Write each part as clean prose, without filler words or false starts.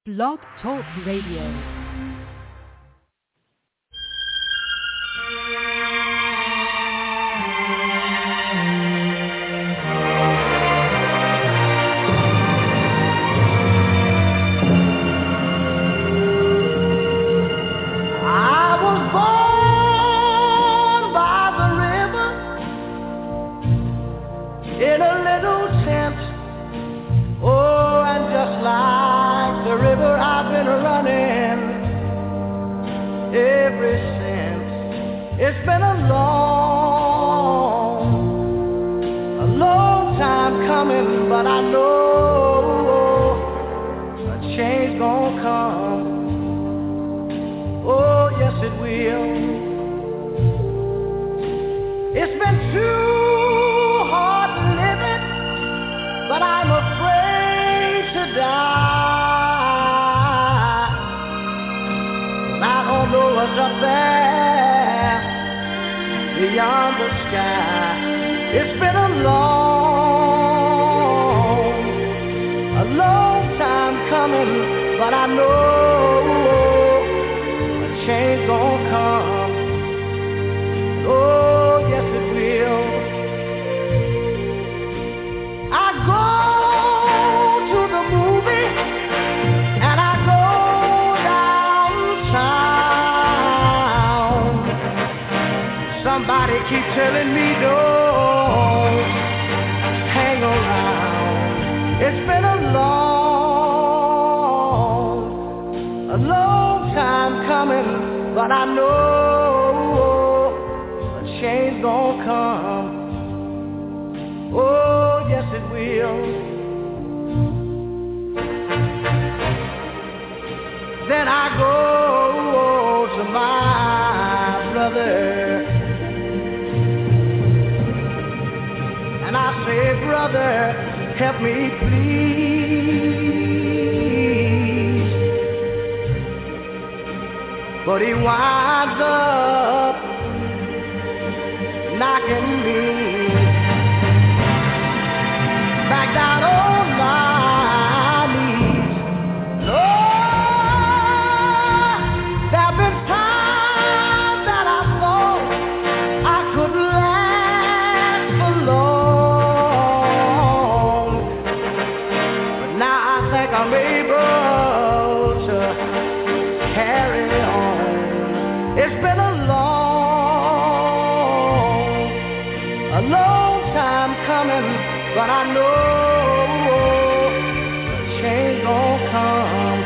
Blog Talk Radio. It's been a long time coming, but I know a change gonna come. Oh, yes it will. It's been too hard living, but I'm afraid to die. I don't know what's up there beyond the sky. It's been a long time coming, but I know a change gonna come. Oh, yes it will. I go to the movie and I go downtown. Somebody keep telling me don't hang around. It's been a long time coming, but I know a change gonna come. Oh, yes it will. Then I go to my brother and I say, brother, help me please. But he winds up knocking me back down on my knees. Lord, there've been times that I thought I could last for long, but now I think I'm able to carry on. It's been a long time coming, but I know a change gonna come.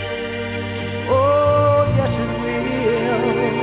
Oh, yes it will.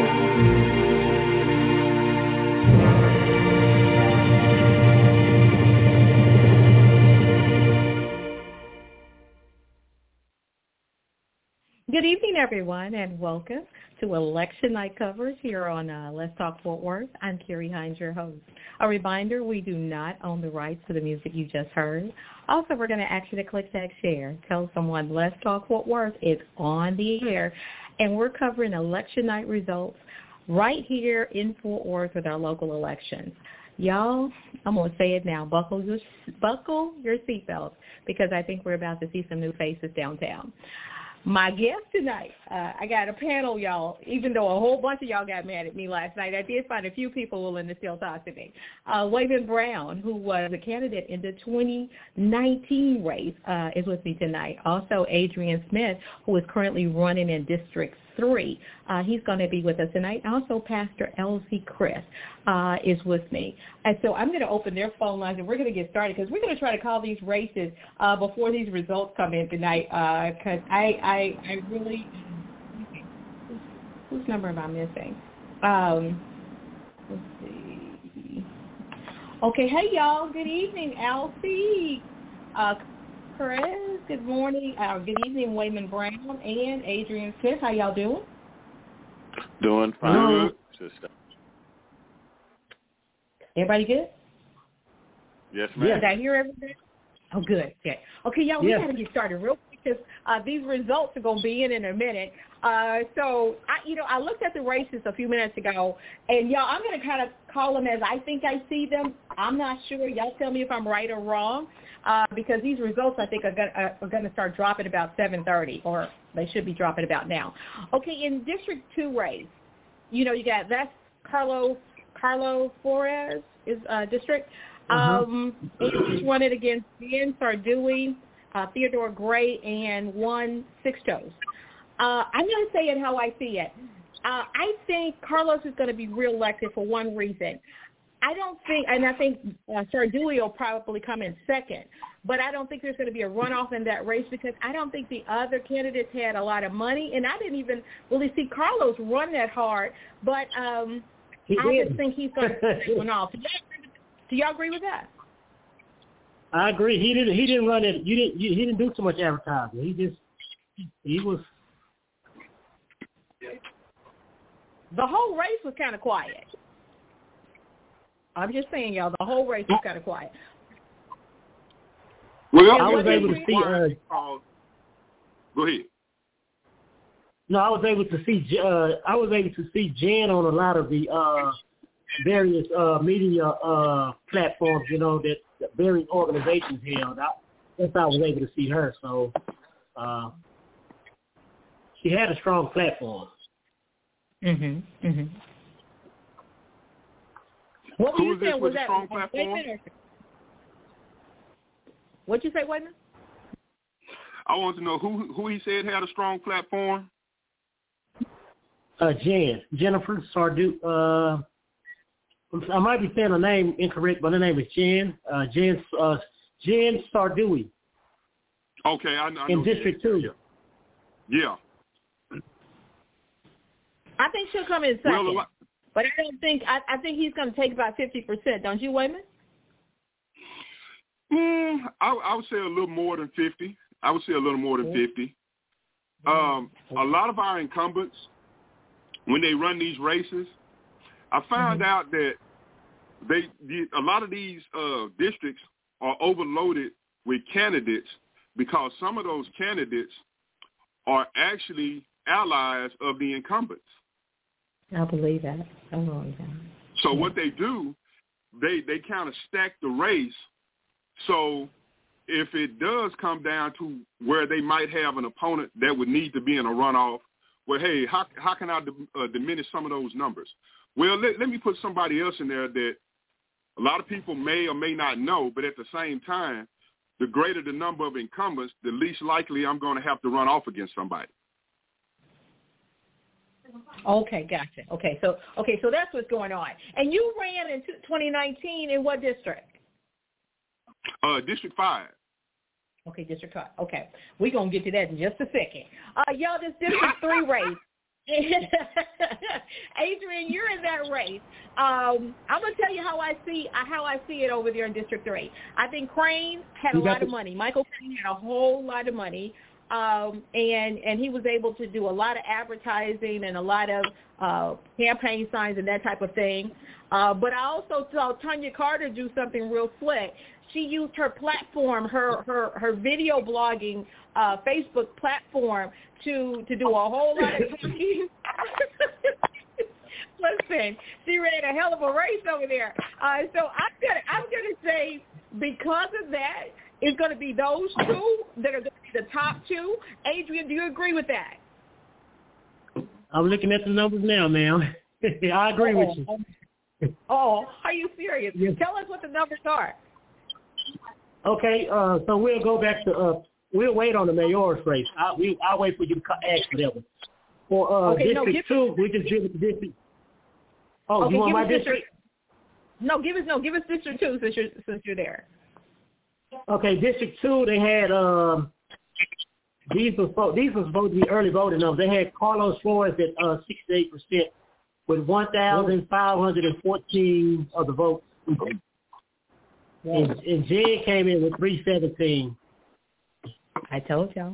Good evening, everyone, and welcome to Election Night coverage here on Let's Talk Fort Worth. I'm Carrie Hines, your host. A reminder, we do not own the rights to the music you just heard. Also, we're going to ask you to click that share. Tell someone Let's Talk Fort Worth is on the air, and we're covering election night results right here in Fort Worth with our local elections. Y'all, I'm going to say it now, buckle your seatbelts, because I think we're about to see some new faces downtown. My guest tonight, I got a panel, y'all, even though a whole bunch of y'all got mad at me last night. I did find a few people willing to still talk to me. Wayman Brown, who was a candidate in the 2019 race, is with me tonight. Also, Adrian Smith, who is currently running in District 3. He's going to be with us tonight. Also, Pastor Elsie Chris is with me. And so I'm going to open their phone lines, and we're going to get started, because we're going to try to call these races before these results come in tonight, because I really, whose number am I missing? Let's see. Okay, hey, y'all. Good evening, Elsie. Chris, good morning. Good evening, Wayman Brown and Adrian Smith. How y'all doing? Doing fine. Everybody good? Yes, ma'am. Did I hear everything? Oh, good. Okay, y'all, we got to get started real quick because these results are going to be in a minute. So, I looked at the races a few minutes ago, and, y'all, I'm going to kind of call them as I think I see them. I'm not sure. Y'all tell me if I'm right or wrong, because these results, I think, are going to start dropping about 7:30, or they should be dropping about now. Okay, in District 2 race, you got that's Carlo Flores is district. He's running against Jen Sardui, Theodore Gray, and Juan Sixtos. I'm going to say it how I see it. I think Carlos is going to be reelected for one reason. I think Sardui will probably come in second, but I don't think there's going to be a runoff in that race because I don't think the other candidates had a lot of money, and I didn't even really see Carlos run that hard, but I just think he's going to take one off. Do y'all agree with that? I agree. He didn't run it. He didn't do too much advertising. He was. The whole race was kind of quiet. I'm just saying, y'all, the whole race was kind of quiet. Well, I was able to see. Go ahead. No, I was able to see Jen on a lot of the various media platforms, that various organizations held. That's how I was able to see her. So she had a strong platform. What were you saying? Was that a strong platform? What'd you say, Wayman? I want to know who he said had a strong platform. Jennifer Sardui. I might be saying her name incorrect, but her name is Jen Sardui. Okay, I know. In District 2. Yeah. I think she'll come in second, but I don't think. I think he's going to take about 50%. Don't you, Wayman? I would say a little more than 50. I would say a little more than 50. A lot of our incumbents, when they run these races, I found out that a lot of these districts are overloaded with candidates because some of those candidates are actually allies of the incumbents. I believe that. So what they do, they kind of stack the race. So if it does come down to where they might have an opponent that would need to be in a runoff, well, hey, how can I diminish some of those numbers? Well, let me put somebody else in there that a lot of people may or may not know, but at the same time, the greater the number of incumbents, the least likely I'm going to have to run off against somebody. Okay, gotcha. Okay, so that's what's going on. And you ran in 2019 in what district? District 5. Okay, District 5. Okay, we're going to get to that in just a second. Y'all, this District 3 race. Adrian, you're in that race. I'm going to tell you how I see it over there in District 3. I think Crane had a lot of money. Michael Crane had a whole lot of money. And he was able to do a lot of advertising and a lot of campaign signs and that type of thing. But I also saw Tanya Carter do something real slick. She used her platform, her video blogging Facebook platform to do a whole lot of talking. Listen, she ran a hell of a race over there. So I'm gonna say because of that, it's going to be those two that are going to be the top two. Adrian, do you agree with that? I'm looking at the numbers now, ma'am. I agree with you. Oh, are you serious? Yes. Tell us what the numbers are. Okay, so we'll go back to we'll wait on the mayor's race. I'll wait for you to ask for that one. For District 2, we just give it to District. Oh, okay, you want my district? No, give us District 2 since you're there. Okay, District 2, they had these were supposed to be early voting numbers. They had Carlos Flores at 68% with 1,514 of the votes. And Jen came in with 317. I told y'all.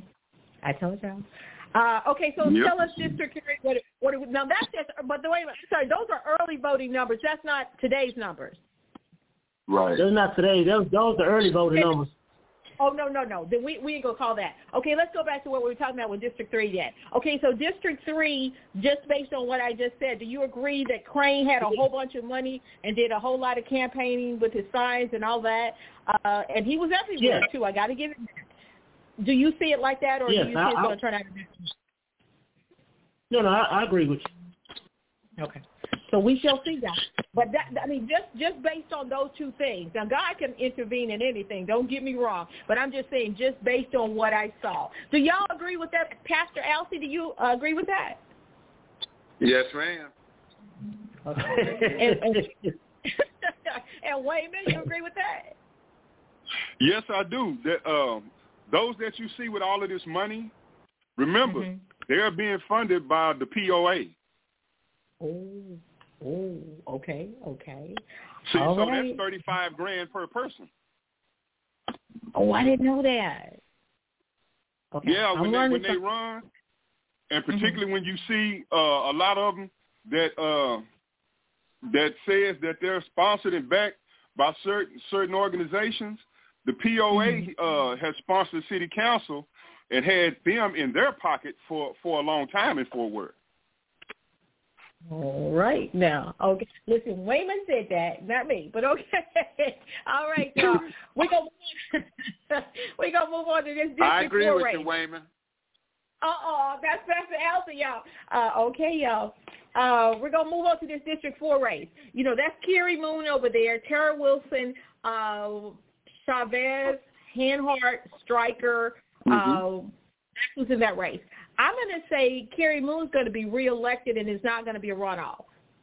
Okay, so tell us District 3. Now that's just, but the way, sorry, those are early voting numbers. That's not today's numbers. Right. Those are not today. Those are early voting numbers. Oh, no. Then we ain't going to call that. Okay, let's go back to what we were talking about with District 3 yet. Okay, so District 3, just based on what I just said, do you agree that Crane had a whole bunch of money and did a whole lot of campaigning with his signs and all that? And he was everywhere, too. I got to give it. Do you see it like that, or do you see it's going to turn out? No, I agree with you. Okay. So we shall see that. But just based on those two things. Now, God can intervene in anything. Don't get me wrong. But I'm just saying, just based on what I saw. Do y'all agree with that? Pastor Alcee, do you agree with that? Yes, ma'am. Okay. And Wayman, you agree with that? Yes, I do. Those that you see with all of this money, remember, they're being funded by the POA. Oh, okay. See, all so right. That's $35,000 per person. Oh, I didn't know that. Okay. Yeah, when they run, and particularly when you see a lot of them that says that they're sponsored and backed by certain organizations, the POA has sponsored city council and had them in their pocket for a long time in Fort Worth. All right, now, okay. Listen, Wayman said that, not me, but okay. All right, y'all. We're gonna move on to this District 4 race. I agree with you, Wayman. That's Pastor Alcee, y'all. Okay, y'all. We're gonna move on to this District 4 race. You know, that's Carrie Moon over there, Tara Wilson, Chavez, Hanhart, Stryker. That's who's in that race. I'm going to say Carrie Moon's going to be reelected, and it's not going to be a runoff.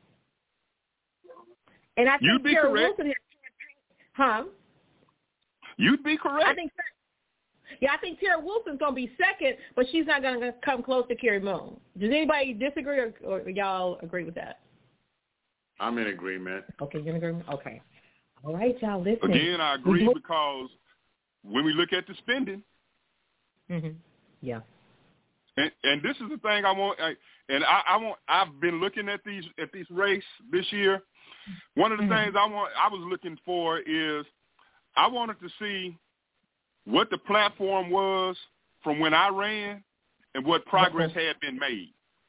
And I think Tara Wilson has, You'd be correct. I think Tara Wilson's going to be second, but she's not going to come close to Carrie Moon. Does anybody disagree, or y'all agree with that? I'm in agreement. Okay, you're in agreement? Okay. All right, y'all, listen. Again, I agree because when we look at the spending. Yeah. And this is the thing I want, I've been looking at these race this year. One of the things I was looking for is I wanted to see what the platform was from when I ran and what progress had been made.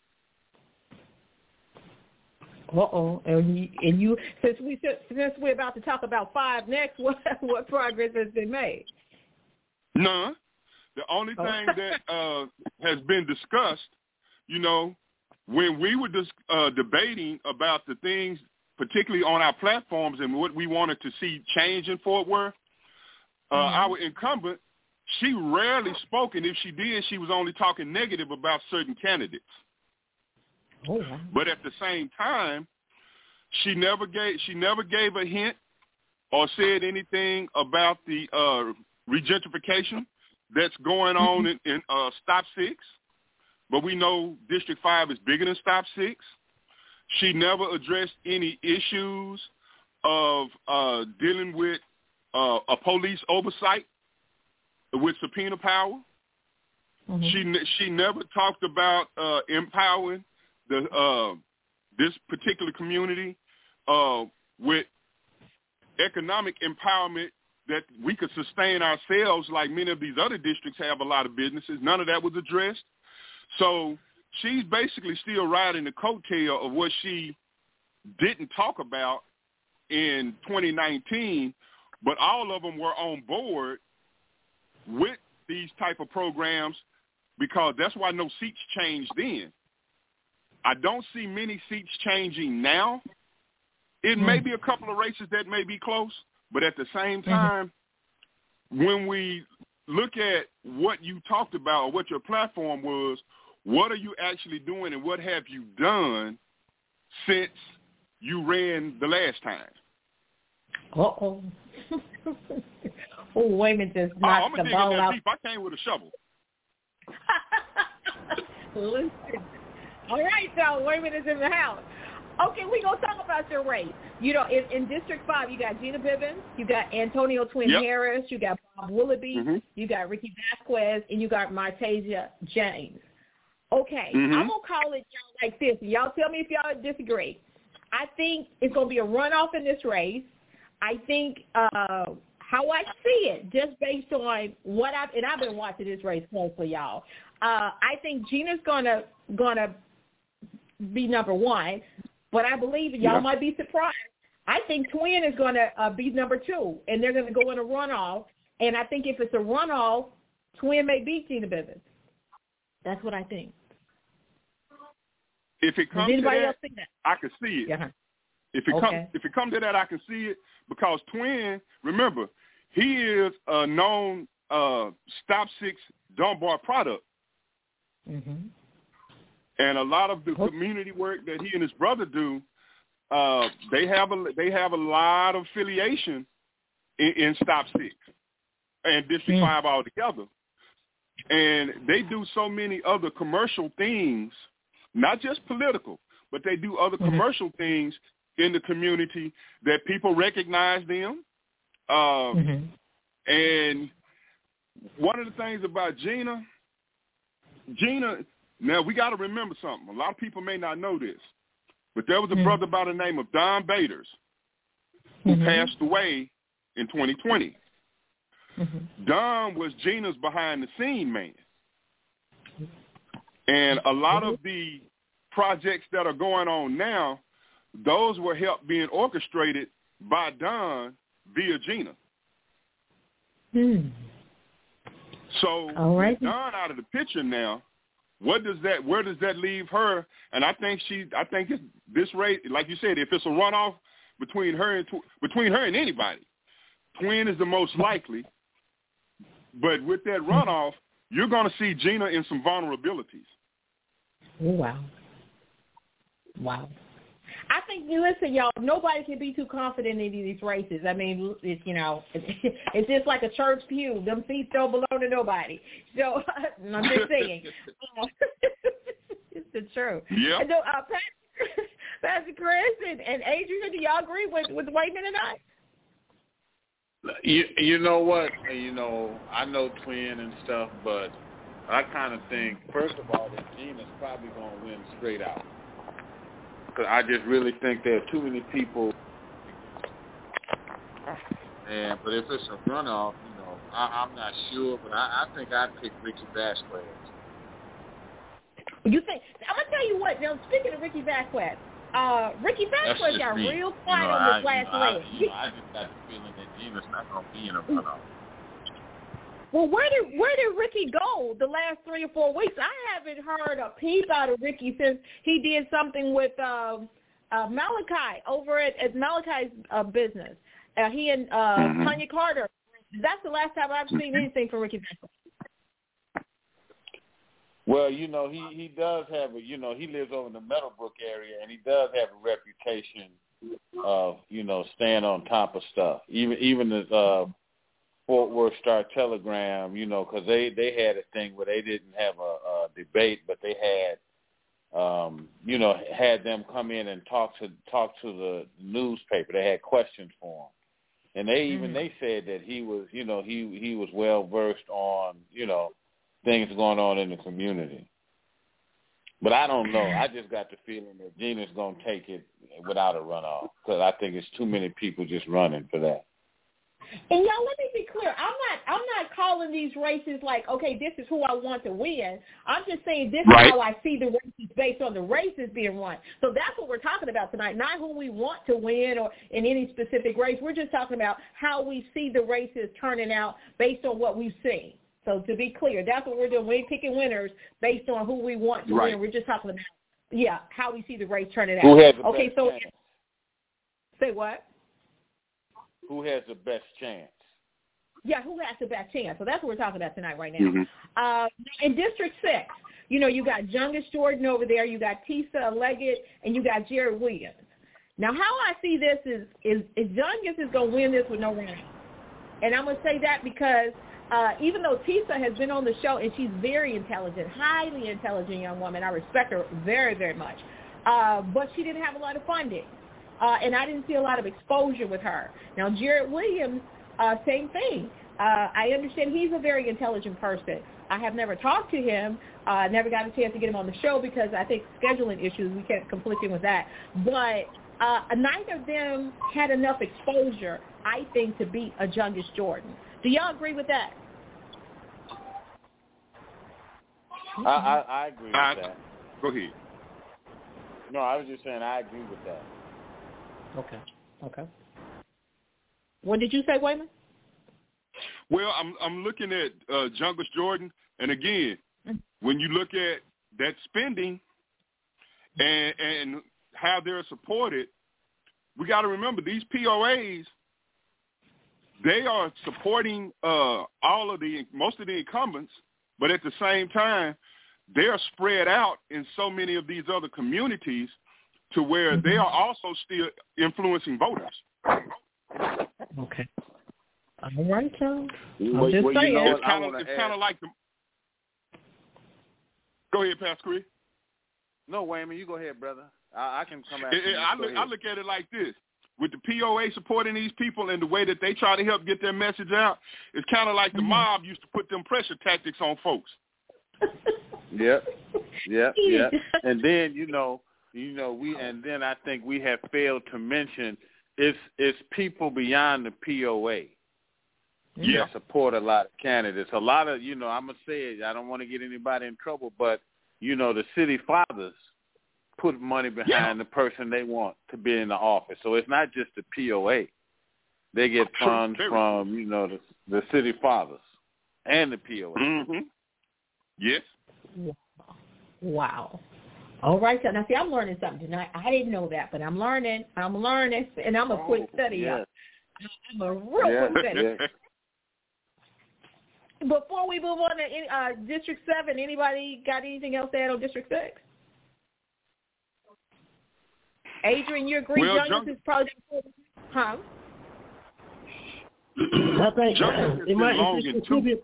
And you since we're about to talk about 5 next, what progress has been made? None. The only thing that has been discussed, you know, when we were debating about the things, particularly on our platforms and what we wanted to see change in Fort Worth, our incumbent, she rarely spoke, and if she did, she was only talking negative about certain candidates. Oh, wow. But at the same time, she never gave a hint or said anything about the regentrification that's going on in Stop 6, but we know District 5 is bigger than Stop 6. She never addressed any issues of dealing with a police oversight with subpoena power. She never talked about empowering this particular community with economic empowerment that we could sustain ourselves like many of these other districts have a lot of businesses. None of that was addressed. So she's basically still riding the coattail of what she didn't talk about in 2019, but all of them were on board with these type of programs because that's why no seats changed then. I don't see many seats changing now. It may be a couple of races that may be close, but at the same time, when we look at what you talked about or what your platform was, what are you actually doing and what have you done since you ran the last time? Oh, Wayman just knocked the ball out. Deep. I came with a shovel. Listen. All right, so Wayman is in the house. Okay, we're going to talk about your race. You know, in District 5, you got Gina Bibbins, you got Antonio Twin Harris, you got Bob Willoughby, you got Ricky Vasquez, and you got Martasia James. Okay, I'm going to call it y'all like this. Y'all tell me if y'all disagree. I think it's going to be a runoff in this race. I think how I see it, just based on what I've been watching this race closely, y'all. I think Gina's gonna be number one, but I believe y'all might be surprised. I think Twin is gonna be number two, and they're gonna go in a runoff. And I think if it's a runoff, Twin may beat Gina Bivens. That's what I think. If it comes to that, I can see it. Yeah. If it comes to that, I can see it because Twin, remember, he is a known Stop 6 Dunbar product. Mm-hmm. And a lot of the community work that he and his brother do, they have a lot of affiliation in Stop 6 and District 5 altogether. And they do so many other commercial things, not just political, but they do other commercial things in the community that people recognize them. And one of the things about Gina, now we got to remember something. A lot of people may not know this, but there was a brother by the name of Don Baders who passed away in 2020. Don was Gina's behind-the-scene man. And a lot of the projects that are going on now, those were helped being orchestrated by Don via Gina. So with Don out of the picture now, where does that leave her? And I think this race, like you said, if it's a runoff between her and anybody, Twin is the most likely. But with that runoff, you're going to see Gina in some vulnerabilities. Wow. I think, listen, y'all, nobody can be too confident in these races. I mean, it's just like a church pew. Them seats don't belong to nobody. So I'm just saying. It's the truth. Yeah. So, Pastor Chris and Adrian, do y'all agree with Whiteman and I? You know what? I know Twin and stuff, but I kind of think, first of all, that Gina's probably going to win straight out. Because I just really think there are too many people. But if it's a runoff, I'm not sure, but I think I'd pick Ricky Vasquez. You think? I'm going to tell you what. Now, speaking of Ricky Vasquez, Ricky Vasquez got real quiet on this last leg. I just got the feeling that Gina's not going to be in a runoff. Well, where did Ricky go the last 3 or 4 weeks? I haven't heard a peep out of Ricky since he did something with Malachi over at Malachi's business. He and Tanya Carter. That's the last time I've seen anything from Ricky Vasquez. Well, he does have he lives over in the Meadowbrook area, and he does have a reputation of, staying on top of stuff. Even the Fort Worth Star-Telegram, because they had a thing where they didn't have a debate, but they had, had them come in and talk to the newspaper. They had questions for him. And they said that he was, he was well versed on, things going on in the community. But I don't know. I just got the feeling that Gina's going to take it without a runoff because I think it's too many people just running for that. And y'all, let me be clear. I'm not calling these races like, okay, this is who I want to win. I'm just saying this is how I see the races based on the races being run. So that's what we're talking about tonight, not who we want to win or in any specific race. We're just talking about how we see the races turning out based on what we've seen. So to be clear, that's what we're doing. We ain't picking winners based on who we want to win. We're just talking about, how we see the race turning out. Who has the best chance? Say what? Who has the best chance? Yeah, who has the best chance? So that's what we're talking about tonight right now. In District 6, you got Jungus Jordan over there, you got Tisa Leggett, and you got Jared Williams. Now, how I see this is Jungus is going to win this with no run. And I'm going to say that because even though Tisa has been on the show, and she's very intelligent, highly intelligent young woman, I respect her very, very much, but she didn't have a lot of funding. And I didn't see a lot of exposure with her. Now, Jared Williams, same thing. I understand he's a very intelligent person. I have never talked to him, never got a chance to get him on the show because I think scheduling issues, we kept conflicting with that. But neither of them had enough exposure, I think, to beat a Jungus Jordan. Do y'all agree with that? I agree with that. Go ahead. No, I was just saying I agree with that. Okay. What did you say, Wayman? Well, I'm looking at Jungus Jordan, and again, when you look at that spending and how they're supported, we got to remember these POAs. They are supporting most of the incumbents, but at the same time, they're spread out in so many of these other communities to where they are also still influencing voters. Okay. All right, so well, just saying. It's kind of like the. Go ahead, Pastor Chris. No, Wayman, you go ahead, brother. I can come after you. I look at it like this. With the POA supporting these people and the way that they try to help get their message out, it's kind of like the mob used to put them pressure tactics on folks. Yep. And then then I think we have failed to mention it's people beyond the POA that support a lot of candidates. A lot of I'm gonna say it. I don't want to get anybody in trouble, but the city fathers put money behind the person they want to be in the office. So it's not just the POA. They get funds from the city fathers and the POA. Mm-hmm. Yes. Wow. All right, so now see, I'm learning something tonight. I didn't know that, but I'm learning, and I'm a quick study. Yes. I'm a real quick study. Yes. Before we move on to District 7, anybody got anything else to add on District 6? Adrian, you agree Jungus is probably huh? I think it might.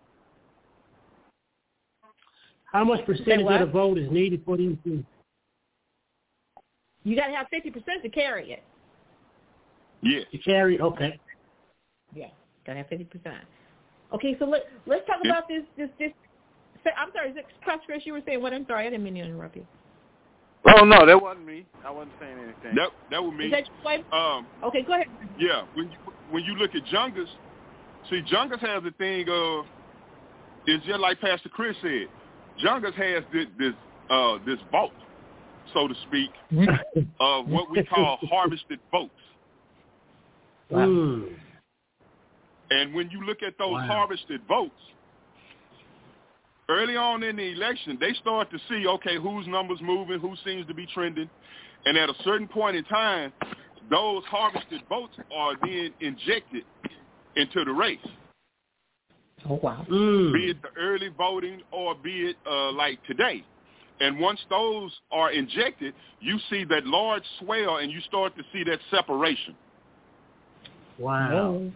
How much percentage of the vote is needed for them to? You got to have 50% to carry it. Yes. To carry it, okay. Yeah, got to have 50%. Okay, so let's talk about this. I'm sorry, Pastor Chris, you were saying what? I'm sorry, I didn't mean to interrupt you. Oh no, that wasn't me. I wasn't saying anything. That was me. Is that okay, go ahead. Yeah, when you look at Jungus, see, Jungus has the thing of, it's just like Pastor Chris said. Jungus has this vault, so to speak, of what we call harvested votes. Wow. And when you look at those harvested votes, early on in the election, they start to see, okay, whose numbers moving, who seems to be trending. And at a certain point in time, those harvested votes are then injected into the race. Oh, wow. Be it the early voting or be it like today. And once those are injected, you see that large swell and you start to see that separation. Wow.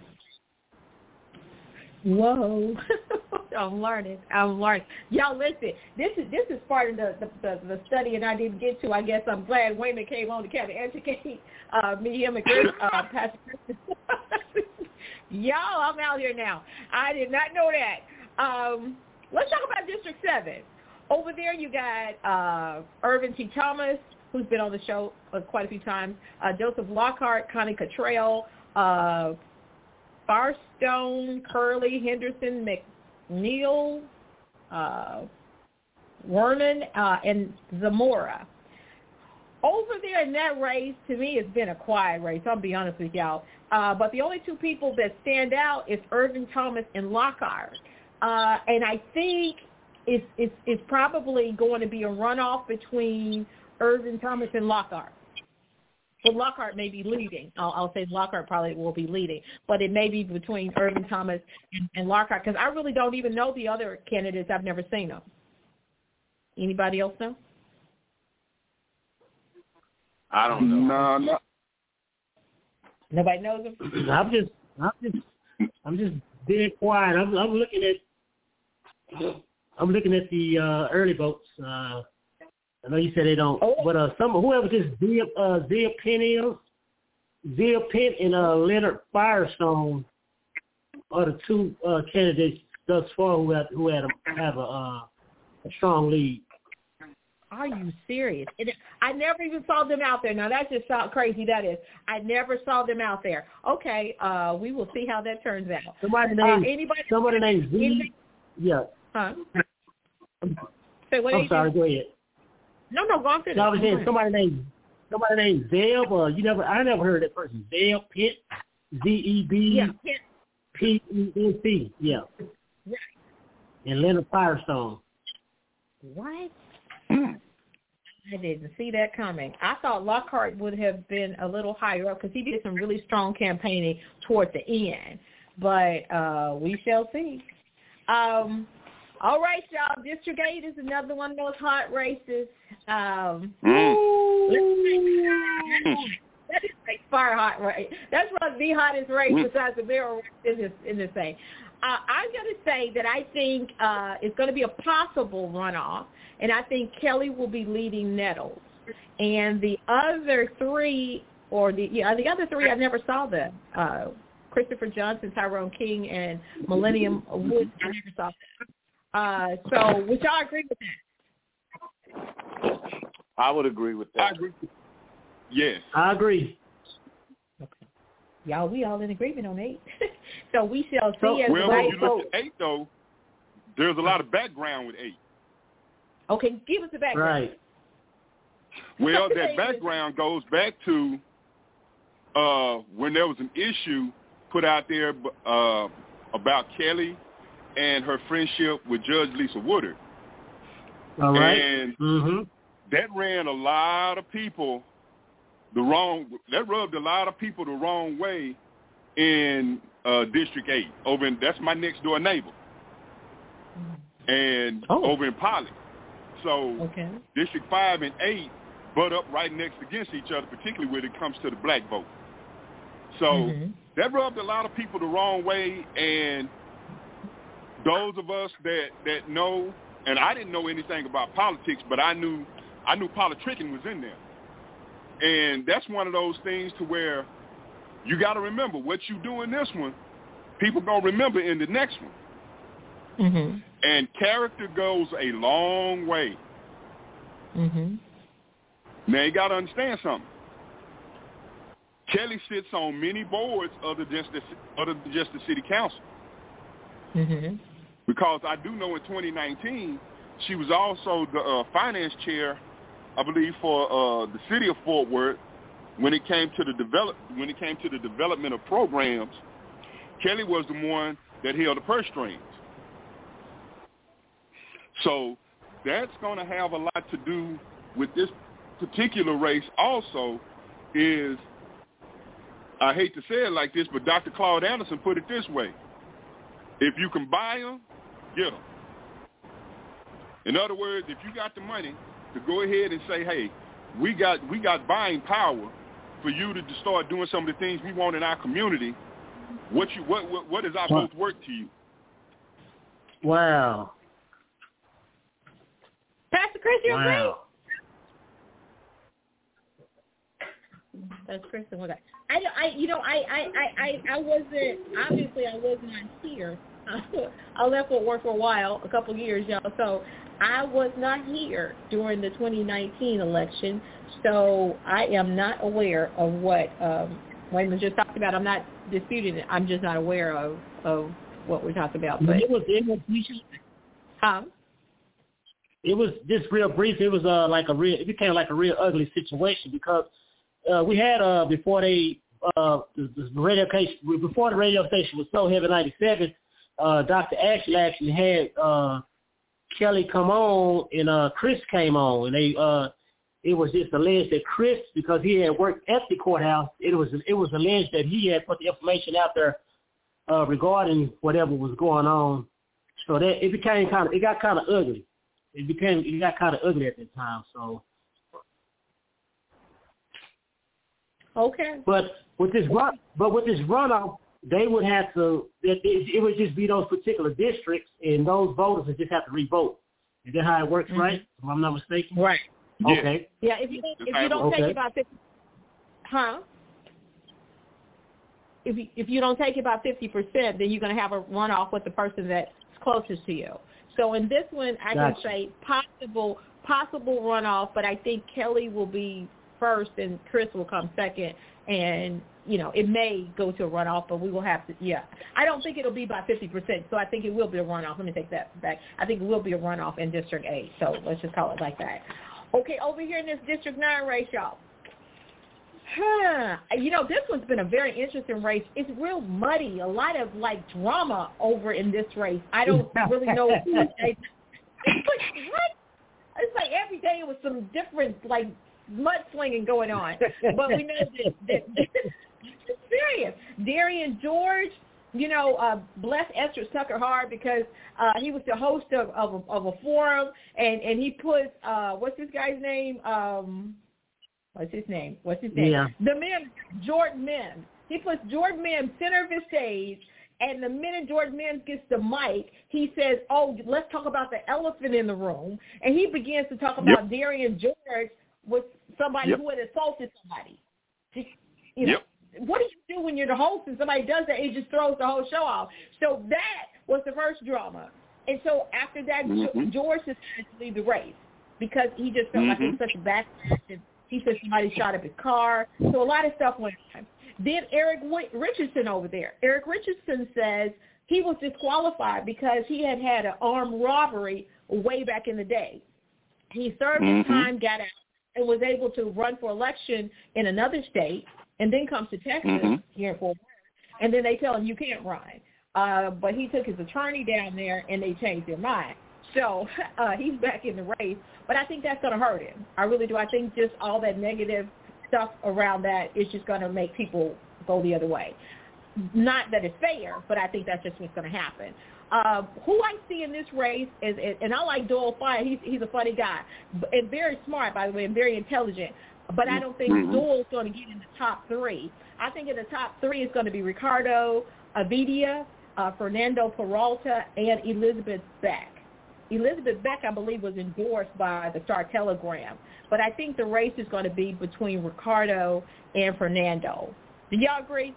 Whoa. I'm learning. Y'all listen, this is part of the study, and I didn't get to. I guess I'm glad Wayman came on to kind of educate me, him, and Chris, Pastor Chris. Y'all, I'm out here now. I did not know that. Let's talk about District 7. Over there you got Irvin T. Thomas, who's been on the show quite a few times, Joseph Lockhart, Connie Cottrell, Farstone, Curley, Henderson, McNeil, Werman, and Zamora. Over there in that race, to me, it's been a quiet race. I'll be honest with y'all. But the only two people that stand out is Irvin Thomas and Lockhart. And I think it's probably going to be a runoff between Irvin Thomas and Lockhart. But Lockhart may be leading. I'll say Lockhart probably will be leading. But it may be between Irvin Thomas and Lockhart, because I really don't even know the other candidates. I've never seen them. Anybody else know? I don't know. No. Nobody knows them? I'm just being quiet. I'm looking at the early votes. I know you said they don't, but whoever this Zia Pent and Leonard Firestone are the two candidates thus far who have a strong lead. Are you serious? I never even saw them out there. Now, that just sounds crazy, that is. I never saw them out there. Okay, we will see how that turns out. Somebody named Z. Yeah. Huh? Say, what I'm sorry, go ahead. No, go on, finish. No, I was saying somebody named Zeb, I never heard that person. Zeb Pitt, Z-E-B, P-E-N-T. Yeah. Right. And Leonard Firestone. What? I didn't see that coming. I thought Lockhart would have been a little higher up because he did some really strong campaigning towards the end. But we shall see. All right, y'all. District 8 is another one of those hot races. That is like fire hot race. That's probably the hottest race besides the mayoral race in this thing. I'm going to say that I think it's going to be a possible runoff, and I think Kelly will be leading Nettles. And the other three, I never saw them. Christopher Johnson, Tyrone King, and Millennium Woods, I never saw them. So would y'all agree with that? I would agree with that. I agree. Yes. I agree. Okay. Y'all, we all in agreement on 8. So we shall see. Well, when you look at 8, though, there's a lot of background with 8. Okay, give us the background. Right. Well, that background goes back to when there was an issue put out there about Kelly and her friendship with Judge Lisa Woodard. All right. And that ran a lot of people rubbed a lot of people the wrong way in District 8. That's my next door neighbor. And over in Pollock. So District 5 and 8 butt up right next against each other, particularly when it comes to the black vote. So that rubbed a lot of people the wrong way, and those of us that know, and I didn't know anything about politics, but I knew politicking was in there. And that's one of those things to where you got to remember what you do in this one, people going to remember in the next one. And character goes a long way. Now, you got to understand something. Kelly sits on many boards other than just the city council. Because I do know in 2019, she was also the finance chair, I believe, for the city of Fort Worth when it came to the development of programs. Kelly was the one that held the purse strings. So that's going to have a lot to do with this particular race also is, I hate to say it like this, but Dr. Claude Anderson put it this way. If you can buy them, get them. In other words, if you got the money to go ahead and say, hey, we got buying power for you to start doing some of the things we want in our community, what is our vote worth to you? Wow. Pastor Chris, you agree? Wow. That's Kristen. I wasn't here. I left Fort Worth for a while, a couple of years, y'all. So I was not here during the 2019 election. So I am not aware of what Wayman just talked about. I'm not disputing it. I'm just not aware of what we're talking about. But it was just real brief. It was it became like a real ugly situation because we had before the radio station was so heavy 97. Dr. Ashley actually had Kelly come on and Chris came on, and they it was just alleged that Chris, because he had worked at the courthouse, it was alleged that he had put the information out there regarding whatever was going on. So that it got kind of ugly. It got kind of ugly at that time. So. Okay. But with this runoff, they would have to. It would just be those particular districts, and those voters would just have to re-vote. Is that how it works, right? If I'm not mistaken. Right. Okay. Yeah. If you don't take about 50, If you don't take about 50%, then you're going to have a runoff with the person that's closest to you. So in this one, I can say possible possible runoff, but I think Kelly will be first and Chris will come second. And, it may go to a runoff, but we will have to, I don't think it'll be by 50%, so I think it will be a runoff. Let me take that back. I think it will be a runoff in District 8, so let's just call it like that. Okay, over here in this District 9 race, y'all. This one's been a very interesting race. It's real muddy, a lot of, drama over in this race. I don't really know. It's like, what? It's like every day it was some different, mudslinging going on. But we know that it's serious. Darian George, bless Esther Tucker hard because he was the host of a forum, and he put, what's this guy's name? What's his name? Yeah. The Mims, Jordan Mims. He puts Jordan Mims center of the stage, and the minute Jordan Mims gets the mic, he says, let's talk about the elephant in the room. And he begins to talk about Darian George was somebody who had assaulted somebody. What do you do when you're the host and somebody does that? It just throws the whole show off. So that was the first drama. And so after that, George decided to leave the race because he just felt like it was such a backlash. He said somebody shot up his car. So a lot of stuff went on. Then Eric Richardson over there. Eric Richardson says he was disqualified because he had an armed robbery way back in the day. He served his time, got out, and was able to run for election in another state, and then comes to Texas here in Fort Worth, and then they tell him you can't run. But he took his attorney down there, and they changed their mind. So he's back in the race, but I think that's going to hurt him. I really do. I think just all that negative stuff around that is just going to make people go the other way. Not that it's fair, but I think that's just what's going to happen. Who I see in this race is, and I like Doyle Fire. He's a funny guy, and very smart, by the way, and very intelligent. But I don't think Doyle's going to get in the top three. I think in the top three is going to be Ricardo Avidia, Fernando Peralta, and Elizabeth Beck. Elizabeth Beck, I believe, was endorsed by the Star-Telegram. But I think the race is going to be between Ricardo and Fernando. Do y'all agree?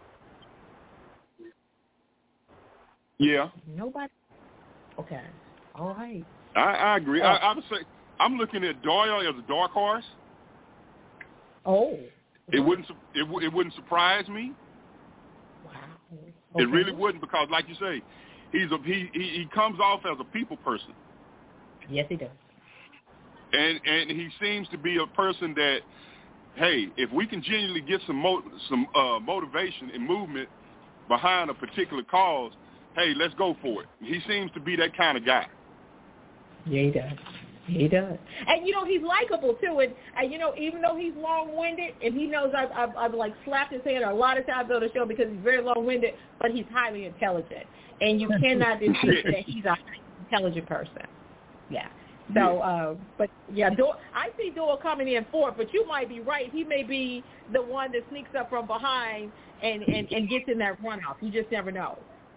Yeah. Nobody? Okay. All right. I agree. I would say I'm looking at Doyle as a dark horse. Oh. It wouldn't surprise me. Wow. Okay. It really wouldn't because, like you say, he comes off as a people person. Yes, he does. And he seems to be a person that, hey, if we can genuinely get some motivation and movement behind a particular cause, hey, let's go for it. He seems to be that kind of guy. Yeah, he does. He does. And, he's likable, too. And even though he's long-winded, and he knows I've slapped his hand a lot of times on the show because he's very long-winded, but he's highly intelligent. And you cannot dispute that he's a highly intelligent person. Yeah. So, but, yeah, I see Doyle coming in fourth, but you might be right. He may be the one that sneaks up from behind and gets in that runoff. You just never know.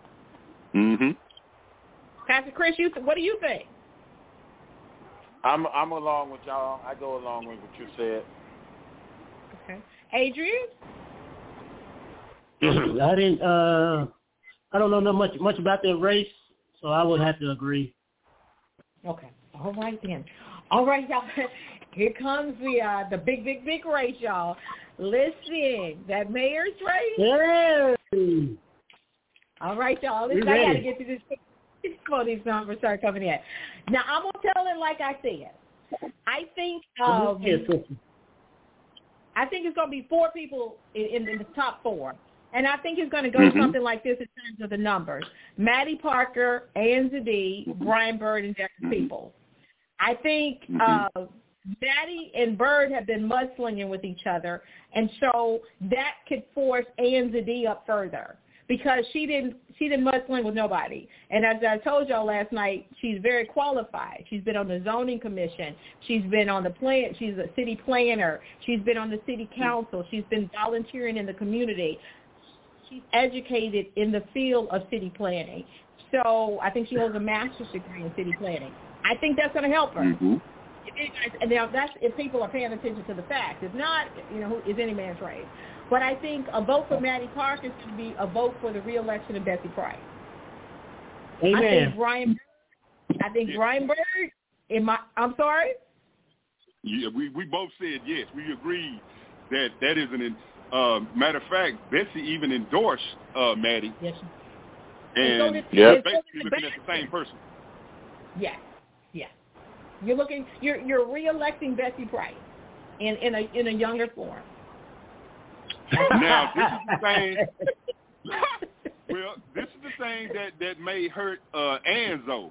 Pastor Chris, what do you think? I'm along with y'all. I go along with what you said. Okay. Adrian? I don't know much about that race, so I would have to agree. Okay. All right, then. All right, y'all. Here comes the big race, y'all. Listen, that mayor's race. Hey. All right, y'all. Listen, I got to get to this before these numbers start coming in. Now, I'm going to tell it like I said. I think it's going to be 4 people in the top 4. And I think it's going to go something like this in terms of the numbers. Maddie Parker, Ann-Zadie, Brian Bird, and Jeffrey Peoples. I think Maddie and Bird have been mudslinging with each other, and so that could force Ann-Zadie up further because she didn't mudsling with nobody. And as I told y'all last night, she's very qualified. She's been on the zoning commission. She's been on the plan. She's a city planner. She's been on the city council. She's been volunteering in the community. She's educated in the field of city planning. So I think she holds a master's degree in city planning. I think that's going to help her. And now that's if people are paying attention to the facts. If not, who is any man's race. But I think a vote for Maddie Parker is going to be a vote for the re-election of Bessie Price. Amen. I think Brian Bird I'm sorry? Yeah, we both said yes. We agreed that is matter of fact, Betsy even endorsed Maddie. Yes. And so you're basically looking at the same person. Yes. Yes. You're re-electing Betsy Price in a younger form. Now, this is the thing. Well, this is the thing that may hurt Anzo.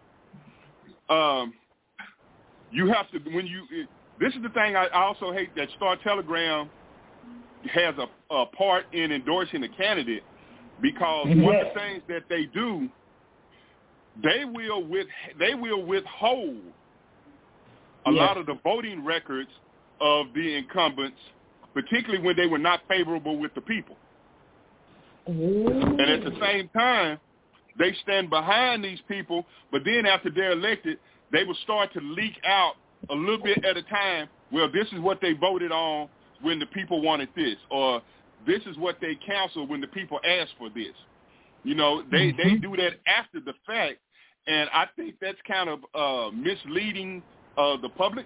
You have to this is the thing I also hate, that Star Telegram has a part in endorsing a candidate, because one of the things that they do, they will withhold a lot of the voting records of the incumbents, particularly when they were not favorable with the people. And at the same time, they stand behind these people, but then after they're elected, they will start to leak out a little bit at a time. Well, this is what they voted on when the people wanted this, or this is what they canceled when the people asked for this. You know, they do that after the fact, and I think that's kind of misleading the public.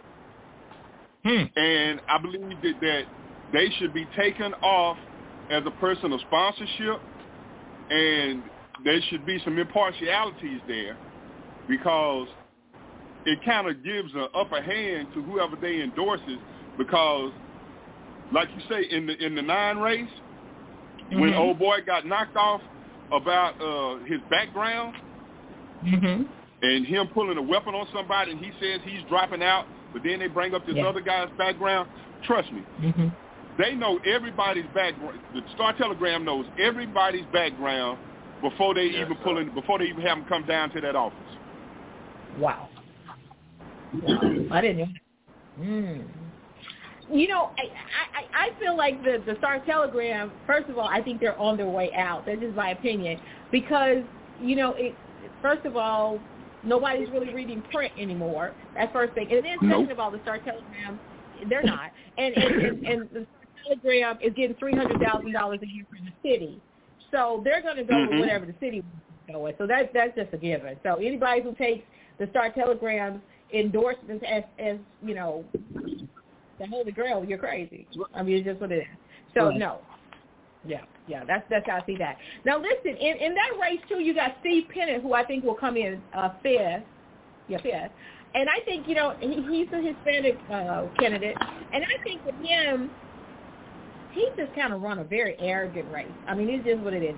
And I believe that they should be taken off as a person of sponsorship, and there should be some impartialities there, because it kind of gives an upper hand to whoever they endorses. Because, like you say, in the 9 race, when old boy got knocked off about his background and him pulling a weapon on somebody, and he says he's dropping out, but then they bring up this other guy's background. Trust me, they know everybody's background. The Star Telegram knows everybody's background before they even before they even have them come down to that office. Wow. I didn't know. You know, I feel like the Star Telegram, first of all, I think they're on their way out. That's just my opinion. Because, you know, first of all, nobody's really reading print anymore. That's first thing. And then second of all, the Star Telegram, they're not. And the Star Telegram is getting $300,000 a year from the city. So they're going to go with whatever the city wants to go with. So that's just a given. So anybody who takes the Star Telegram's endorsements as you know, the Holy Grail, you're crazy. I mean, it's just what it is. So no. Yeah, that's how I see that. Now listen, in that race too, you got Steve Pennant, who I think will come in fifth. Yeah, fifth. And I think, you know, he's a Hispanic candidate, and I think with him, he just kind of run a very arrogant race. I mean, it's just what it is.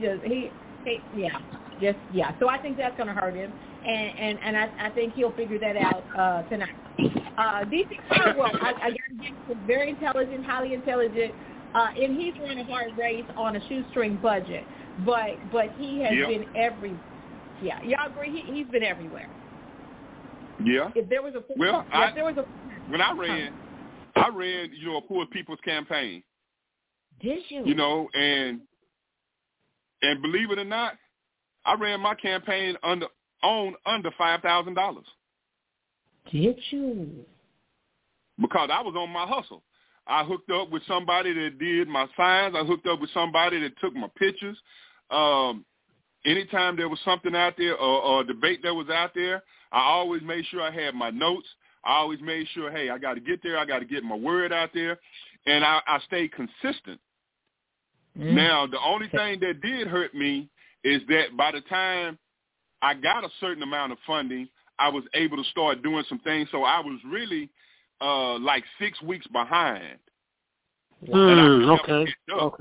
So I think that's going to hurt him, and I think he'll figure that out tonight. D.C. Caldwell, I got to give him very intelligent, highly intelligent, and he's run a hard race on a shoestring budget, but he has been every. Yeah, y'all agree? He's been everywhere. Yeah. If there was a when I ran, you know, a poor people's campaign. Did you? You know, and believe it or not, I ran my campaign under $5,000. Did you? Because I was on my hustle. I hooked up with somebody that did my signs. I hooked up with somebody that took my pictures. Anytime there was something out there or a debate that was out there, I always made sure I had my notes. I always made sure, hey, I got to get there. I got to get my word out there. And I stayed consistent. Now, the only thing that did hurt me is that by the time I got a certain amount of funding, I was able to start doing some things. So I was really like 6 weeks behind. Okay.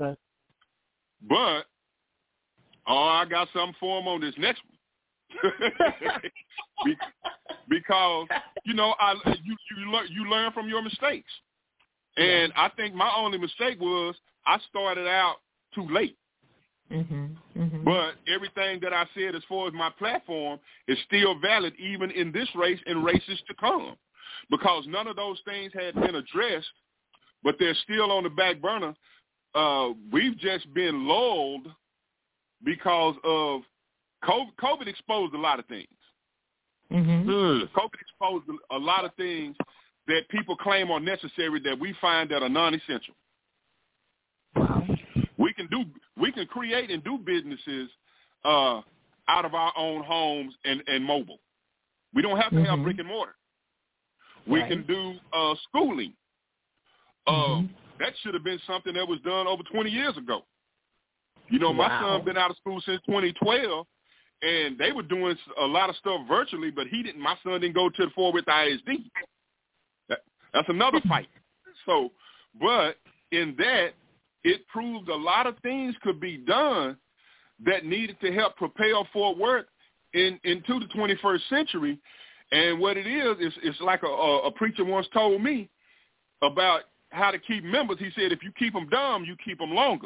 But I got something for him on this next one. Because, you know, you learn from your mistakes. And I think my only mistake was I started out too late. But everything that I said as far as my platform is still valid even in this race and races to come. Because none of those things had been addressed, but they're still on the back burner. We've just been lulled because of COVID exposed a lot of things. COVID exposed a lot of things that people claim are necessary that we find that are non-essential. Wow. We can create and do businesses out of our own homes and mobile. We don't have to have brick and mortar. We can do schooling. That should have been something that was done over 20 years ago. You know, my son been out of school since 2012, and they were doing a lot of stuff virtually, but my son didn't go to the Fort Worth ISD. That's another fight. So, but in that, it proved a lot of things could be done that needed to help propel Fort Worth into the 21st century. And what it is it's like a preacher once told me about how to keep members. He said, if you keep them dumb, you keep them longer.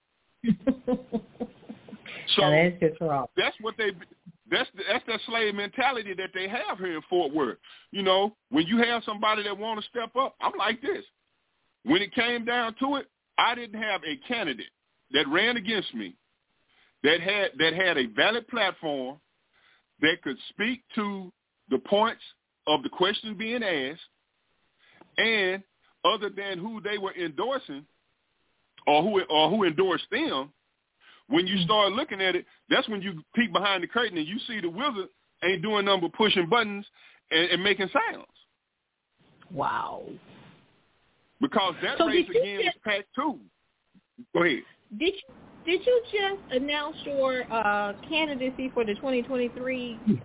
So that's just wrong. That's what that's that slave mentality that they have here in Fort Worth. You know, when you have somebody that want to step up, I'm like this. When it came down to it, I didn't have a candidate that ran against me that had a valid platform that could speak to the points of the question being asked, and other than who they were endorsing or who endorsed them, when you start looking at it, that's when you peek behind the curtain and you see the wizard ain't doing nothing but pushing buttons and making sounds. Wow. Because that race again was packed too. Go ahead. Did you just announce your candidacy for the 2023? Yes,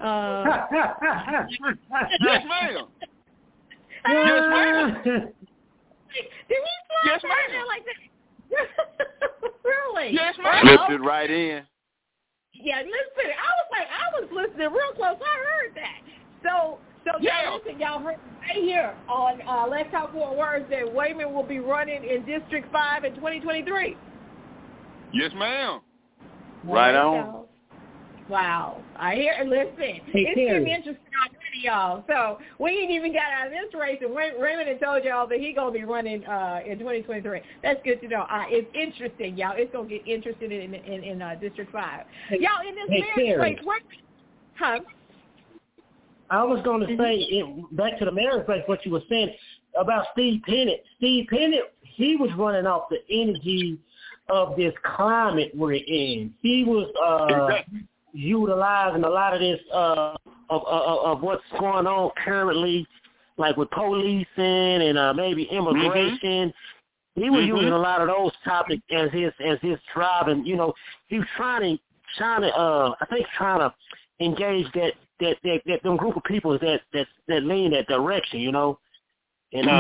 ma'am. Yes, ma'am. Did we yes, ma'am. Like that? Really? Yes, ma'am. Slipped it right in. Yeah, listen. I was listening real close. I heard that. So listen, y'all heard right here on Let's Talk Fort Worth that Wayman will be running in District 5 in 2023. Yes, ma'am. Right on. Wow. I hear. Listen, it's getting interesting already, y'all. So we ain't even got out of this race, and Raymond had told y'all that he gonna be running in 2023. That's good to know. It's interesting, y'all. It's gonna get interesting in District 5. Y'all in this marriage race, what? Huh? I was going to say, back to the marriage race, what you were saying about Steve Pennant. Steve Pennant, he was running off the energy of this climate we're in. He was utilizing a lot of this of what's going on currently, like with policing and maybe immigration. He was using a lot of those topics as his drive, and you know, he was trying to engage that them group of people that lean that direction, you know, and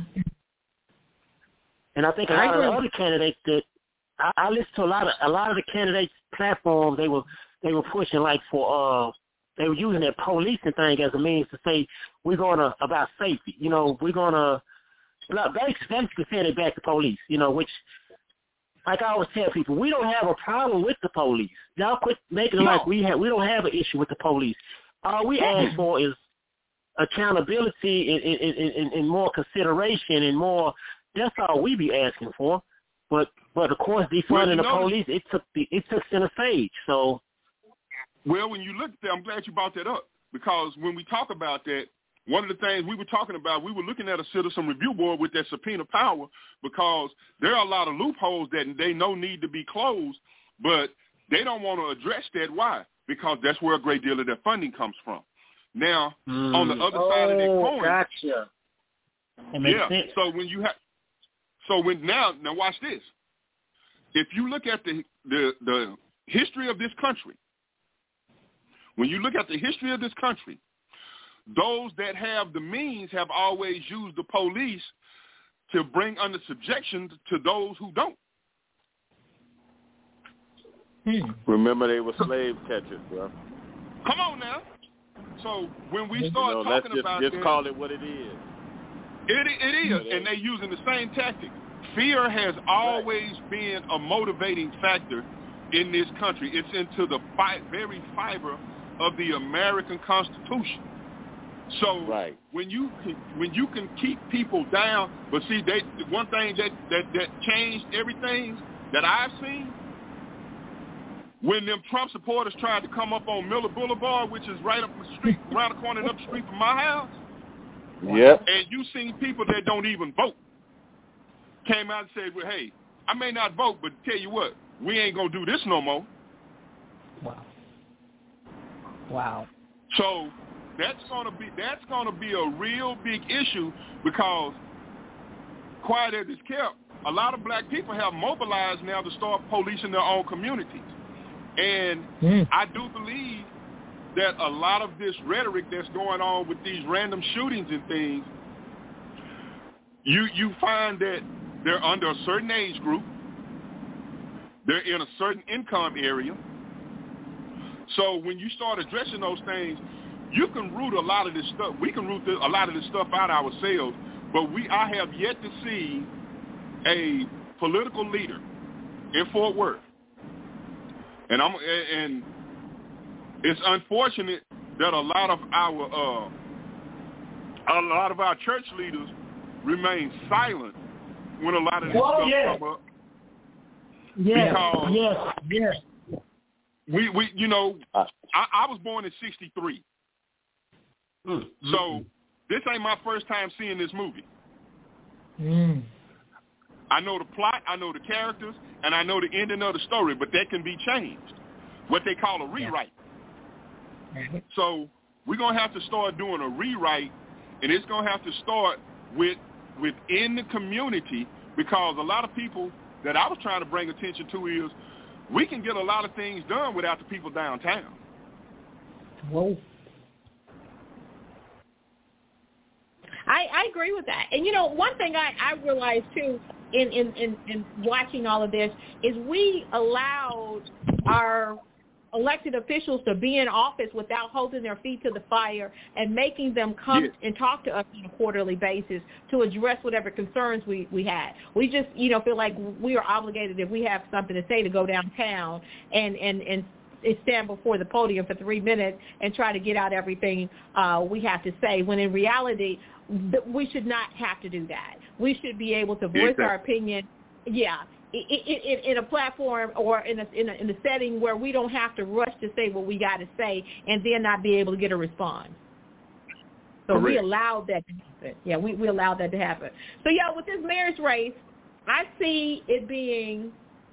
and I think a lot of the other candidates that I listened to a lot of the candidates' platforms, they were pushing like for they were using that policing thing as a means to say we're gonna about safety, you know, we're gonna basically send it back to police, you know, which like I always tell people, we don't have a problem with the police. Y'all quit making it like we don't have an issue with the police. All we ask for is accountability and more consideration and more. That's all we be asking for. But of course, defunding the police, it took center stage. So, well, when you look at that, I'm glad you brought that up, because when we talk about that, one of the things we were talking about, we were looking at a citizen review board with that subpoena power, because there are a lot of loopholes that they know need to be closed, but they don't want to address that. Why? Because that's where a great deal of their funding comes from. Now, on the other side of that coin, gotcha. That makes sense. So now watch this. If you look at the history of this country, when you look at the history of this country, those that have the means have always used the police to bring under subjection to those who don't. Remember, they were slave catchers, bro. Come on now. So when we start talking about just call it what it is. It is, and they're using the same tactic. Fear has always been a motivating factor in this country. It's into the very fiber of the American Constitution. So when you can keep people down, but see, one thing that changed everything that I've seen, when them Trump supporters tried to come up on Miller Boulevard, which is right up the street, around the corner and up the street from my house, and you seen people that don't even vote came out and said, well, hey, I may not vote, but tell you what, we ain't going to do this no more. Wow. So that's gonna be a real big issue, because quiet as it's kept, a lot of black people have mobilized now to start policing their own communities. And I do believe that a lot of this rhetoric that's going on with these random shootings and things, you find that they're under a certain age group, they're in a certain income area. So when you start addressing those things, you can root a lot of this stuff. We can root a lot of this stuff out ourselves, but I have yet to see a political leader in Fort Worth, and it's unfortunate that a lot of our church leaders remain silent when a lot of this stuff come up. Yes, because yes. We I was born in '63, so this ain't my first time seeing this movie. I know the plot, I know the characters, and I know the ending of the story, but that can be changed, what they call a rewrite. Yeah. So we're going to have to start doing a rewrite, and it's going to have to start within the community, because a lot of people that I was trying to bring attention to is we can get a lot of things done without the people downtown. Whoa. I agree with that. And, one thing I realized, too, in watching all of this is we allowed our elected officials to be in office without holding their feet to the fire and making them come and talk to us on a quarterly basis to address whatever concerns we had. We just, feel like we are obligated, if we have something to say, to go downtown and stand before the podium for 3 minutes and try to get out everything we have to say, when in reality we should not have to do that. We should be able to voice our opinion, in a platform or in a setting where we don't have to rush to say what we got to say and then not be able to get a response. So Correct. We allowed that to happen. Yeah, we allowed that to happen. So, with this mayor's race, I see it being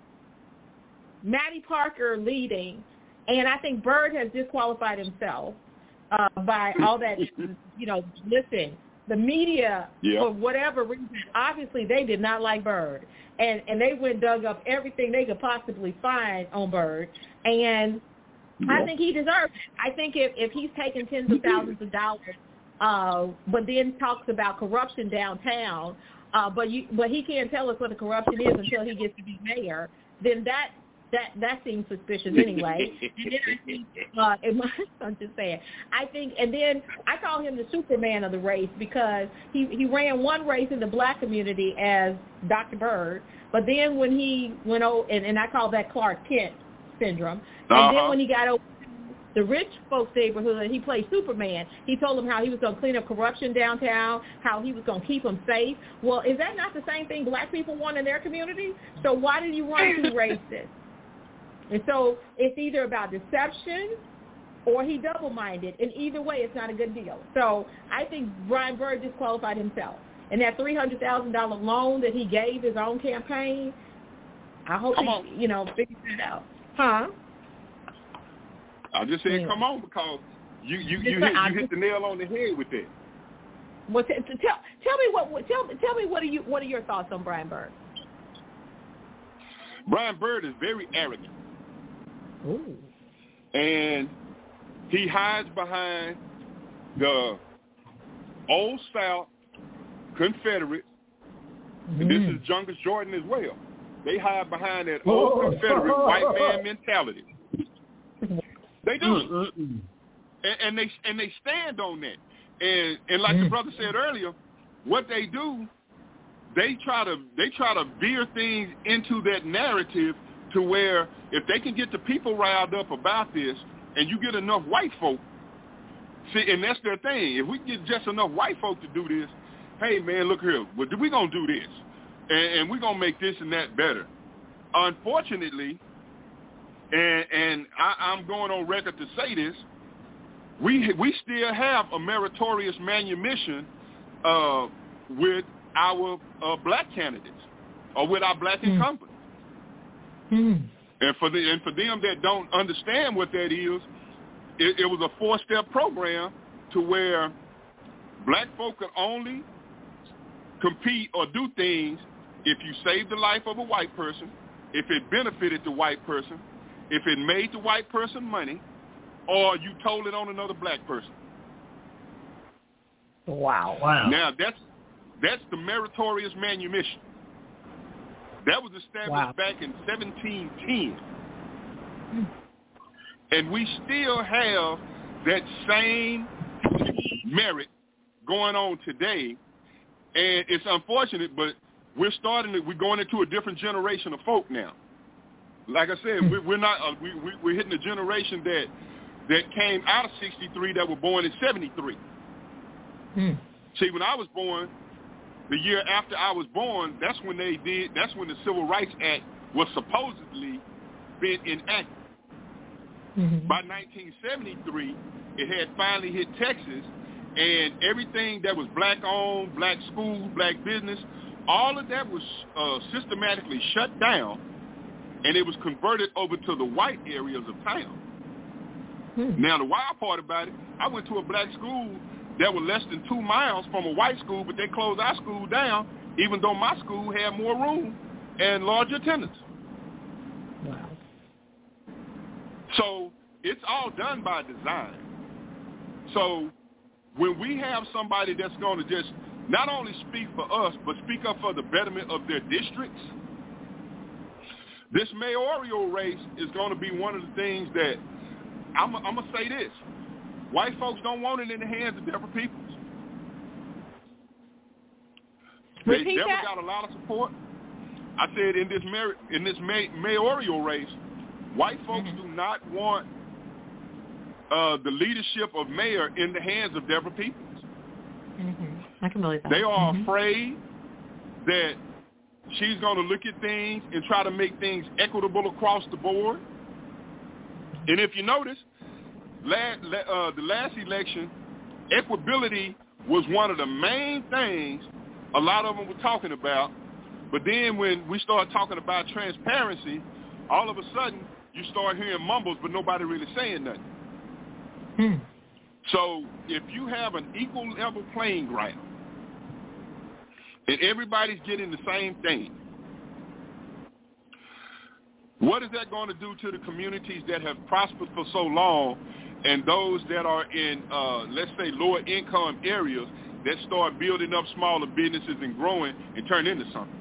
Matty Parker leading, and I think Byrd has disqualified himself by all that, listen. The media, for whatever reason, obviously they did not like Byrd. And they went and dug up everything they could possibly find on Byrd. And I think he deserves it. I think if he's taking tens of thousands of dollars, but then talks about corruption downtown, but he can't tell us what the corruption is until he gets to be mayor, then that seems suspicious anyway. And then I think, I'm just saying, and then I call him the Superman of the race, because he ran one race in the black community as Dr. Byrd, but then when he went over, and I call that Clark Kent syndrome, and then when he got over to the rich folks' neighborhood, he played Superman. He told them how he was going to clean up corruption downtown, how he was going to keep them safe. Well, is that not the same thing black people want in their community? So why did you run two races? And so it's either about deception or he double-minded. And either way, it's not a good deal. So I think Brian Byrd disqualified himself. And that $300,000 loan that he gave his own campaign, I hope he figures it out. Huh? I just said, come on, because you hit the nail on the head with that. Well, tell me what are your thoughts on Brian Byrd? Brian Byrd is very arrogant. Ooh. And he hides behind the Old South Confederate, and this is Jungus Jordan as well. They hide behind that old Confederate white man mentality. They do, and they stand on that. And like the brother said earlier, what they do, they try to veer things into that narrative to where if they can get the people riled up about this, and you get enough white folk, see, and that's their thing. If we get just enough white folk to do this, hey man, look here, we're gonna do this, and we're gonna make this and that better. Unfortunately, and I'm going on record to say this, we still have a meritorious manumission with our black candidates or with our black incumbents. And for them that don't understand what that is, it was a 4-step program to where black folk could only compete or do things if you saved the life of a white person, if it benefited the white person, if it made the white person money, or you told it on another black person. Wow. Now, that's the meritorious manumission. That was established back in 1710. And we still have that same merit going on today. And it's unfortunate, but we're going into a different generation of folk now. Like I said, we're hitting a generation that came out of 63 that were born in 73. See, when I was born, the year after I was born, that's when the Civil Rights Act was supposedly been enacted. By 1973, it had finally hit Texas, and everything that was black-owned, black schools, black business, all of that was systematically shut down, and it was converted over to the white areas of town. Now, the wild part about it, I went to a black school that was less than 2 miles from a white school, but they closed our school down, even though my school had more room and larger attendance. Wow. So it's all done by design. So when we have somebody that's going to just not only speak for us, but speak up for the betterment of their districts, this mayoral race is going to be one of the things that I'm going to say this. White folks don't want it in the hands of different peoples. They never got a lot of support. I said in this mayoral race, white folks do not want the leadership of mayor in the hands of different peoples. I can believe that. They are afraid that she's going to look at things and try to make things equitable across the board. And if you notice, the last election, equitability was one of the main things a lot of them were talking about. But then when we start talking about transparency, all of a sudden you start hearing mumbles, but nobody really saying nothing. So if you have an equal level playing ground and everybody's getting the same thing, what is that going to do to the communities that have prospered for so long and those that are in, let's say, lower income areas that start building up smaller businesses and growing and turn into something?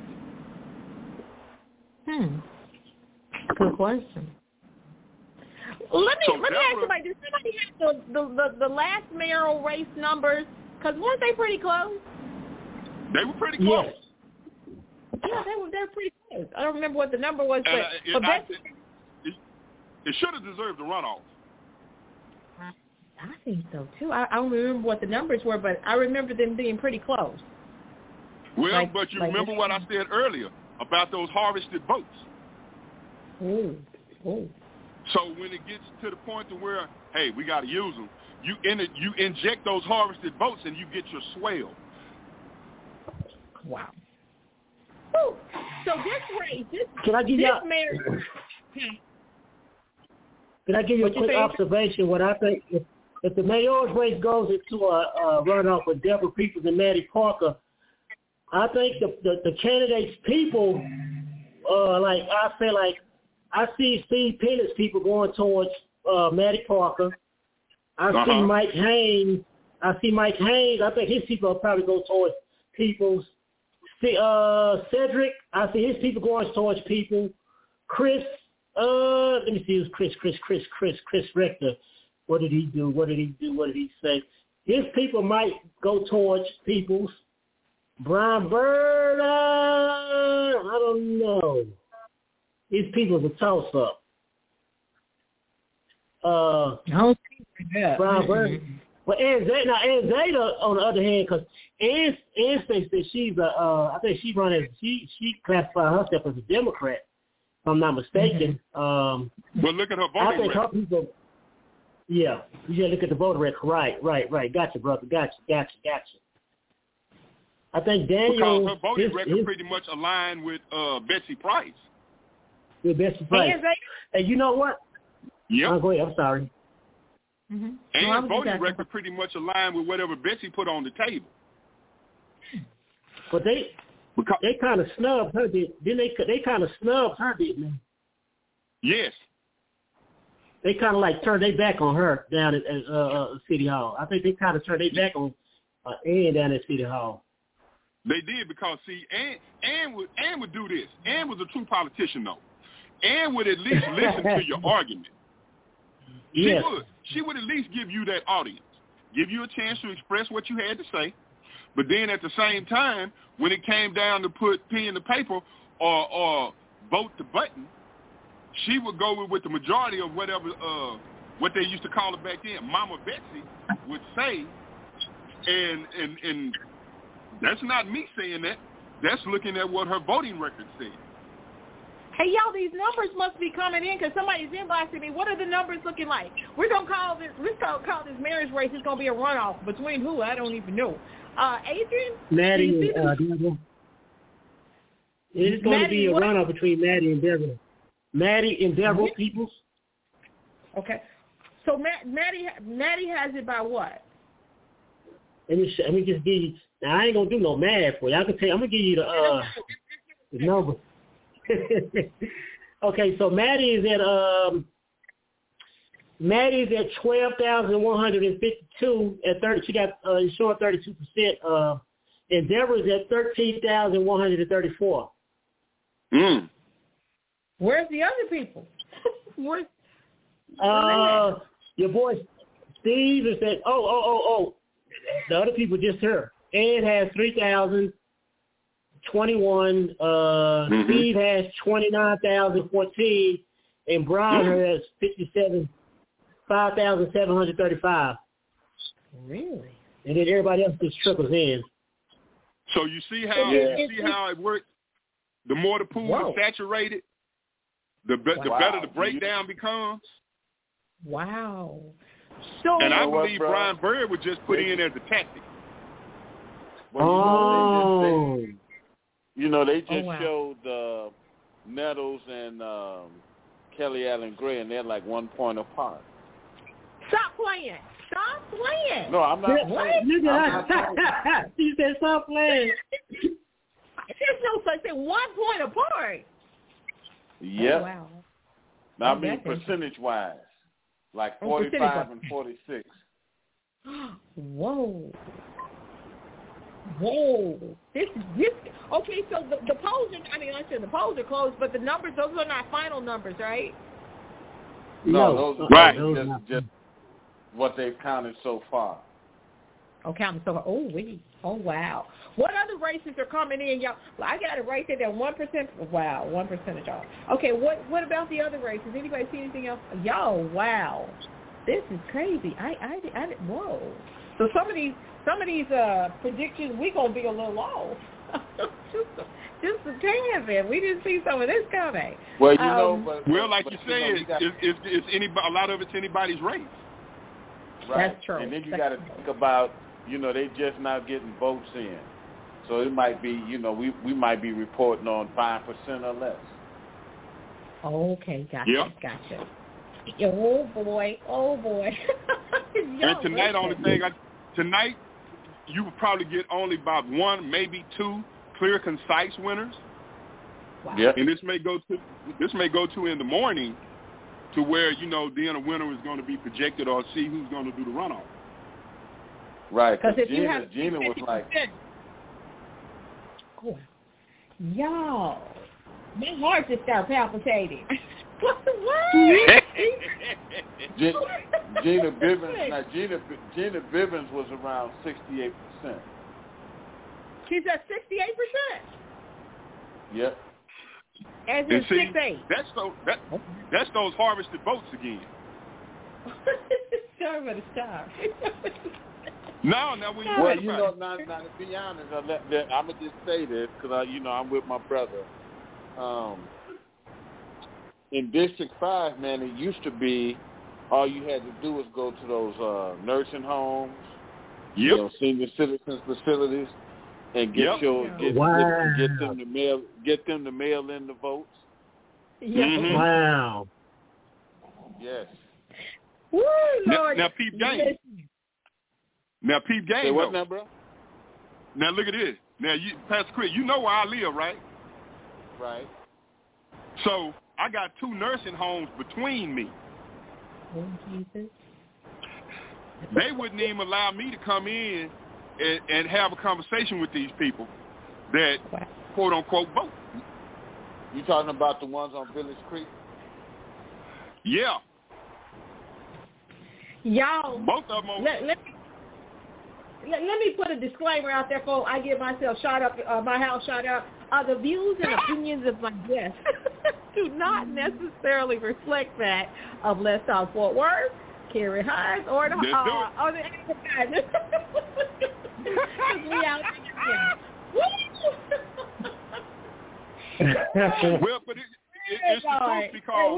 Good question. Let me ask you about this. Somebody have the last mayoral race numbers, because weren't they pretty close? They were pretty close. Yes. Yeah, they're pretty close. I don't remember what the number was, but Betsy, it should have deserved a runoff. I think so too. I don't remember what the numbers were, but I remember them being pretty close. Well, but you remember what I said earlier about those harvested votes. So when it gets to the point to where, hey, we got to use them, you inject those harvested votes and you get your swell. Wow. Ooh. So this race, Can I give you a quick observation? What I think, if the mayor's race goes into a runoff with Deborah Peoples and Maddie Parker, I think the candidates' people, I see Steve Pennett's people going towards Maddie Parker. I see Mike Haynes. I think his people will probably go towards Peoples. Cedric, I see his people going towards people. Chris, let me see, who's Chris Rector. What did he do? What did he say? His people might go towards Peoples. Brian Bird, I don't know. His people's a toss-up. Brian Bird. But Ann Zeta, on the other hand, because Ann thinks that she's I think she classified herself as a Democrat, if I'm not mistaken. Well, look at her voting I think her people, yeah, you gotta look at the voter record. Right. Gotcha, brother. Gotcha. I think Daniel... Because her voting record pretty much aligned with Betsy Price. With Betsy Price. And you know what? Yeah. Go ahead, I'm sorry. Mm-hmm. And voting record pretty much aligned with whatever Betsy put on the table. But they kind of snubbed her, didn't they kind of snubbed her, didn't they? Yes. They kind of like turned their back on her down at City Hall. I think they kind of turned their back on Ann down at City Hall. They did because, see, Ann would do this. Ann was a true politician, though. Ann would at least listen to your argument. Yes. She would at least give you that audience, give you a chance to express what you had to say. But then at the same time, when it came down to put pen to paper or vote the button, she would go with the majority of whatever what they used to call it back then, Mama Betsy would say, and that's not me saying that. That's looking at what her voting record said. Hey, y'all, these numbers must be coming in because somebody's inboxing me. What are the numbers looking like? We're going to call this, let's call this marriage race. It's going to be a runoff. Between who? I don't even know. Adrian? Maddie and Deborah. It's going to be a runoff between Maddie and Deborah. Maddie and Deborah Peoples. Okay. So Maddie has it by what? Let me just give you, now I ain't going to do no math for you. I'm going to give you the number. Okay, so Maddie's at 12,152 at 30. She got showing 32%. And Deborah's at 13,134. Where's the other people? Where's your boy Steve is at the other people just here. Ed has 3,021. Steve has 29,014, and Brian has 5,735. Really? And then everybody else just trickles in. So you see how it works. The more the pool is saturated, the better the breakdown becomes. Wow. So, and I believe Brian Bird would just put in as a tactic. Well, they just showed Nettles and Kelly Allen Gray, and they're like 1 point apart. Stop playing. No, I'm not playing. She said stop playing. There's no such thing. 1 point apart. Yep. Oh, wow. Now, I mean percentage-wise, like 45 and 46. Whoa. This. Okay, so the polls are, the polls are closed, but the numbers, those are not final numbers, right? No, those are just what they've counted so far. Oh, counting so far. Oh, wow. What other races are coming in, y'all? Well, I got it right there. 1%. Wow, 1% of y'all. Okay, what about the other races? Anybody see anything else? Y'all, wow. This is crazy. Whoa. So some of these predictions, we gonna be a little off. just a tad bit. We didn't see some of this coming. Well, like you say, it's a lot of it's anybody's race. Right. That's true. And then you got to think about, they just not getting votes in, so it might be, we might be reporting on 5% or less. Okay, gotcha. Yep. Gotcha. Oh boy. And tonight you will probably get only about 1, maybe 2 clear, concise winners. Wow. Yep. And this may go to in the morning, to where then a winner is going to be projected, or see who's going to do the runoff. Right. Because Gina was like, oh, y'all, my heart just started palpitating. What? Gina Bibbins was around 68%. She's at 68%. Yep. As in 6'8". That's those harvested votes again. Sorry about the stop. No, when you now to be honest, I'm gonna just say this because I'm with my brother. In District 5, man, it used to be all you had to do was go to those nursing homes, senior citizens facilities, and get them to mail in the votes. Yeah. Mm-hmm. Wow. Yes. Woo, Lord. Now peep game. Now peep game. Say what now, bro? Now look at this. Now Pastor Chris, you know where I live, right? Right. So I got 2 nursing homes between me. Oh, Jesus. They wouldn't even allow me to come in and have a conversation with these people that quote unquote vote. You talking about the ones on Village Creek? Yeah. Y'all, both of them. Let me put a disclaimer out there before I get myself shot up, my house shot up. The views and opinions of my guests do not necessarily reflect that of Let's Talk Fort Worth, Carrie Hines, or the Enterprise. We out there. Well, but it's the truth because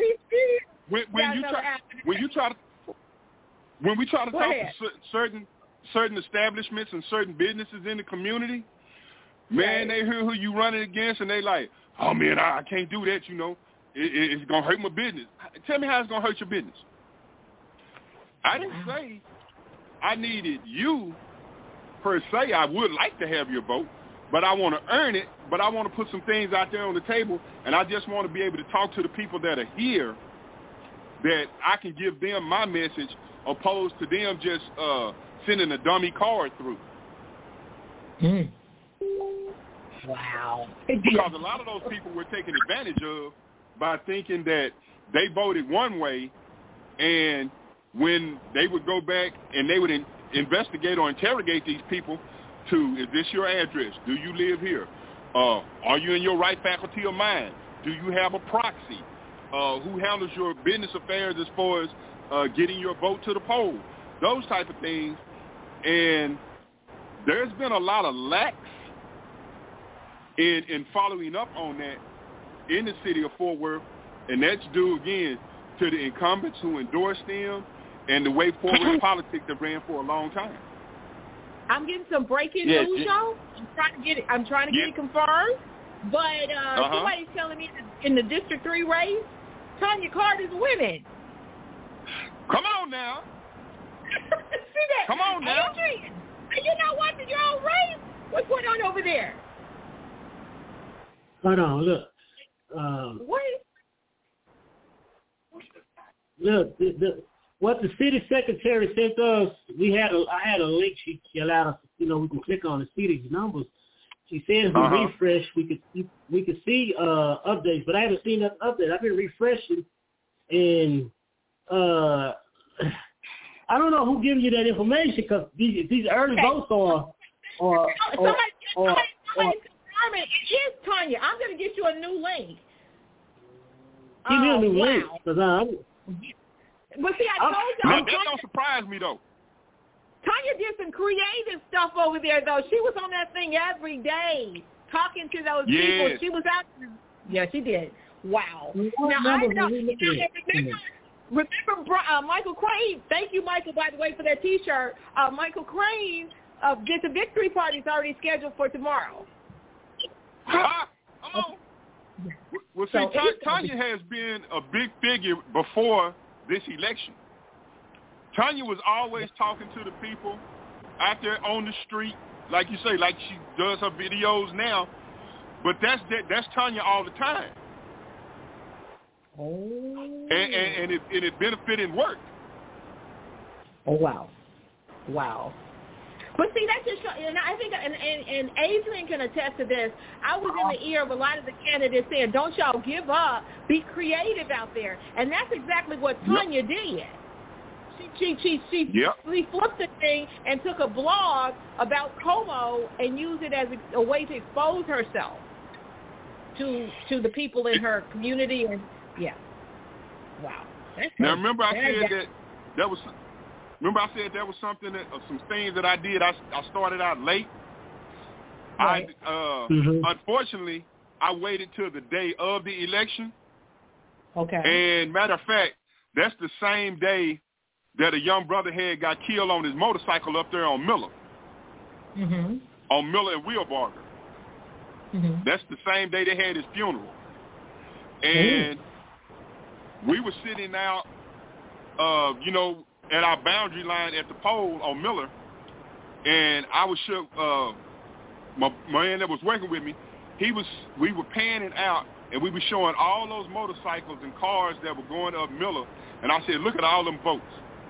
when we try to talk to certain establishments and certain businesses in the community, man, they hear who you running against and they like, oh man, I can't do that. You know, it's gonna hurt my business. Tell me how it's gonna hurt your business. I didn't say I needed you per se. I would like to have your vote, but I want to earn it. But I want to put some things out there on the table, and I just want to be able to talk to the people that are here, that I can give them my message, opposed to them just sending a dummy card through. Wow. Because a lot of those people were taken advantage of by thinking that they voted one way, and when they would go back and they would investigate or interrogate these people to, is this your address? Do you live here? Are you in your right faculty of mind? Do you have a proxy? Who handles your business affairs as far as getting your vote to the poll? Those type of things. And there's been a lot of lax in following up on that in the city of Fort Worth, and that's due, again, to the incumbents who endorsed them and the way Fort Worth politics have ran for a long time. I'm getting some breaking news, y'all. I'm trying to get it confirmed, but somebody's telling me that in the District 3 race, Tanya Carter's winning. Come on now. See that? Come on now. Adrian, are you not watching your own race? What's going on over there? Hold on, look. What? Look, what the city secretary sent us, I had a link she allowed us, we can click on to see these numbers. She says we refresh, we could see updates, but I haven't seen that update. I've been refreshing, and I don't know who giving you that information, because these early votes are it is Tanya. I'm going to get you a new link. Give me a new link, because But see, I told you. That don't surprise me, though. Tanya did some creative stuff over there, though. She was on that thing every day, talking to those people. She was out there. Yeah, she did. Wow. Remember Michael Crane. Thank you, Michael, by the way, for that T-shirt. Michael Crane did the victory party. It's already scheduled for tomorrow. Well, see, Tanya has been a big figure before this election. Tanya was always talking to the people out there on the street, like you say, like she does her videos now. But that's Tanya all the time. Oh. And it benefited and worked. Oh, wow. But see, that just shows, and I think, and Adrian can attest to this. I was in the ear of a lot of the candidates saying, "Don't y'all give up. Be creative out there," and that's exactly what Tanya did. She flipped the thing and took a blog about Como and used it as a way to expose herself to the people in her community. And wow. Now remember, I said that was. Remember I said that was something that some things that I did. I started out late. Right. Unfortunately, I waited till the day of the election. Okay. And matter of fact, that's the same day that a young brother had got killed on his motorcycle up there on Miller. Mm-hmm. On Miller and Wheelbarger. Mm-hmm. That's the same day they had his funeral. And we were sitting out at our boundary line at the pole on Miller, and I was shook. My man that was working with me, we were panning out, and we were showing all those motorcycles and cars that were going up Miller, and I said, look at all them boats.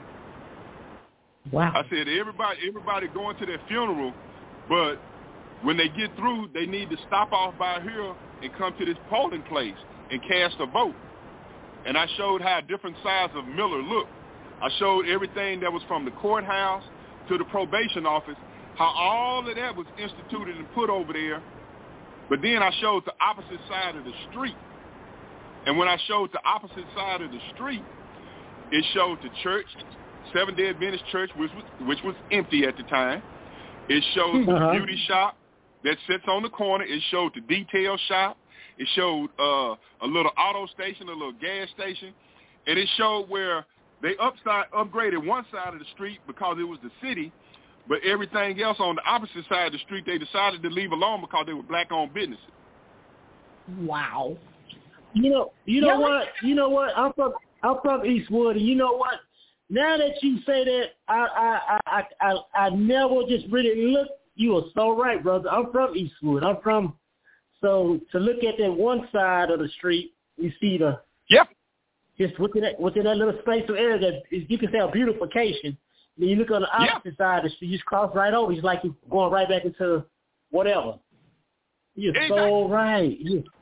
Wow. I said, everybody going to their funeral, but when they get through, they need to stop off by here and come to this polling place and cast a vote. And I showed how different sides of Miller looked. I showed everything that was from the courthouse to the probation office, how all of that was instituted and put over there. But then I showed the opposite side of the street. And when I showed the opposite side of the street, it showed the church, Seventh-day Adventist church, which was empty at the time. It showed the beauty shop that sits on the corner. It showed the detail shop. It showed a little auto station, a little gas station. And it showed where they upgraded one side of the street because it was the city, but everything else on the opposite side of the street they decided to leave alone because they were black-owned businesses. Wow. You know what? I'm from Eastwood, and you know what? Now that you say that, I never just really looked. You are so right, brother. I'm from Eastwood. So to look at that one side of the street, you see the just within that little space of area that you can say a beautification. Then you look on the opposite side of the street, you just cross right over. It's like you're going right back into whatever. You're so right.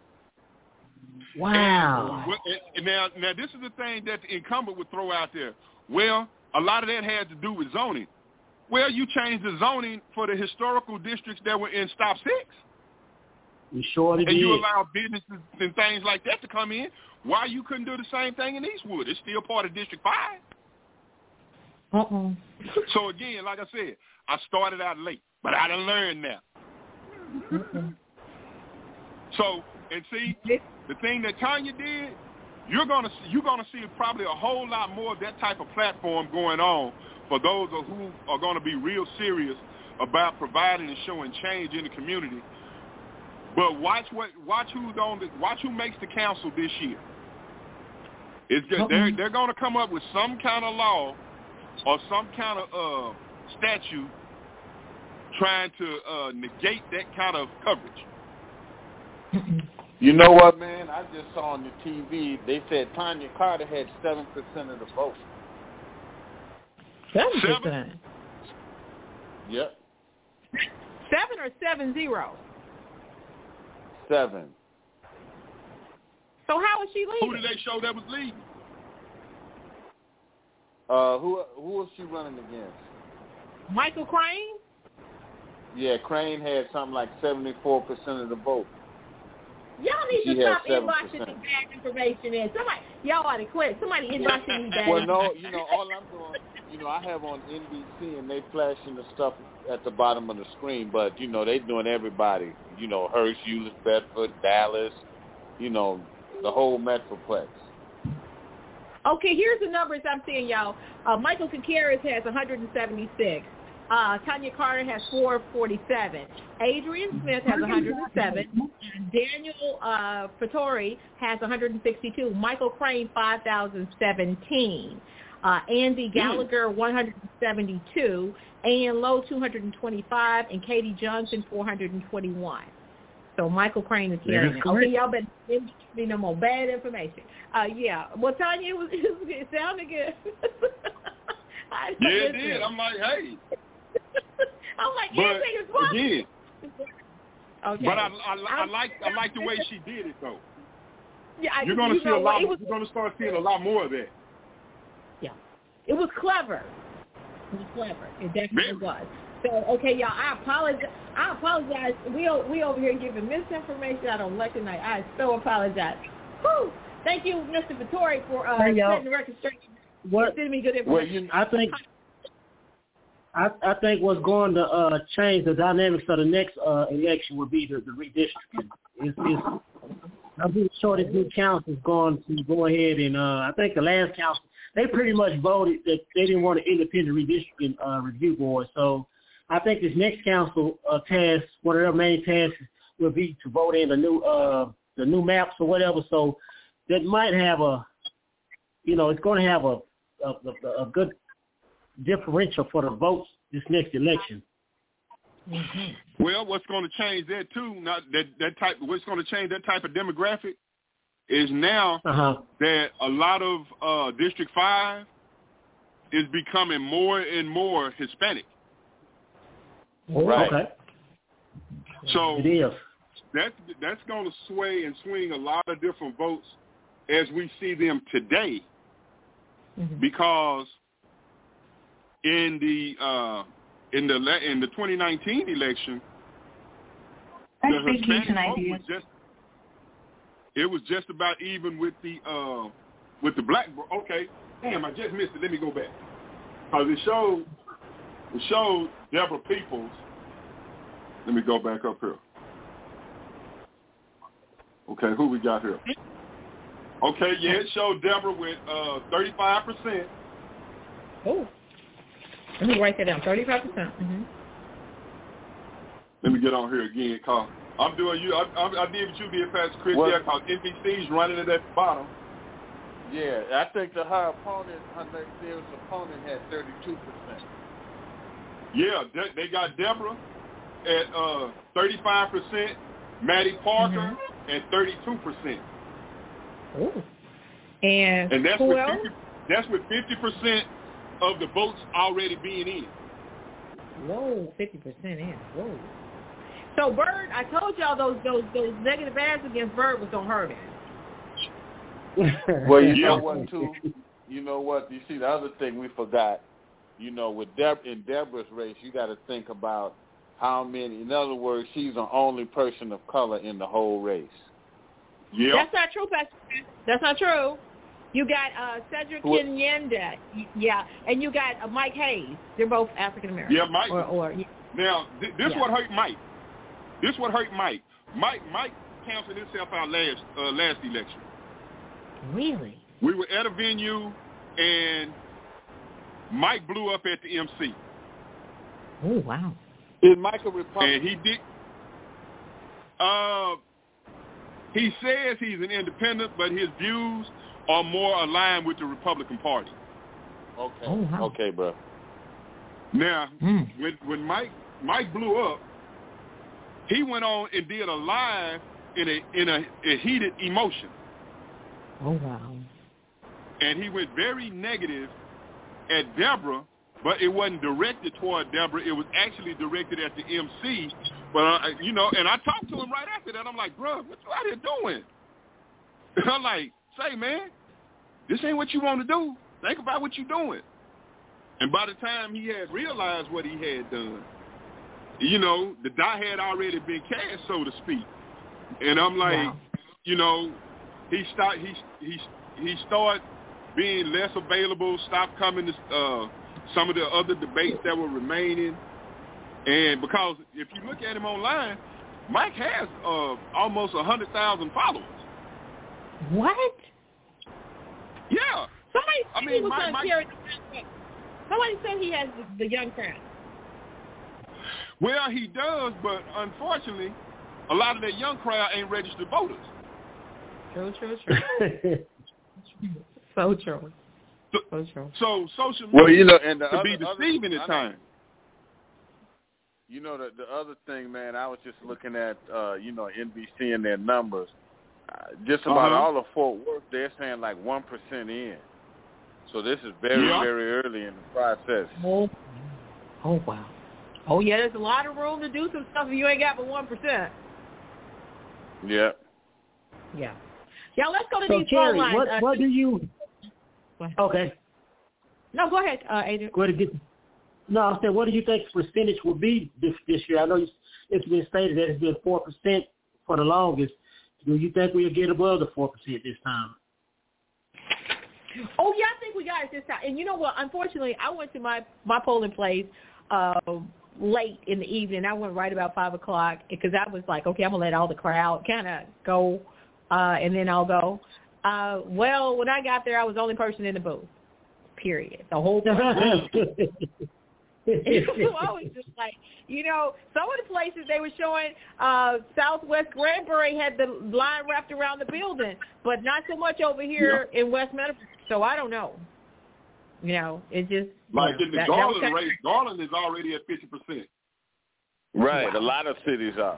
Wow. And now this is the thing that the incumbent would throw out there. Well, a lot of that had to do with zoning. Well, you changed the zoning for the historical districts that were in Stop 6. You sure did. And you allowed businesses and things like that to come in. Why you couldn't do the same thing in Eastwood? It's still part of District 5. So again, like I said, I started out late, but I done learned now. So, and see, the thing that Tanya did, you're gonna see probably a whole lot more of that type of platform going on for those who are going to be real serious about providing and showing change in the community. But watch who makes the council this year. It's good. They're going to come up with some kind of law or some kind of statute trying to negate that kind of coverage. You know what, man? I just saw on the TV, they said Tanya Carter had 7% of the vote. 7%? Yep. 7 or 70? 7. So how is she leading? Who did they show that was leading? Who was she running against? Michael Crane? Yeah, Crane had something like 74% of the vote. Y'all need to stop inboxing me bad information in. Y'all ought to quit. Somebody inboxing me bad information. Well, no, all I'm doing, I have on NBC and they flashing the stuff at the bottom of the screen, but, they doing everybody. Hearst, Euless, Bedford, Dallas, the whole Metroplex. Okay, here's the numbers I'm seeing, y'all. Michael Kakaris has 176. Tanya Carter has 447. Adrian Smith has 107. Daniel Fattori has 162. Michael Crane, 5,017. Andy Gallagher, 172. Ann Lowe, 225. And Katie Johnson, 421. So Michael Crane is carrying it. Okay, y'all better give me no more bad information. Yeah. Well, Tanya, it sounded good. Yeah, it did. I'm like, hey. I'm like, anything is possible. Again. Okay. But I like the way she did it though. Yeah, you're gonna see a lot. You're gonna start seeing a lot more of that. Yeah, it was clever. It definitely was. So okay, y'all. I apologize. We over here giving misinformation out on election night. I so apologize. Whew. Thank you, Mr. Fattori, for setting the record straight. Sending me good information. I think what's going to change the dynamics of the next election would be the redistricting. I'm pretty sure this new council is going to go ahead and I think the last council, they pretty much voted that they didn't want an independent redistricting review board. So I think this next council task, one of their main tasks will be to vote in the new maps or whatever. So that might have it's going to have a a good differential for the votes this next election. Mm-hmm. Well, what's going to change that too? Not that type. What's going to change that type of demographic is now that a lot of District 5 is becoming more and more Hispanic. Right. Okay. So it is. That's going to sway and swing a lot of different votes as we see them today, because in the 2019 election, the Hispanic vote was just about even with the black. Okay, damn, I just missed it. Let me go back, because it showed Deborah Peoples. Let me go back up here. Okay, who we got here? Okay, yeah, it showed Deborah with 35%. Oh, let me write that down. 35%. Mm-hmm. Let me get on here again, cause I'm doing you. I did what you did, Pastor Chris. Yeah, cause NBC's running it at the bottom. Yeah, I think her next nearest opponent had 32%. Yeah, they got Deborah at 35%, Maddie Parker at 32%. Ooh. And that's who with else? That's with 50% of the votes already being in. Whoa, 50% in. Whoa. So Bird, I told y'all those negative ads against Bird was gonna hurt him. Well, you know what too? You know what? You see, the other thing we forgot. You know, with in Deborah's race, you got to think about how many. In other words, she's the only person of color in the whole race. Yeah. That's not true, Pastor. That's not true. You got Cedric Kenyenda, yeah, and you got Mike Hayes. They're both African American. Yeah, Mike. Now, this what hurt Mike. This what hurt Mike. Mike canceled himself out last election. Really? We were at a venue, and Mike blew up at the MC. Oh, wow. Is Mike a Republican? And he did. He says he's an independent, but his views are more aligned with the Republican Party. Okay. Oh, wow. Okay, bro. Now, when Mike blew up, he went on and did a live in a heated emotion. Oh, wow. And he went very negative at Deborah, but it wasn't directed toward Deborah. It was actually directed at the MC. But, and I talked to him right after that. I'm like, bro, what you out here doing? I'm like, say, man, this ain't what you want to do. Think about what you're doing. And by the time he had realized what he had done, the die had already been cast, so to speak. And I'm like, he started being less available, stopped coming to some of the other debates that were remaining. And because if you look at him online, Mike has almost 100,000 followers. What? Yeah. Somebody said he has the young crowd. Well, he does, but unfortunately, a lot of that young crowd ain't registered voters. True. So true. So social media can be deceiving at times. The other thing, man, I was just looking at, NBC and their numbers. Just about all of Fort Worth, they're saying like 1% in. So this is very, very early in the process. Oh, wow. Oh, yeah, there's a lot of room to do some stuff if you ain't got but 1%. Yeah. Yeah. Yeah, let's go to so these Terry, phone lines. what do you... Okay. No, go ahead, Adrian. Go ahead and get... No, I said, what do you think the percentage will be this year? I know it's been stated that it's been 4% for the longest. Do you think we'll get above the 4% this time? Oh, yeah, I think we got it this time. And you know what? Unfortunately, I went to my polling place late in the evening. I went right about 5 o'clock because I was like, okay, I'm going to let all the crowd kind of go, and then I'll go. Well, when I got there, I was the only person in the booth, period. The whole place. So I was just like, some of the places they were showing, Southwest Granbury had the line wrapped around the building, but not so much over here in West Meadowbrook. So I don't know. You know, it just like you in the know, Garland race. Garland is already at 50%. Right, wow. a lot of cities are.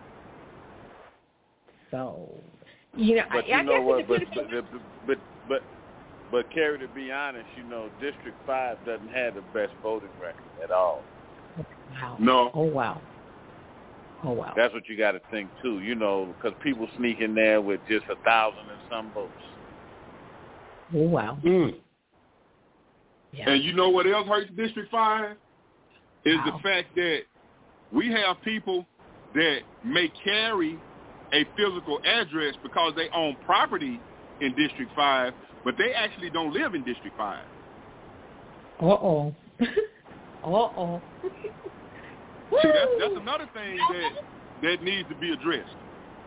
So, you know, But I you know guess what? But Carrie, to be honest, you know, District 5 doesn't have the best voting record at all. Wow. No. Oh wow. Oh wow. That's what you got to think too. You know, because people sneak in there with just 1,000 and some votes. Oh wow. Mm. Yeah. And you know what else hurts District 5? Is Wow. the fact that we have people that may carry a physical address because they own property in District 5, but they actually don't live in District 5. Uh-oh. Uh-oh. See, that's another thing that needs to be addressed.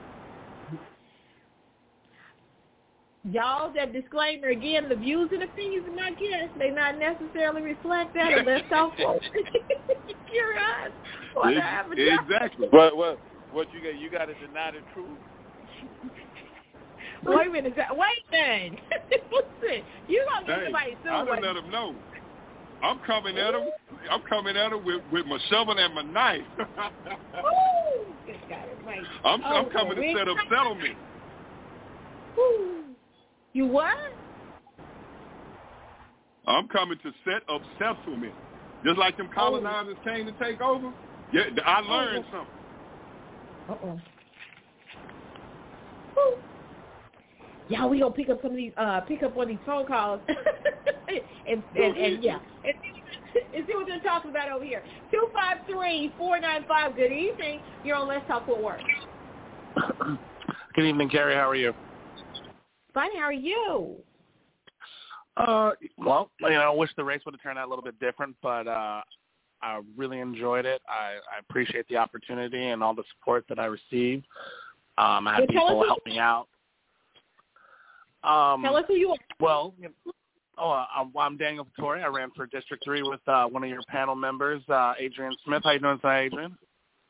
Y'all, that disclaimer again, the views and opinions of my guests may not necessarily reflect that unless talk for curious. Exactly. But what you got to deny the truth. Wait a minute. Wait then. Listen, you gonna get somebody soon. I'm gonna let them know. I'm coming at them. I'm coming at them with my shovel and my knife. Ooh, good God, right. I'm coming to set up settlement. Ooh. You what? I'm coming to set up settlement. Just like them colonizers came to take over. Yeah, I learned something. Y'all, we gonna pick up some of these, pick up one of these phone calls, and yeah, and see what they're talking about over here. 253-495. Good evening. You're on Let's Talk Fort Worth. Good evening, Carrie. How are you? Fine. How are you? Well, you know, I wish the race would have turned out a little bit different, but I really enjoyed it. I appreciate the opportunity and all the support that I received. I had people help me out. Tell us who you are. Well, I'm Daniel Vittori. I ran for District 3 with one of your panel members, Adrian Smith. How you doing today, Adrian?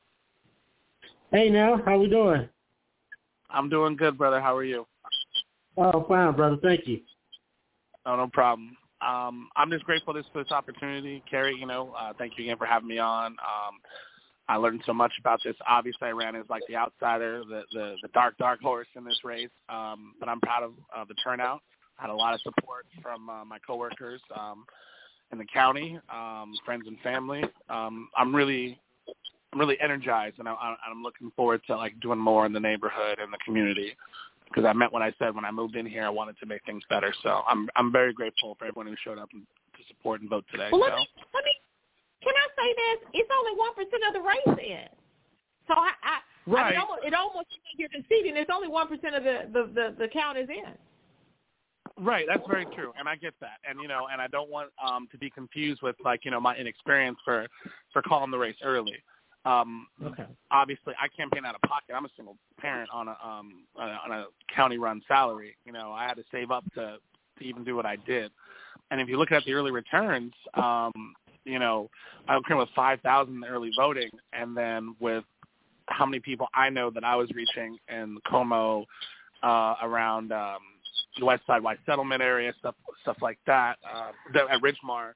Hey, now, how we doing? I'm doing good, brother. How are you? Oh, fine, brother. Thank you. Oh, no problem. I'm just grateful for this opportunity, Carrie. You know, thank you again for having me on. I learned so much about this. Obviously, I ran as like the outsider, the dark horse in this race, but I'm proud of the turnout. I had a lot of support from my coworkers in the county, friends and family. I'm really energized, and I'm looking forward to like doing more in the neighborhood and the community. Because I meant what I said when I moved in here. I wanted to make things better. So I'm very grateful for everyone who showed up to support and vote today. Well, let me. Can I say this? It's only 1% of the race in. So right. It almost you're conceding. It's only 1% of the count is in. Right, that's very true, and I get that, and you know, and I don't want to be confused with like you know my inexperience for calling the race early. Okay. Obviously, I campaign out of pocket. I'm a single parent on a county-run salary. You know, I had to save up to even do what I did. And if you look at the early returns, you know, I came with 5,000 in early voting, and then with how many people I know that I was reaching in Como, around the West Side White Settlement area, stuff like that, at Ridgemar.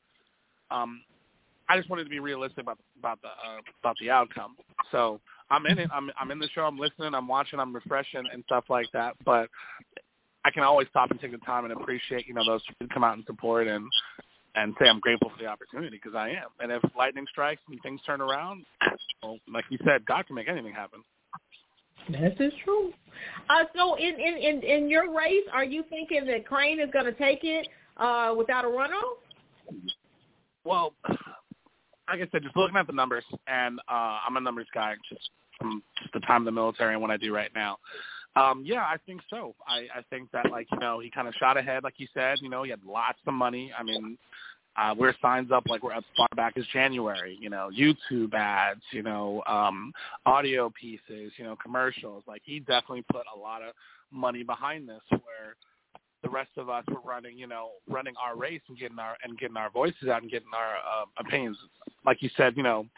I just wanted to be realistic about the outcome. So I'm in it. I'm in the show. I'm listening. I'm watching. I'm refreshing and stuff like that. But I can always stop and take the time and appreciate, you know, those who come out and support and say I'm grateful for the opportunity because I am. And if lightning strikes and things turn around, well, like you said, God can make anything happen. This is true. So in your race, are you thinking that Crane is going to take it without a runoff? Well, like I said, just looking at the numbers, and I'm a numbers guy just from just the time in the military and what I do right now. Yeah, I think so. I think that, like, you know, he kind of shot ahead, like you said. You know, he had lots of money. I mean, we're signs up like we're as far back as January, you know, YouTube ads, you know, audio pieces, you know, commercials. Like, he definitely put a lot of money behind this where the rest of us were running our race and getting our voices out and getting our opinions. Like you said, you know,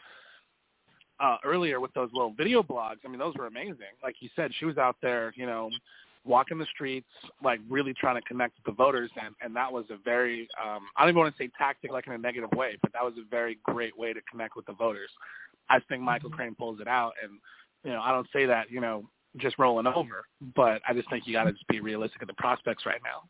earlier with those little video blogs, I mean, those were amazing. Like you said, she was out there, you know, walking the streets, like really trying to connect with the voters. And that was a very, I don't even want to say tactic like in a negative way, but that was a very great way to connect with the voters. I think Michael Crane pulls it out. And, I don't say that, just rolling over, but I just think you got to just be realistic at the prospects right now.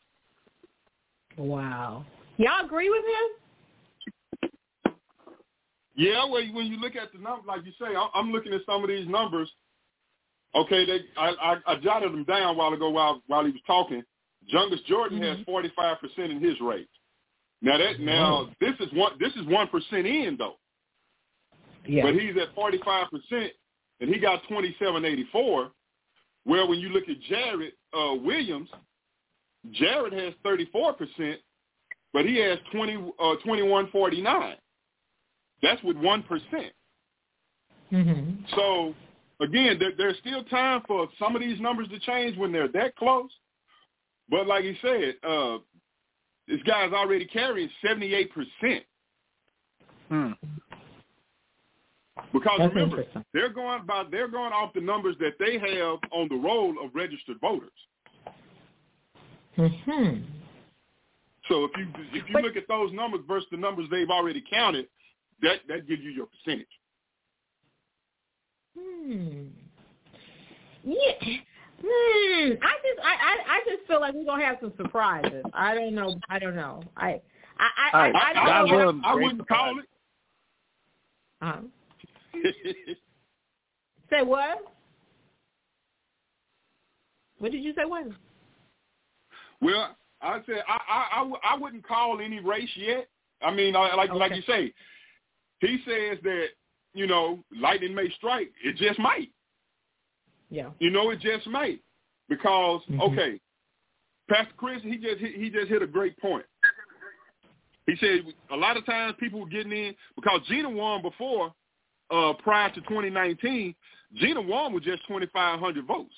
Wow. Y'all agree with him? Yeah, well, when you look at the numbers, like you say, I'm looking at some of these numbers. Okay, I jotted them down a while ago while he was talking. Jungus Jordan has 45% in his race. Now this is 1% in though. Yeah. But he's at 45%, and he got 2784. Well, when you look at Jared Williams, Jared has 34%, but he has 2149. That's with 1%. Mm-hmm. So, again, there's still time for some of these numbers to change when they're that close. But like he said, this guy's already carrying 78%. Because That's remember, they're going off the numbers that they have on the roll of registered voters. Mm-hmm. So if you look at those numbers versus the numbers they've already counted, that gives you your percentage. Yeah. I just feel like we're gonna have some surprises. I don't know. I wouldn't call it. Say what? What did you say? What? Well, I said I wouldn't call any race yet. I mean, like you say, he says that lightning may strike. It just might. Yeah. It just might because okay, Pastor Chris he just hit a great point. He said a lot of times people were getting in because Gina won before. Prior to 2019, Gina won with just 2,500 votes.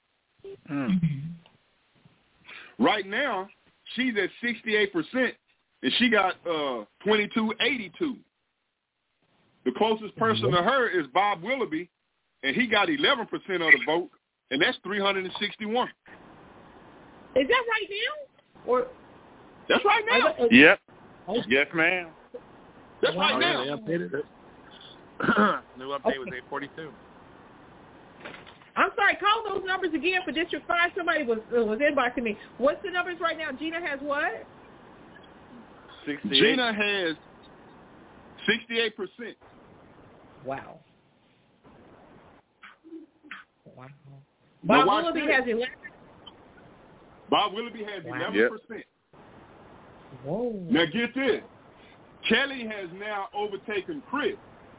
Right now, she's at 68%, and she got 2282. The closest person to her is Bob Willoughby, and he got 11% of the vote, and that's 361. Is that right now? Or that's right now. Yep. Yes, ma'am. That's right now. They updated it. New update was 842. I'm sorry, call those numbers again for District 5. Somebody was inboxing me. What's the numbers right now? Gina has what? 68. Gina has 68%. Wow. Bob Willoughby has 11. Bob Willoughby has 11%. Whoa. Now get this. Kelly has now overtaken Chris.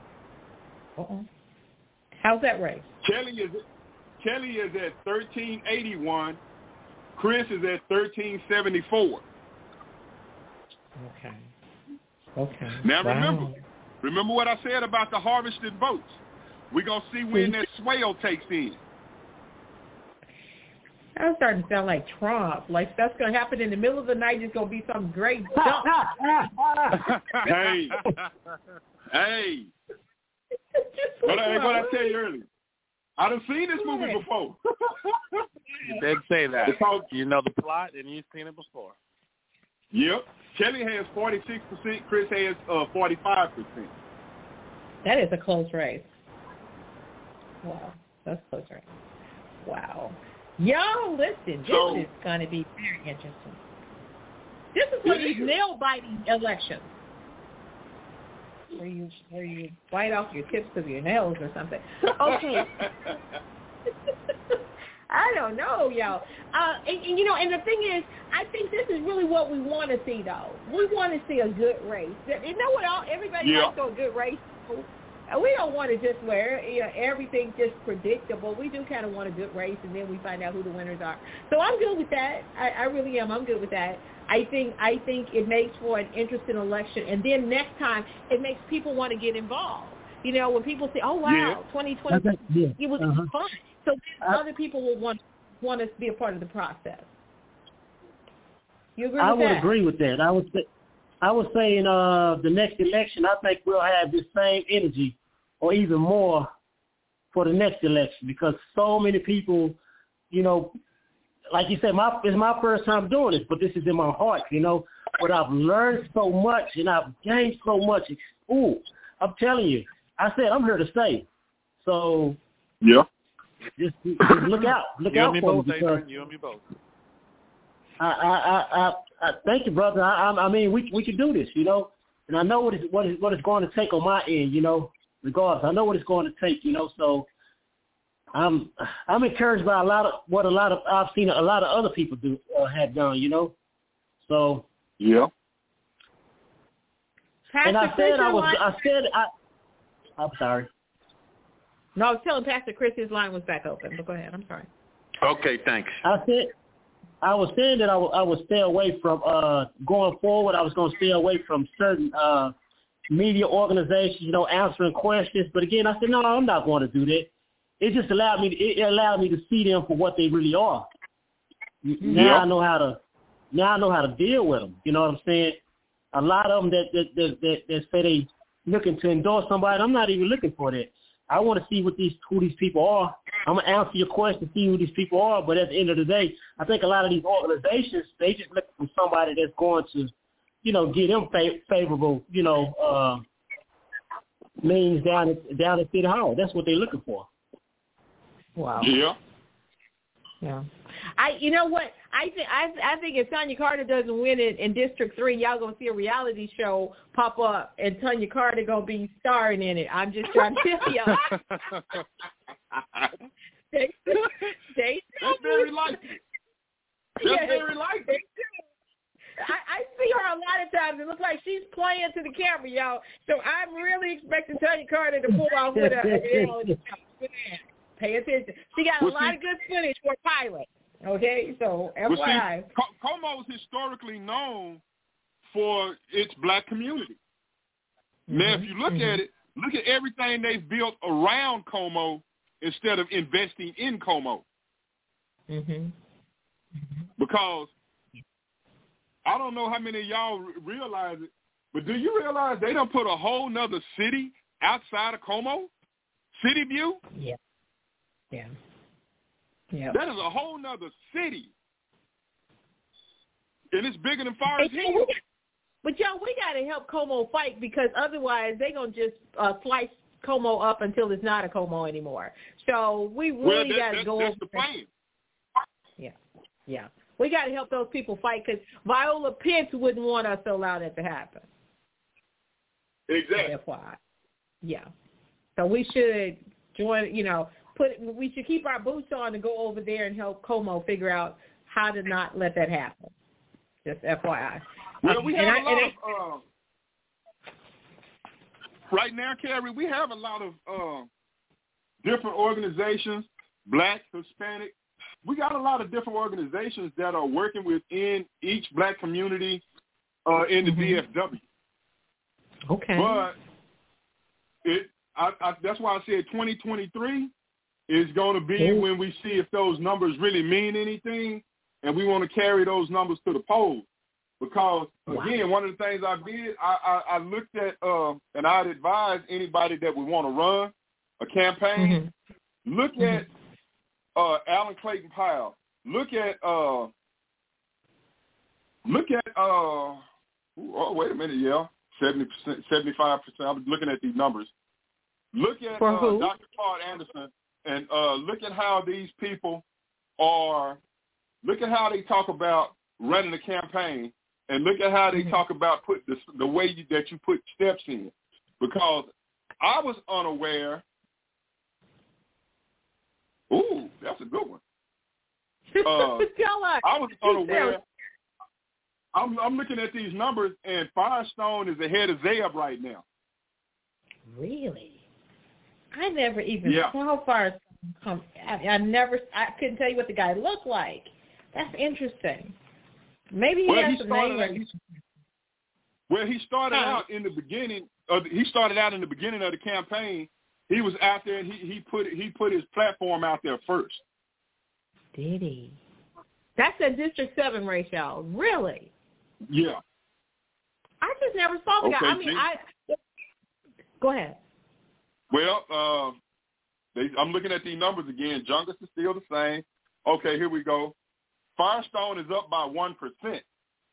How's that race? Kelly is at 1381. Chris is at 1374. Okay. Now remember what I said about the harvested votes. We're gonna see when that swale takes in. I'm starting to sound like Trump. Like that's gonna happen in the middle of the night. It's gonna be some great jump. Hey. What I tell you earlier, I done seen this movie before. You did say that. You know the plot, and you've seen it before. Yep. Kelly has 46%. Chris has 45%. That is a close race. Wow, that's a close race. Wow. Y'all, listen, this is going to be very interesting. This is one of these nail-biting elections. Where you bite off your tips of your nails or something. Okay. I don't know, y'all. And the thing is, I think this is really what we want to see, though. We want to see a good race. You know what? Everybody likes a good race. We don't want to just where everything's just predictable. We do kind of want a good race, and then we find out who the winners are. So I'm good with that. I really am. I'm good with that. I think it makes for an interesting election, and then next time it makes people want to get involved. When people say, "Oh wow, 2020, it was fun," so then other people will want us to be a part of the process. You agree with that? I would agree with that. I was saying the next election, I think we'll have the same energy or even more for the next election because so many people, like you said, it's my first time doing this, but this is in my heart, you know. But I've learned so much and I've gained so much. Ooh, I'm telling you. I said I'm here to stay. So yeah, just look out, out for me because you and me both. I thank you, brother. I mean, we can do this, you know. And I know what it's going to take on my end, you know. Regardless, I know what it's going to take, you know. So I'm encouraged by I've seen a lot of other people do have done, you know. So yeah. And I'm sorry. No, I was telling Pastor Chris his line was back open, but go ahead. I'm sorry. Okay, thanks. I was saying that I would stay away from going forward. I was going to stay away from certain media organizations, you know, answering questions. But again, I said no, I'm not going to do that. It just allowed me to see them for what they really are. Now I know how to deal with them. You know what I'm saying? A lot of them that say they looking to endorse somebody, I'm not even looking for that. I want to see who these people are. I'm going to answer your question, see who these people are. But at the end of the day, I think a lot of these organizations, they just look for somebody that's going to, you know, get them favorable, you know, means down at City Hall. That's what they're looking for. Wow. Yeah. Yeah. You know what? I think if Tanya Carter doesn't win it in District 3, y'all gonna see a reality show pop up, and Tanya Carter gonna be starring in it. I'm just trying to tell y'all. That's very likely. That's very likely. I see her a lot of times. It looks like she's playing to the camera, y'all. So I'm really expecting Tanya Carter to pull off with a reality show. Pay attention. She got a lot of good footage for a pilot. Okay, so FYI. Como is historically known for its black community. Now, if you look at it, look at everything they've built around Como instead of investing in Como. Because I don't know how many of y'all realize it, but do you realize they done put a whole nother city outside of Como? City View? Yeah. Yeah. Yeah. That is a whole nother city. And it's bigger than Forest Hill. But, y'all, we got to help Como fight because otherwise they're going to just slice Como up until it's not a Como anymore. So we really got to go over. That's the plan. Yeah. Yeah. We got to help those people fight because Viola Pence wouldn't want us to allow that to happen. Exactly. FYI. Yeah. So we should join, you know, we should keep our boots on to go over there and help Como figure out how to not let that happen. Just FYI. Well, we have a lot of right now, Carrie, we have a lot of different organizations, black, Hispanic. We got a lot of different organizations that are working within each black community in the DFW. Okay. But that's why I said 2023 is going to be when we see if those numbers really mean anything, and we want to carry those numbers to the polls. Because, again, one of the things I did, I looked at, and I'd advise anybody that would want to run a campaign, look at Alan Clayton Powell. Look at, oh, wait a minute, 70%, 75%. I was looking at these numbers. Look at Dr. Claude Anderson, and look at how these people look at how they talk about running a campaign, and look at how they talk about the way that you put steps in. Because I was unaware. Ooh, that's a good one. I was unaware. I'm looking at these numbers, and Firestone is ahead of Zeb right now. Really? I never even saw Firestone come. I couldn't tell you what the guy looked like. That's interesting. Maybe he has some name. Well, he started out in the beginning. He started out in the beginning of the campaign. He was out there, and he put his platform out there first. Did he? That's a District 7 race, y'all. Really? Yeah. I just never saw the guy. I mean, go ahead. Well, I'm looking at these numbers again. Jungus is still the same. Okay, here we go. Firestone is up by 1%.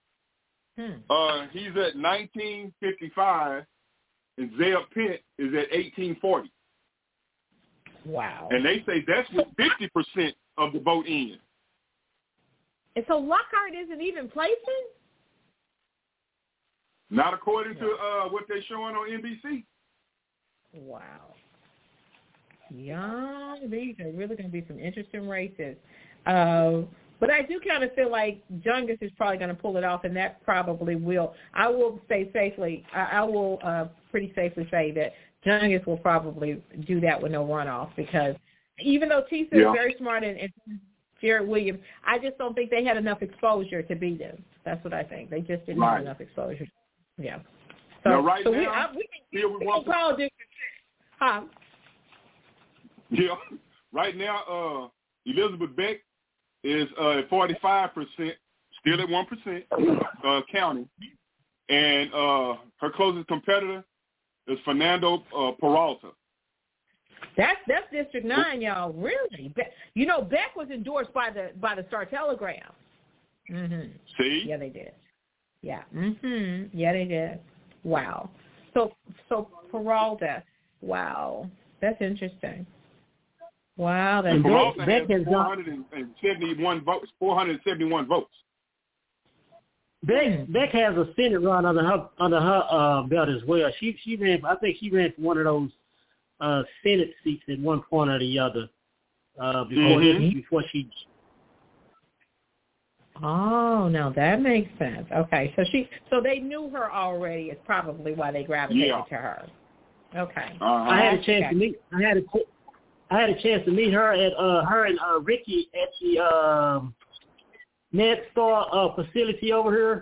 He's at 1955, and Zeb Pitt is at 1840. Wow. And they say that's with 50% of the vote in. And so Lockhart isn't even placing? Not according to what they're showing on NBC. Wow. Yeah, these are really going to be some interesting races. But I do kind of feel like Jungus is probably going to pull it off, and that probably will. I will say safely, I will pretty safely say that Jungus will probably do that with no runoff, because even though Tisa is very smart and Jared Williams, I just don't think they had enough exposure to beat him. That's what I think. They just didn't have enough exposure. Yeah. So, now, right so now, we can call this. Huh? Yeah. Right now, Elizabeth Beck is at 45%, still at 1%, counting. And her closest competitor is Fernando Peralta. That's District 9, y'all. Really? You know, Beck was endorsed by the Star-Telegram. Mm-hmm. See? Yeah, they did. Yeah. Mm-hmm. Yeah, they did. Wow. So Peralta. Wow. That's interesting. Wow. That's Peralta has 471 votes. 471 votes. Beck has a Senate run under her belt as well. She ran. I think she ran for one of those Senate seats at one point or the other before she. Oh, now that makes sense. Okay, so they knew her already. Is probably why they gravitated to her. Okay. I had a chance to meet. I had a chance to meet her at her and Ricky at the NetStar facility over here.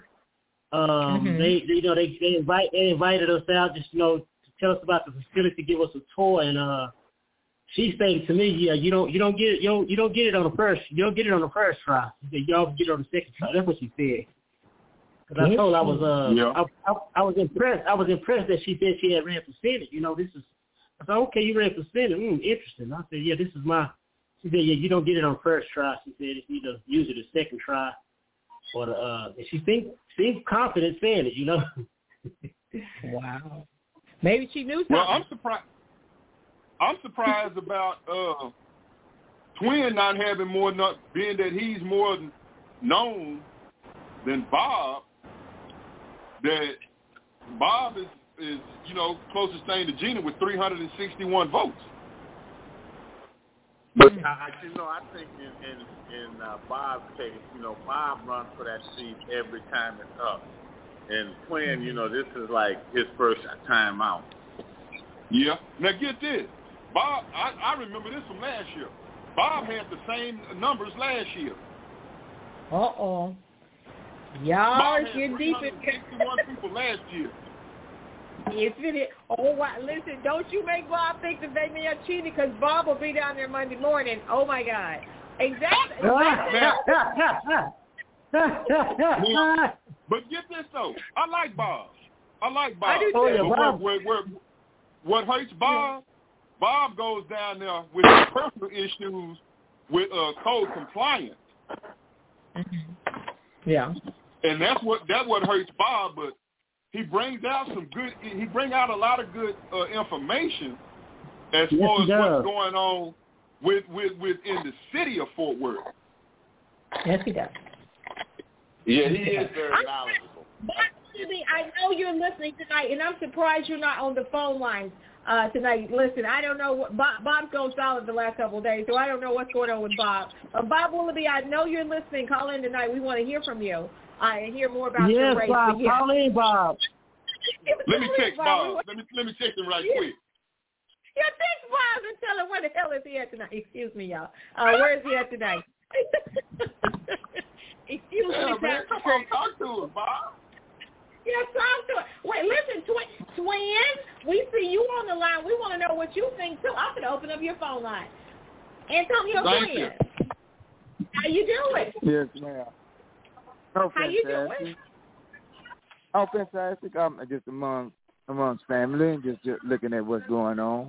They invited us out just to tell us about the facility, give us a tour, and she stated to me, you don't get it on the first try. She said, y'all get it on the second try. That's what she said. Because I told her I was impressed. I was impressed that she said she had ran for Senate. I said, okay, you ran for Senate. Interesting. I said, yeah, this is my. She said, yeah, you don't get it on the first try. She said, it's either use it the second try, or and she seemed confident saying it. Wow. Maybe she knew something. Well, I'm surprised about Twin not having more, being that he's more known than Bob. That Bob is closest thing to Gina with 361 votes. But I think in Bob's case, Bob runs for that seat every time it's up. And Twin, this is like his first time out. Yeah. Now get this. Bob, I remember this from last year. Bob had the same numbers last year. Uh-oh. Y'all is getting deep in 61 people last year. Listen, don't you make Bob think that they may have cheated, because Bob will be down there Monday morning. Oh, my God. Exactly. But get this, though. I like Bob. I do too. But what hurts Bob, Bob goes down there with his personal issues with code compliance. Yeah. And that's what hurts Bob, but he brings out a lot of good information as far as what's going on within the city of Fort Worth. Yes, he does. Yeah, he is very knowledgeable. I know you're listening tonight, and I'm surprised you're not on the phone lines tonight. Listen, I don't know what Bob's gone solid the last couple of days, so I don't know what's going on with Bob. Bob Willoughby, I know you're listening. Call in tonight. We want to hear from you and hear more about your race. Yes, Bob. Call in, Bob. Let me text Bob. Let me text him right quick. Yeah, text Bob and tell him where the hell is he at tonight. Excuse me, y'all. Where is he at tonight? Excuse me. Man, come on, talk to him, Bob. Yeah, talk to him. Wait, listen, Twin, we see you on the line. We want to know what you think, too. I'm going to open up your phone line. Antonio Twin, how you doing? Yes, ma'am. Oh, how you doing? Oh, fantastic. I'm just amongst family and just looking at what's going on.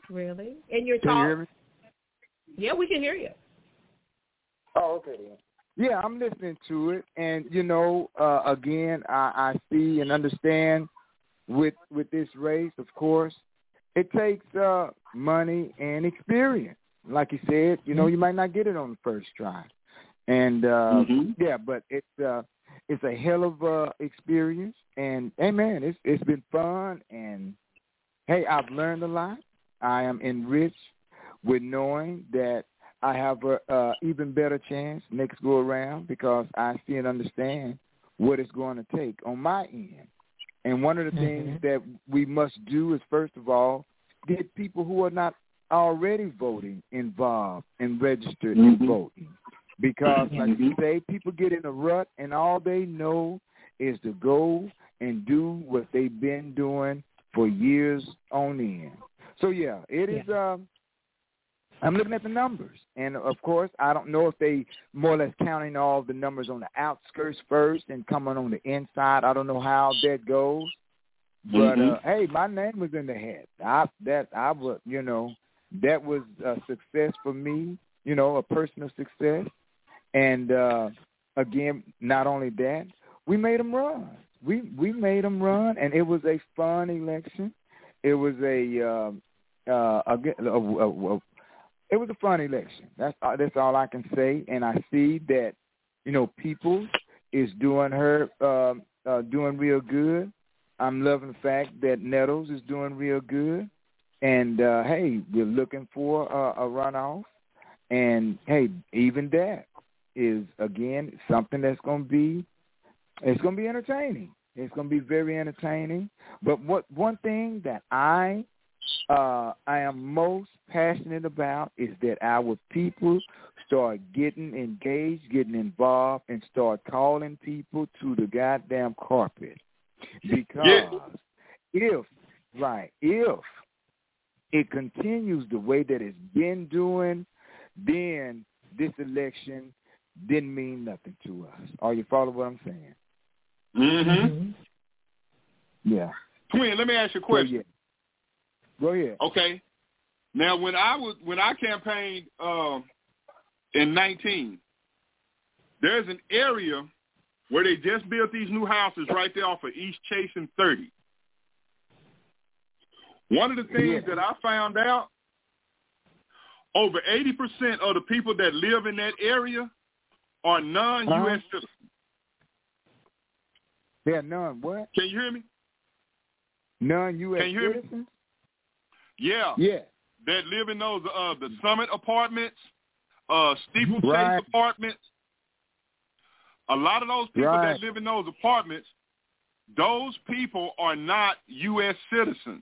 Really? And your Can talk? you hear me? Yeah, we can hear you. Oh, okay then. Yeah, I'm listening to it, and again, I see and understand with this race. Of course, it takes money and experience. Like you said, you might not get it on the first try, and yeah, but it's a hell of a experience, and hey, man, it's been fun, and hey, I've learned a lot. I am enriched with knowing that I have a even better chance next go around because I see and understand what it's going to take on my end. And one of the things that we must do is, first of all, get people who are not already voting involved and registered in voting. Because, like you say, people get in a rut and all they know is to go and do what they've been doing for years on end. So, yeah, it is I'm looking at the numbers. And, of course, I don't know if they more or less counting all the numbers on the outskirts first and coming on the inside. I don't know how that goes. But, hey, my name was in the hat. That was a success for me, a personal success. And, again, not only that, we made them run. We made them run, and it was a fun election. It was it was a fun election. That's all I can say. And I see that, Peoples is doing doing real good. I'm loving the fact that Nettles is doing real good. And, hey, we're looking for a runoff. And, hey, even that is, again, something that's going to be entertaining. It's going to be very entertaining. But one thing that I am most passionate about is that our people start getting engaged, getting involved, and start calling people to the goddamn carpet. Because if it continues the way that it's been doing, then this election didn't mean nothing to us. Are you following what I'm saying? Mm-hmm. Yeah. Twin, let me ask you a question. Go ahead. Okay. Now, when I campaigned in 19, there's an area where they just built these new houses right there off of East Chase and 30. One of the things that I found out, over 80% of the people that live in that area are non-U.S. citizens. They're non-what? Can you hear me? Non-U.S. Can you hear citizens? me? Yeah. Yeah. That live in those the Summit apartments, Steeplechase apartments. A lot of those people that live in those apartments, those people are not U.S. citizens.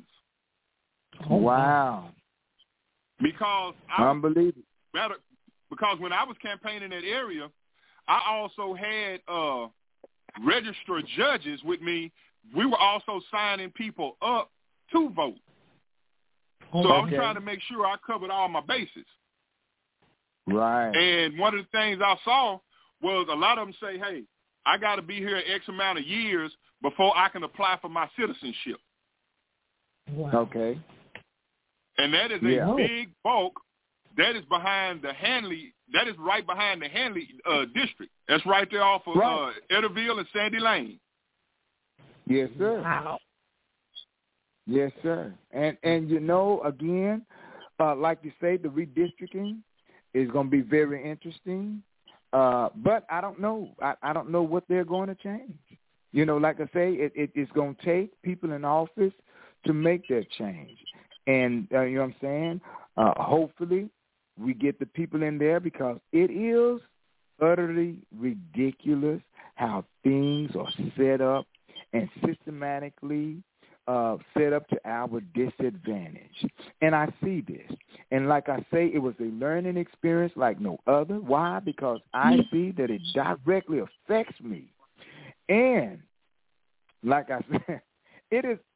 Wow. Because unbelievable. Because when I was campaigning in that area, I also had registered judges with me. We were also signing people up to vote. So I was trying to make sure I covered all my bases. Right. And one of the things I saw was a lot of them say, hey, I got to be here X amount of years before I can apply for my citizenship. Wow. Okay. And that is a big bulk. That is behind the Hanley. That is right behind the Hanley district. That's right there off of Etterville and Sandy Lane. Yes, sir. Wow. Yes, sir. And again, like you say, the redistricting is going to be very interesting. But I don't know. I don't know what they're going to change. Like I say, it's going to take people in office to make that change. And you know what I'm saying? Hopefully we get the people in there because it is utterly ridiculous how things are set up and systematically set up to our disadvantage. And I see this. And like I say, it was a learning experience like no other. Why? Because I see that it directly affects me. And like I said, it is,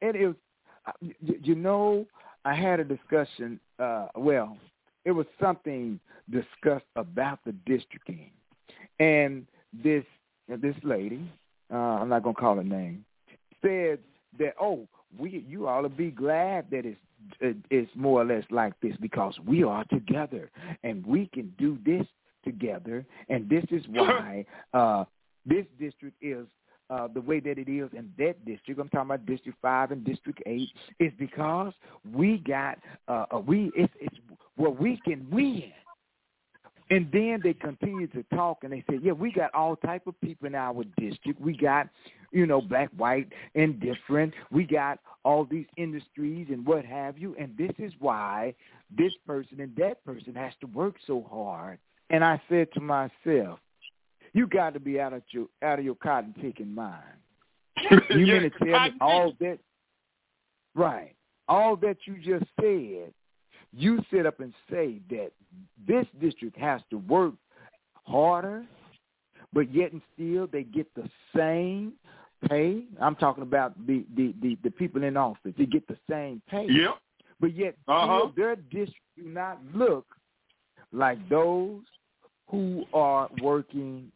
I had a discussion, it was something discussed about the districting. And this lady, I'm not going to call her name, said that, you ought to be glad that it's more or less like this because we are together and we can do this together, and this is why this district is the way that it is in that district. I'm talking about District 5 and District 8. Is because we got it's where we can win. And then they continue to talk, and they say, yeah, we got all type of people in our district. We got, black, white, and different. We got all these industries and what have you. And this is why this person and that person has to work so hard. And I said to myself, you got to be out of your cotton picking mind. You mean to tell me all that? Right. All that you just said, you sit up and say that this district has to work harder, but yet and still they get the same pay. I'm talking about the people in office. They get the same pay. Yep. But yet still their district do not look like those who are working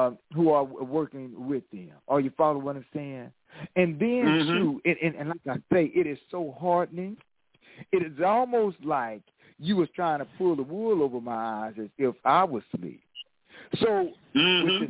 with them. Are you following what I'm saying? And then too, and like I say, it is so heartening. It is almost like you was trying to pull the wool over my eyes as if I was asleep. So with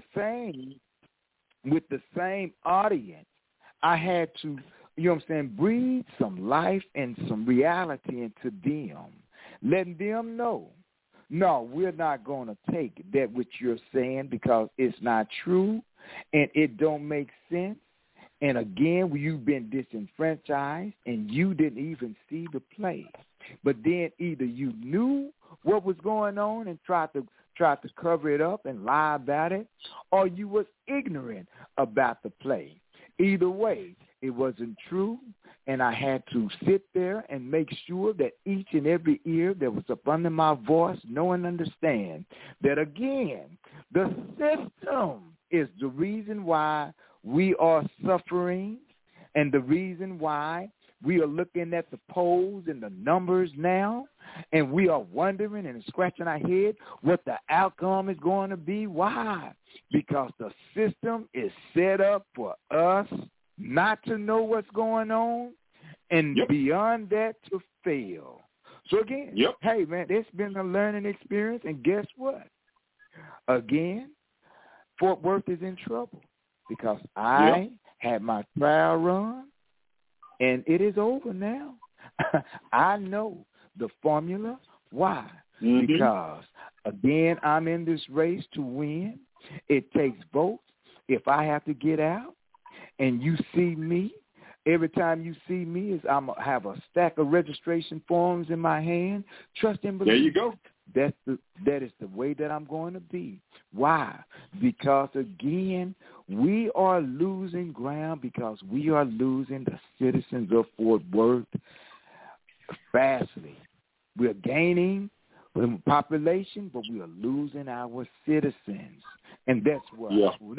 the same audience, I had to, breathe some life and some reality into them, letting them know, no, we're not going to take that which you're saying because it's not true and it don't make sense. And again, you've been disenfranchised and you didn't even see the play. But then either you knew what was going on and tried to cover it up and lie about it, or you was ignorant about the play. Either way, it wasn't true, and I had to sit there and make sure that each and every ear that was up under my voice know and understand that, again, the system is the reason why we are suffering and the reason why we are looking at the polls and the numbers now, and we are wondering and scratching our head what the outcome is going to be. Why? Because the system is set up for us not to know what's going on and beyond that to fail. So again, hey, man, it's been a learning experience, and guess what? Again, Fort Worth is in trouble because I had my trial run, and it is over now. I know the formula. Why? Because, again, I'm in this race to win. It takes votes. If I have to get out and you see me, every time you see me is I'm going to have a stack of registration forms in my hand. Trust and believe. There you go. That is the way that I'm going to be. Why? Because, again, we are losing ground because we are losing the citizens of Fort Worth fastly. We're gaining population, but we are losing our citizens. And that's what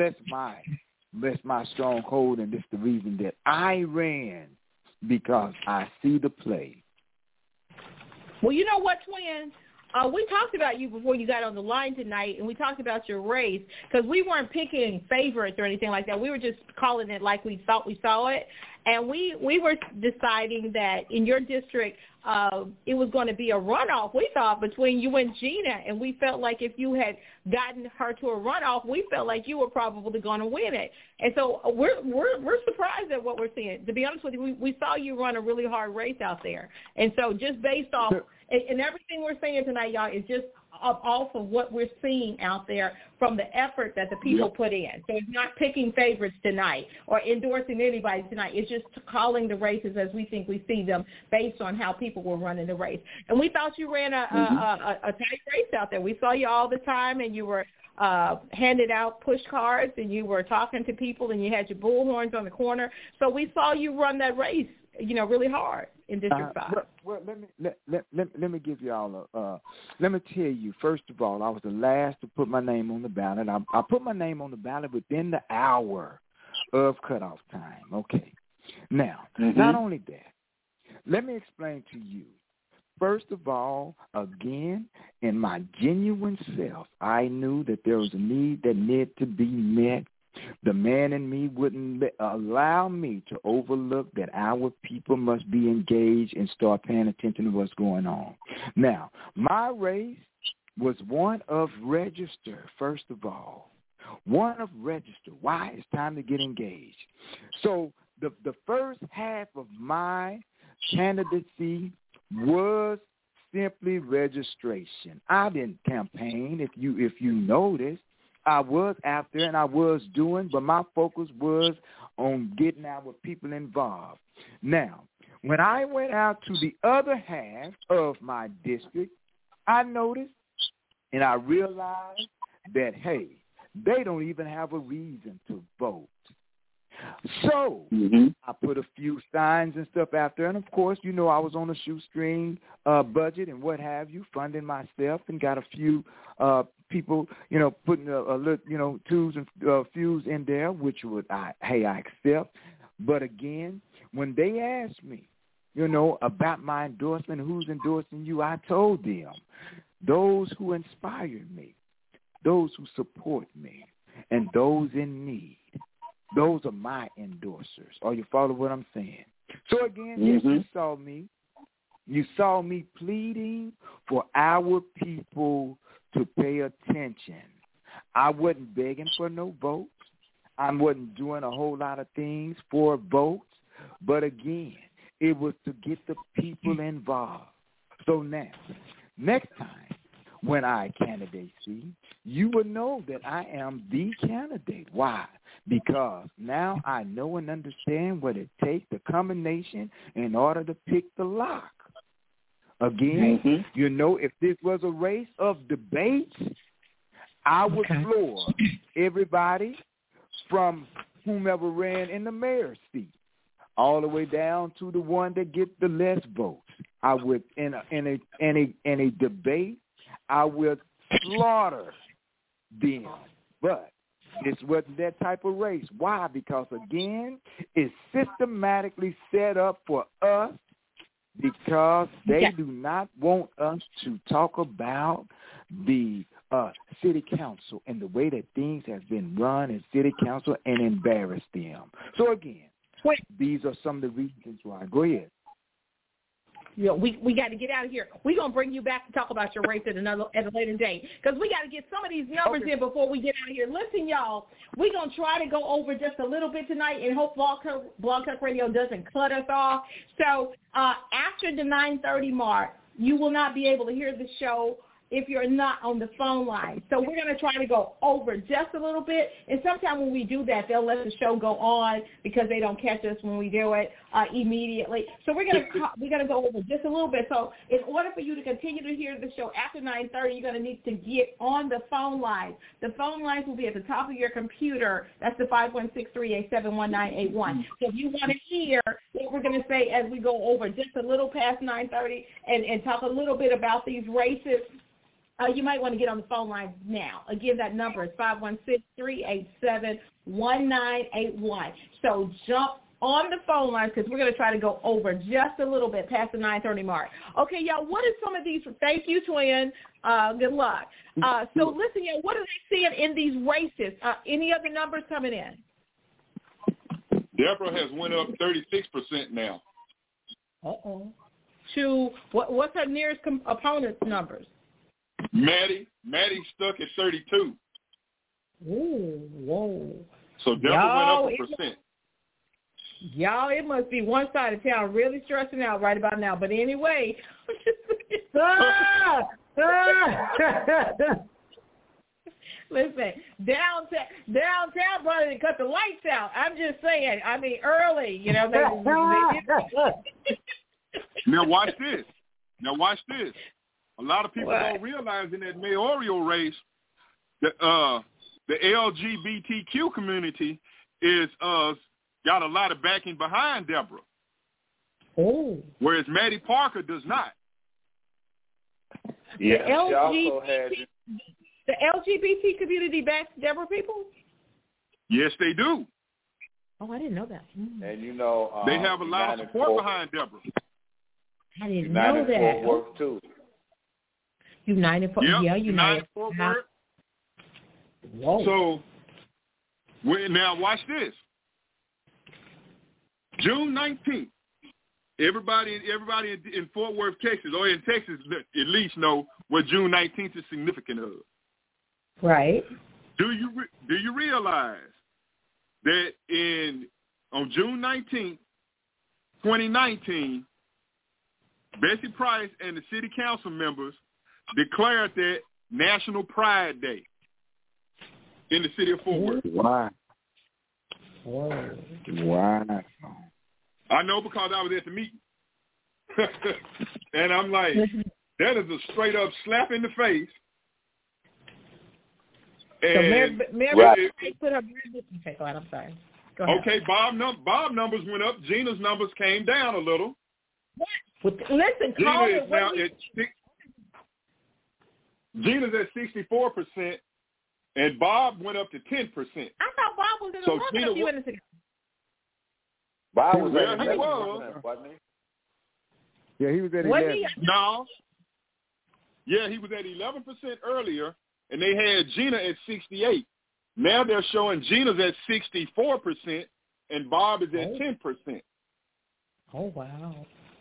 that's my stronghold, and that's the reason that I ran, because I see the play. Well, you know what, Twin? We talked about you before you got on the line tonight, and we talked about your race because we weren't picking favorites or anything like that. We were just calling it like we thought we saw it. And we were deciding that in your district it was going to be a runoff, we thought, between you and Gina. And we felt like if you had gotten her to a runoff, we felt like you were probably going to win it. And so we're surprised at what we're seeing. To be honest with you, we saw you run a really hard race out there. And so just based off and everything we're saying tonight, y'all, is just off of what we're seeing out there from the effort that the people put in. So it's not picking favorites tonight or endorsing anybody tonight. It's just calling the races as we think we see them based on how people were running the race. And we thought you ran a tight race out there. We saw you all the time, and you were handed out push cards, and you were talking to people, and you had your bullhorns on the corner. So we saw you run that race, really hard in District 5. Well, let me give y'all let me tell you, first of all, I was the last to put my name on the ballot. I put my name on the ballot within the hour of cutoff time. Okay. Now, not only that, let me explain to you. First of all, again, in my genuine self, I knew that there was a need that needed to be met. The man in me wouldn't allow me to overlook that our people must be engaged and start paying attention to what's going on. Now, my race was one of register, first of all. One of register. Why? It's time to get engaged. So the first half of my candidacy was simply registration. I didn't campaign, if you noticed. I was out there and I was doing, but my focus was on getting our people involved. Now, when I went out to the other half of my district, I noticed and I realized that, hey, they don't even have a reason to vote. So I put a few signs and stuff out there, and of course, I was on a shoestring budget and what have you, funding myself, and got a few people, putting a little, twos and fews in there, which I accept. But again, when they asked me, about my endorsement, who's endorsing you, I told them, those who inspired me, those who support me, and those in need. Those are my endorsers. Are you following what I'm saying? So again, yes, you saw me. You saw me pleading for our people to pay attention. I wasn't begging for no votes. I wasn't doing a whole lot of things for votes. But again, it was to get the people involved. So now, next time when I candidacy, you will know that I am the candidate. Why? Because now I know and understand what it takes, the combination, in order to pick the lock. Again, if this was a race of debates, I would floor everybody from whomever ran in the mayor's seat all the way down to the one that get the less votes. I would, in a debate, I would slaughter them. But it wasn't that type of race. Why? Because, again, it's systematically set up for us because they do not want us to talk about the city council and the way that things have been run in city council and embarrass them. So, again, these are some of the reasons why. Go ahead. We got to get out of here. We're going to bring you back to talk about your race at a later date because we got to get some of these numbers in before we get out of here. Listen, y'all, we're going to try to go over just a little bit tonight and hope Blog Talk Radio doesn't cut us off. So after the 9:30 mark, you will not be able to hear the show if you're not on the phone line. So we're going to try to go over just a little bit. And sometimes when we do that, they'll let the show go on because they don't catch us when we do it immediately. So we're going to go over just a little bit. So in order for you to continue to hear the show after 9:30, you're going to need to get on the phone line. The phone lines will be at the top of your computer. That's the 516-387-1981. So if you want to hear what we're going to say as we go over just a little past 9:30 and talk a little bit about these races, you might want to get on the phone line now. Again, that number is 516-387-1981. So jump on the phone line because we're going to try to go over just a little bit past the 9:30 mark. Okay, y'all, what are some of these? Thank you, Twin. Good luck. So listen, y'all, what are they seeing in these races? Any other numbers coming in? Deborah has went up 36% now. Uh-oh. To what's her nearest opponent's numbers? Maddie's stuck at 32. Ooh, whoa. So Deborah went up a percent. Y'all, it must be one side of town really stressing out right about now. But anyway. Listen, downtown probably cut the lights out. I'm just saying. I mean, early, Now watch this. A lot of people don't realize in that mayoral race that the LGBTQ community is got a lot of backing behind Deborah. Oh. Whereas Maddie Parker does not. Yeah, the LGBT community backs Deborah people? Yes, they do. Oh, I didn't know that. And they have a lot of support behind Deborah. I didn't know that. Fort Worth too. United Fort Worth. Whoa. So, now watch this. June 19th, everybody in Fort Worth, Texas, or in Texas at least know what June 19th is significant of. Right. Do you realize that on June 19th, 2019, Bessie Price and the city council members declared that National Pride Day in the city of Fort Worth. Why? Why? I know because I was at the meeting. And I'm like, that is a straight up slap in the face. And so Mary put her okay, go ahead, I'm sorry. Go ahead. Okay, Bob numbers went up. Gina's numbers came down a little. Listen, Gina is now at Gina's at 64%, and Bob went up to 10%. I thought Bob was in the room a few minutes ago. Bob was at 11%, wasn't he? Yeah, he was at 11%. No. Yeah, he was at 11% earlier, and they had Gina at 68%. Now they're showing Gina's at 64%, and Bob is at 10%. Oh, wow.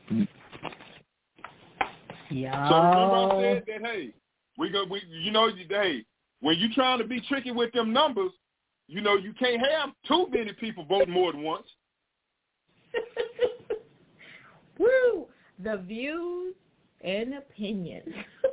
Yeah. So remember I said that, hey, hey, when you're trying to be tricky with them numbers, you can't have too many people vote more than once. Woo! The views and opinions.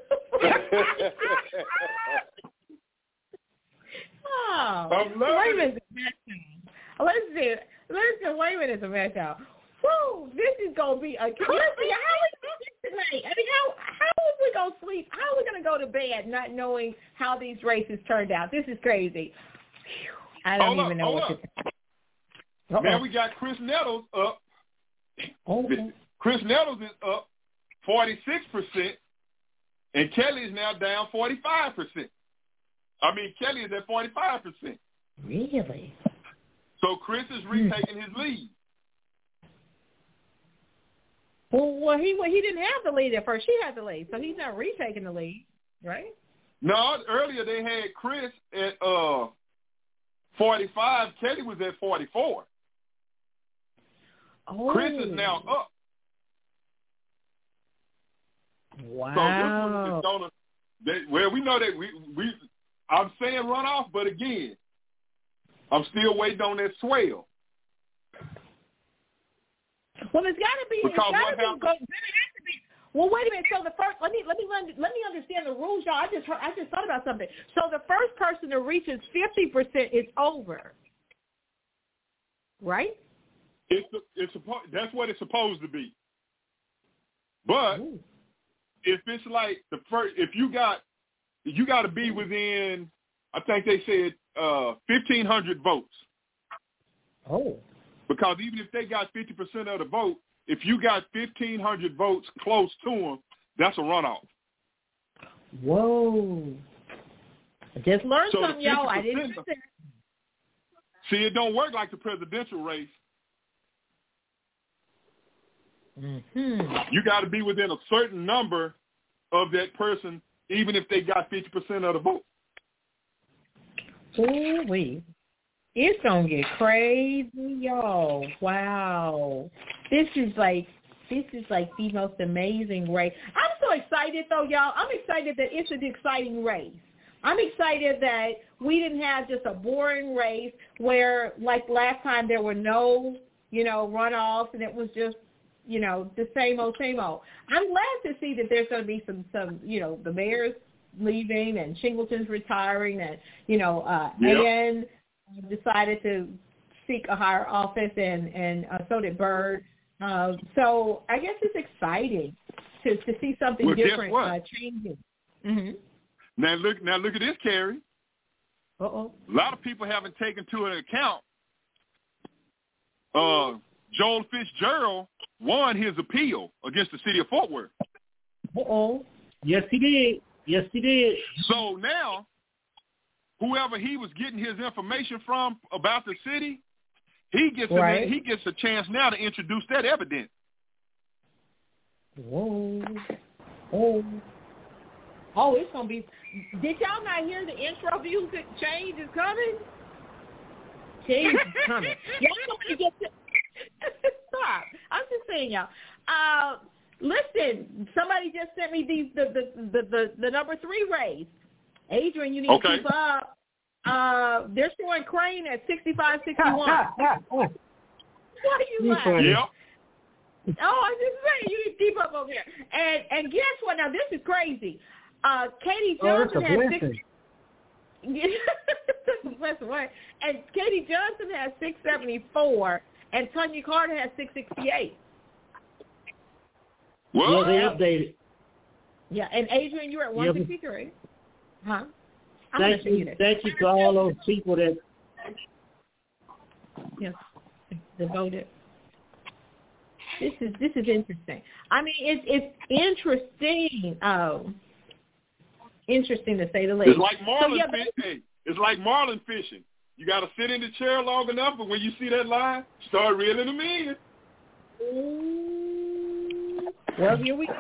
Wayman is a mess now. Listen, Wayman is a mess now. Woo! This is gonna be a. How is it tonight? I mean, how are we gonna sleep? How are we gonna go to bed not knowing how these races turned out? This is crazy. I don't even know what to say. Now we got Chris Nettles up. Okay. Chris Nettles is up 46%, and Kelly is now down 45%. I mean, Kelly is at 45%. Really? So Chris is retaking his lead. Well, he didn't have the lead at first. She had the lead, so he's not retaking the lead, right? No, earlier they had Chris at 45. Kelly was at 44. Oh. Chris is now up. Wow. So this one is we know that we I'm saying runoff, but again, I'm still waiting on that swell. Well, it's got to be. Because what happened? Well, wait a minute. So the first, let me understand the rules, y'all. I just thought about something. So the first person that reaches 50% is over, right? That's what it's supposed to be. But if it's like the first, if you got to be within, I think they said 1,500 votes. Oh. Because even if they got 50% of the vote, if you got 1,500 votes close to them, that's a runoff. Whoa. I just learned something, y'all. I didn't know that. See, it don't work like the presidential race. Mm-hmm. You got to be within a certain number of that person, even if they got 50% of the vote. Ooh-wee. It's going to get crazy, y'all. Wow. This is like the most amazing race. I'm so excited, though, y'all. I'm excited that it's an exciting race. I'm excited that we didn't have just a boring race where, like last time, there were no, runoffs, and it was just, the same old, same old. I'm glad to see that there's going to be some the mayor's leaving and Shingleton's retiring and, Ann decided to seek a higher office and so did Byrd. So I guess it's exciting to see something different changing. Mm-hmm. Now look at this, Carrie. Uh-oh. A lot of people haven't taken to an account. Joel Fitzgerald won his appeal against the city of Fort Worth. Uh-oh. Yes, he did. Yes, he did. So now, whoever he was getting his information from about the city, he gets a chance now to introduce that evidence. Whoa. Oh, it's going to be... Did y'all not hear the intro music? Change is coming? Change is coming. Y'all don't want to get to... Stop. I'm just saying, y'all. listen, somebody just sent me the number 3 race. Adrian, you need to keep up. They're showing Crane at 65-61. Why are you laughing? Yep. Oh, I'm just saying, you need to keep up over here. And guess what? Now, this is crazy. Katie Johnson has 6. And Katie Johnson has 674, and Tanya Carter has 668. What? Yeah, they updated. Yeah, and Adrian, you're at 163. Huh? Thank you to all those people that. Yes, they voted. This is interesting. I mean, it's interesting. Interesting to say the least. It's like marlin fishing. It's like marlin fishing. You got to sit in the chair long enough, but when you see that line, start reeling them in. Well, here we go.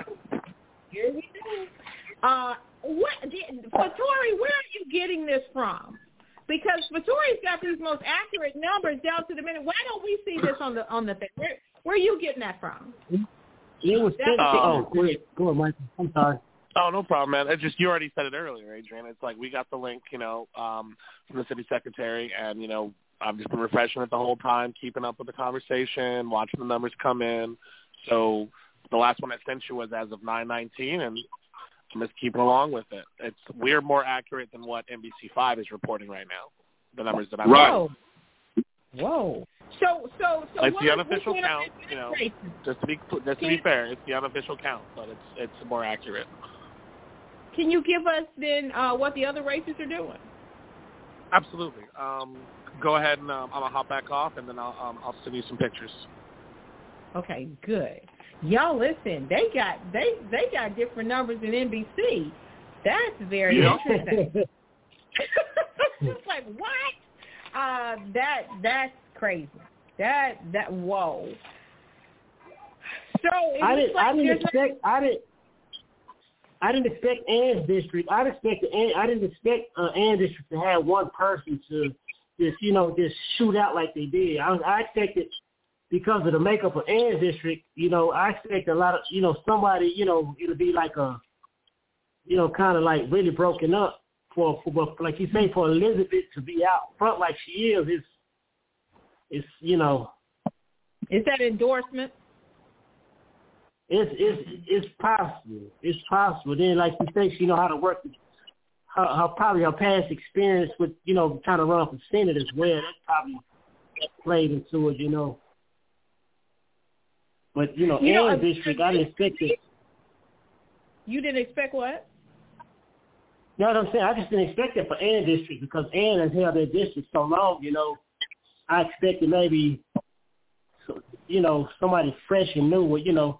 Fattori, where are you getting this from? Because Fattori's got these most accurate numbers down to the minute. Why don't we see this on the thing? Where are you getting that from? It was sent go ahead, Michael. I'm sorry. Oh, no problem, man. It's just you already said it earlier, Adrian. It's like we got the link, from the city secretary, and I've just been refreshing it the whole time, keeping up with the conversation, watching the numbers come in. So the last one I sent you was as of 9/19, and I'm just keeping along with it. We're more accurate than what NBC5 is reporting right now. The numbers that I'm right. Whoa. So it's the unofficial count. Just to be fair, it's the unofficial count, but it's more accurate. Can you give us then what the other races are doing? Absolutely. Go ahead and I'm gonna hop back off, and then I'll send you some pictures. Okay, good. Y'all listen, they got different numbers in NBC. That's very interesting. It's like what? That's crazy. That whoa. So I didn't expect Ann's district. I didn't expect Ann's district to have one person to just shoot out like they did. I expected, because of the makeup of Ann's district, I expect a lot of somebody it'll be like a kind of like really broken up for like you say, for Elizabeth to be out front like she is. It's Is that endorsement? It's possible. It's possible. Then, like you say, she know how to work. Probably her past experience with trying to run for Senate as well. That probably played into it. But Ann's district, I didn't expect it. You didn't expect what? No, what I'm saying, I just didn't expect it for Ann's district because Ann has held their district so long. I expected maybe, somebody fresh and new.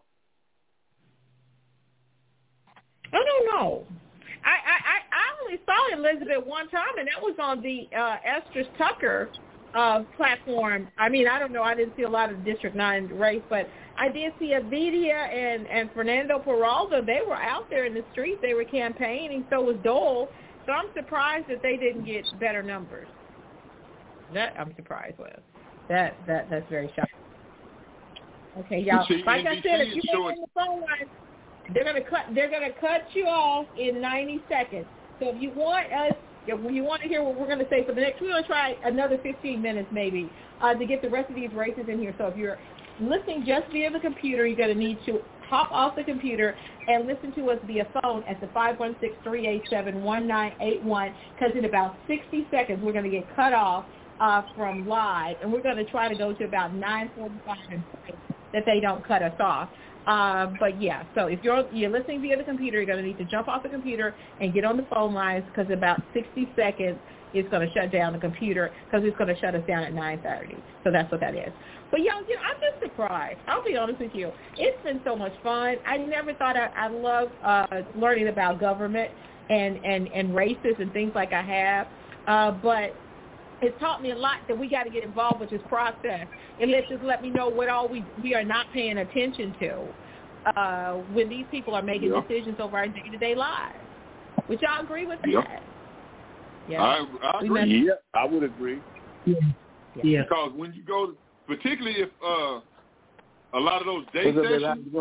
I don't know. I only saw Elizabeth one time, and that was on the Esther Tucker platform. I mean, I don't know. I didn't see a lot of District 9 race, but I did see Avidia and Fernando Peralta. They were out there in the streets. They were campaigning. So was Dole. So I'm surprised that they didn't get better numbers. That I'm surprised with. That's very shocking. Okay, y'all. Like I said, if you get on the phone line, they're gonna cut you off in 90 seconds. So if you want to hear what we're going to say for the next, we're going to try another 15 minutes maybe to get the rest of these races in here. So if you're listening just via the computer, you're going to need to hop off the computer and listen to us via phone at the 516-387-1981, because in about 60 seconds we're going to get cut off from live, and we're going to try to go to about 9:45 that they don't cut us off. But yeah, so if you're listening via the computer, you're going to need to jump off the computer and get on the phone lines, because in about 60 seconds it's going to shut down the computer, because it's going to shut us down at 9:30. So that's what that is. But y'all, I'm just surprised. I'll be honest with you. It's been so much fun. I never thought I loved learning about government and races and things like I have, but it's taught me a lot that we got to get involved with this process, and let me know what all we are not paying attention to when these people are making decisions over our day-to-day lives. Would y'all agree with that? Yeah, I agree. Yeah, I would agree. Yeah. Because when you go, particularly if a lot of those day sessions,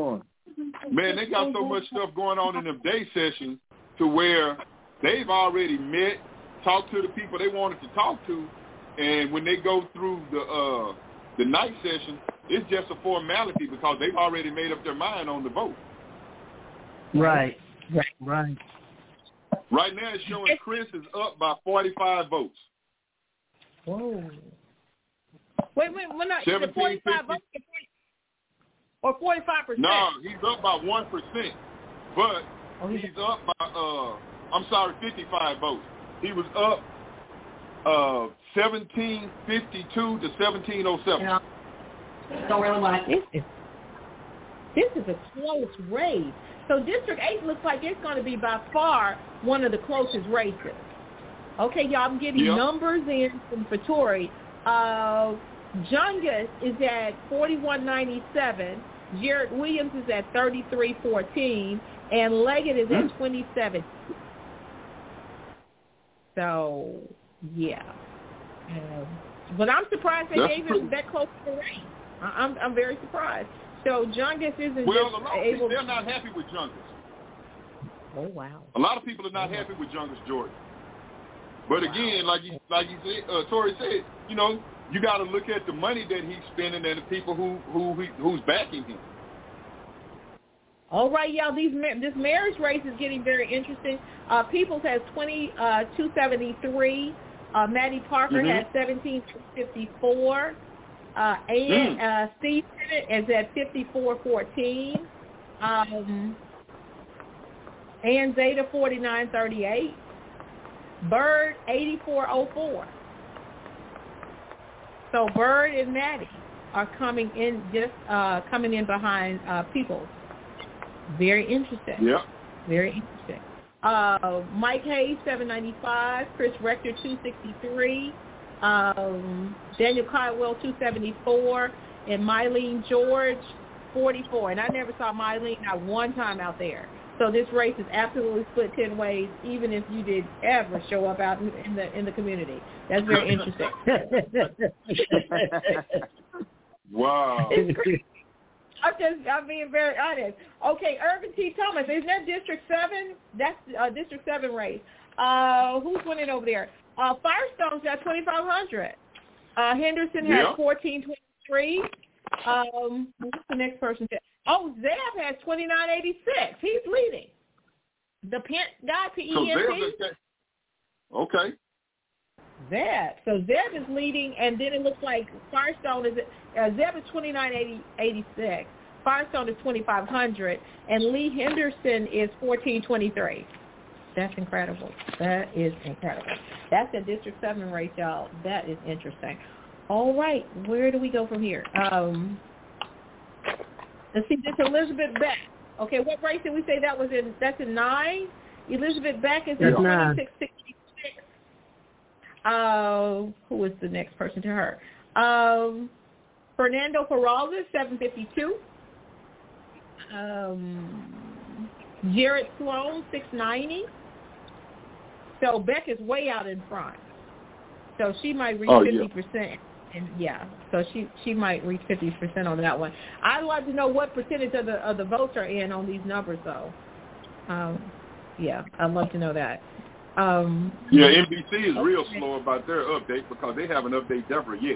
Man, they got so much stuff going on in them day sessions to where they've already met, talked to the people they wanted to talk to, and when they go through the night session, it's just a formality because they've already made up their mind on the vote. Right. Right now it's showing Chris is up by 45 votes. Whoa. Wait, we're not 45 votes or 45%? No, he's up by 1%, but he's up by 55 votes. He was up 1752 to 1707. Yeah. Don't really want This is a close race. So District 8 looks like it's going to be by far one of the closest races. Okay, y'all, I'm getting numbers in from Fatori. Jungus is at 4197. Jared Williams is at 3314. And Leggett is at 27. So, yeah. But I'm surprised they gave him that close to the race. I'm very surprised. So Jungus isn't able. They're not happy with Jungus. Oh wow! A lot of people are not happy with Jungus Jordan. But again, like you said, Tori said, you know, you got to look at the money that he's spending and the people who's backing him. All right, y'all. This marriage race is getting very interesting. Peoples has 273. Maddie Parker has 1754. And Steve is at 5414. Ann Zeta 4938. Bird 8404. So Bird and Maddie are coming in behind Peoples. Very interesting. Yeah. Very interesting. Mike Hayes 795. Chris Rector 263. Daniel Caldwell 274, and Mylene George 44. And I never saw Mylene not one time out there. So this race is absolutely split 10 ways, even if you did ever show up out in the community. That's very interesting. Wow. I'm being very honest. Okay, Irvin T. Thomas, isn't that District 7? That's District 7 race. Who's winning over there? Firestone's at 2,500. Henderson has 1,423. What's the next person? Oh, Zeb has 2,986. He's leading. The Pent guy, P-E-N-T. Okay. Zeb. So Zeb is leading, and then it looks like Firestone is Zeb is 2,986. Firestone is 2,500, and Lee Henderson is 1,423. That's incredible. That is incredible. That's a District 7 race, y'all. That is interesting. All right, where do we go from here? Let's see, this Elizabeth Beck. Okay, what race did we say that was in? That's in 9. Elizabeth Beck is in 2666. Who is the next person to her? Fernando Peralta, 752. Jared Sloan, 690. So Beck is way out in front. So she might reach 50%. And so she might reach 50% on that one. I'd like to know what percentage of the votes are in on these numbers, though. I'd love to know that. NBC is real slow about their update because they haven't updated Deborah yet.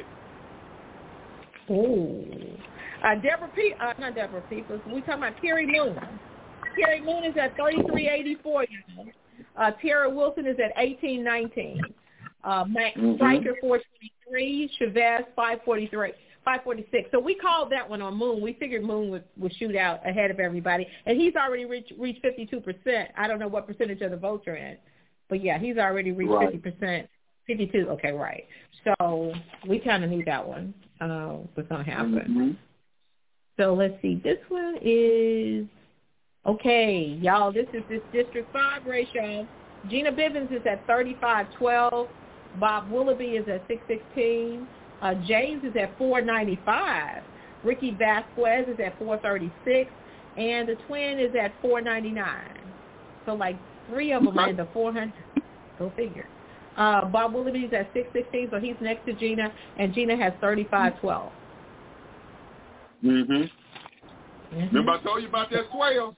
Oh, not Deborah Peoples. We're talking about Carrie Moon. Carrie Moon is at 3384. Tara Wilson is at 1819. Max Stryker 423. Chavez 546. So we called that one on Moon. We figured Moon would shoot out ahead of everybody, and he's already reached 52%. I don't know what percentage of the votes are in, but he's already reached 50%. 52. Okay, right. So we kind of knew that one was going to happen. Mm-hmm. So let's see. This one is okay, y'all. This is this District 5 race, y'all. Gina Bivens is at 3512. Bob Willoughby is at 616. James is at 495. Ricky Vasquez is at 436. And the twin is at 499. So like 3 of them are in the 400. Go figure. Bob Willoughby is at 616, so he's next to Gina, and Gina has 3512. Remember I told you about that swell?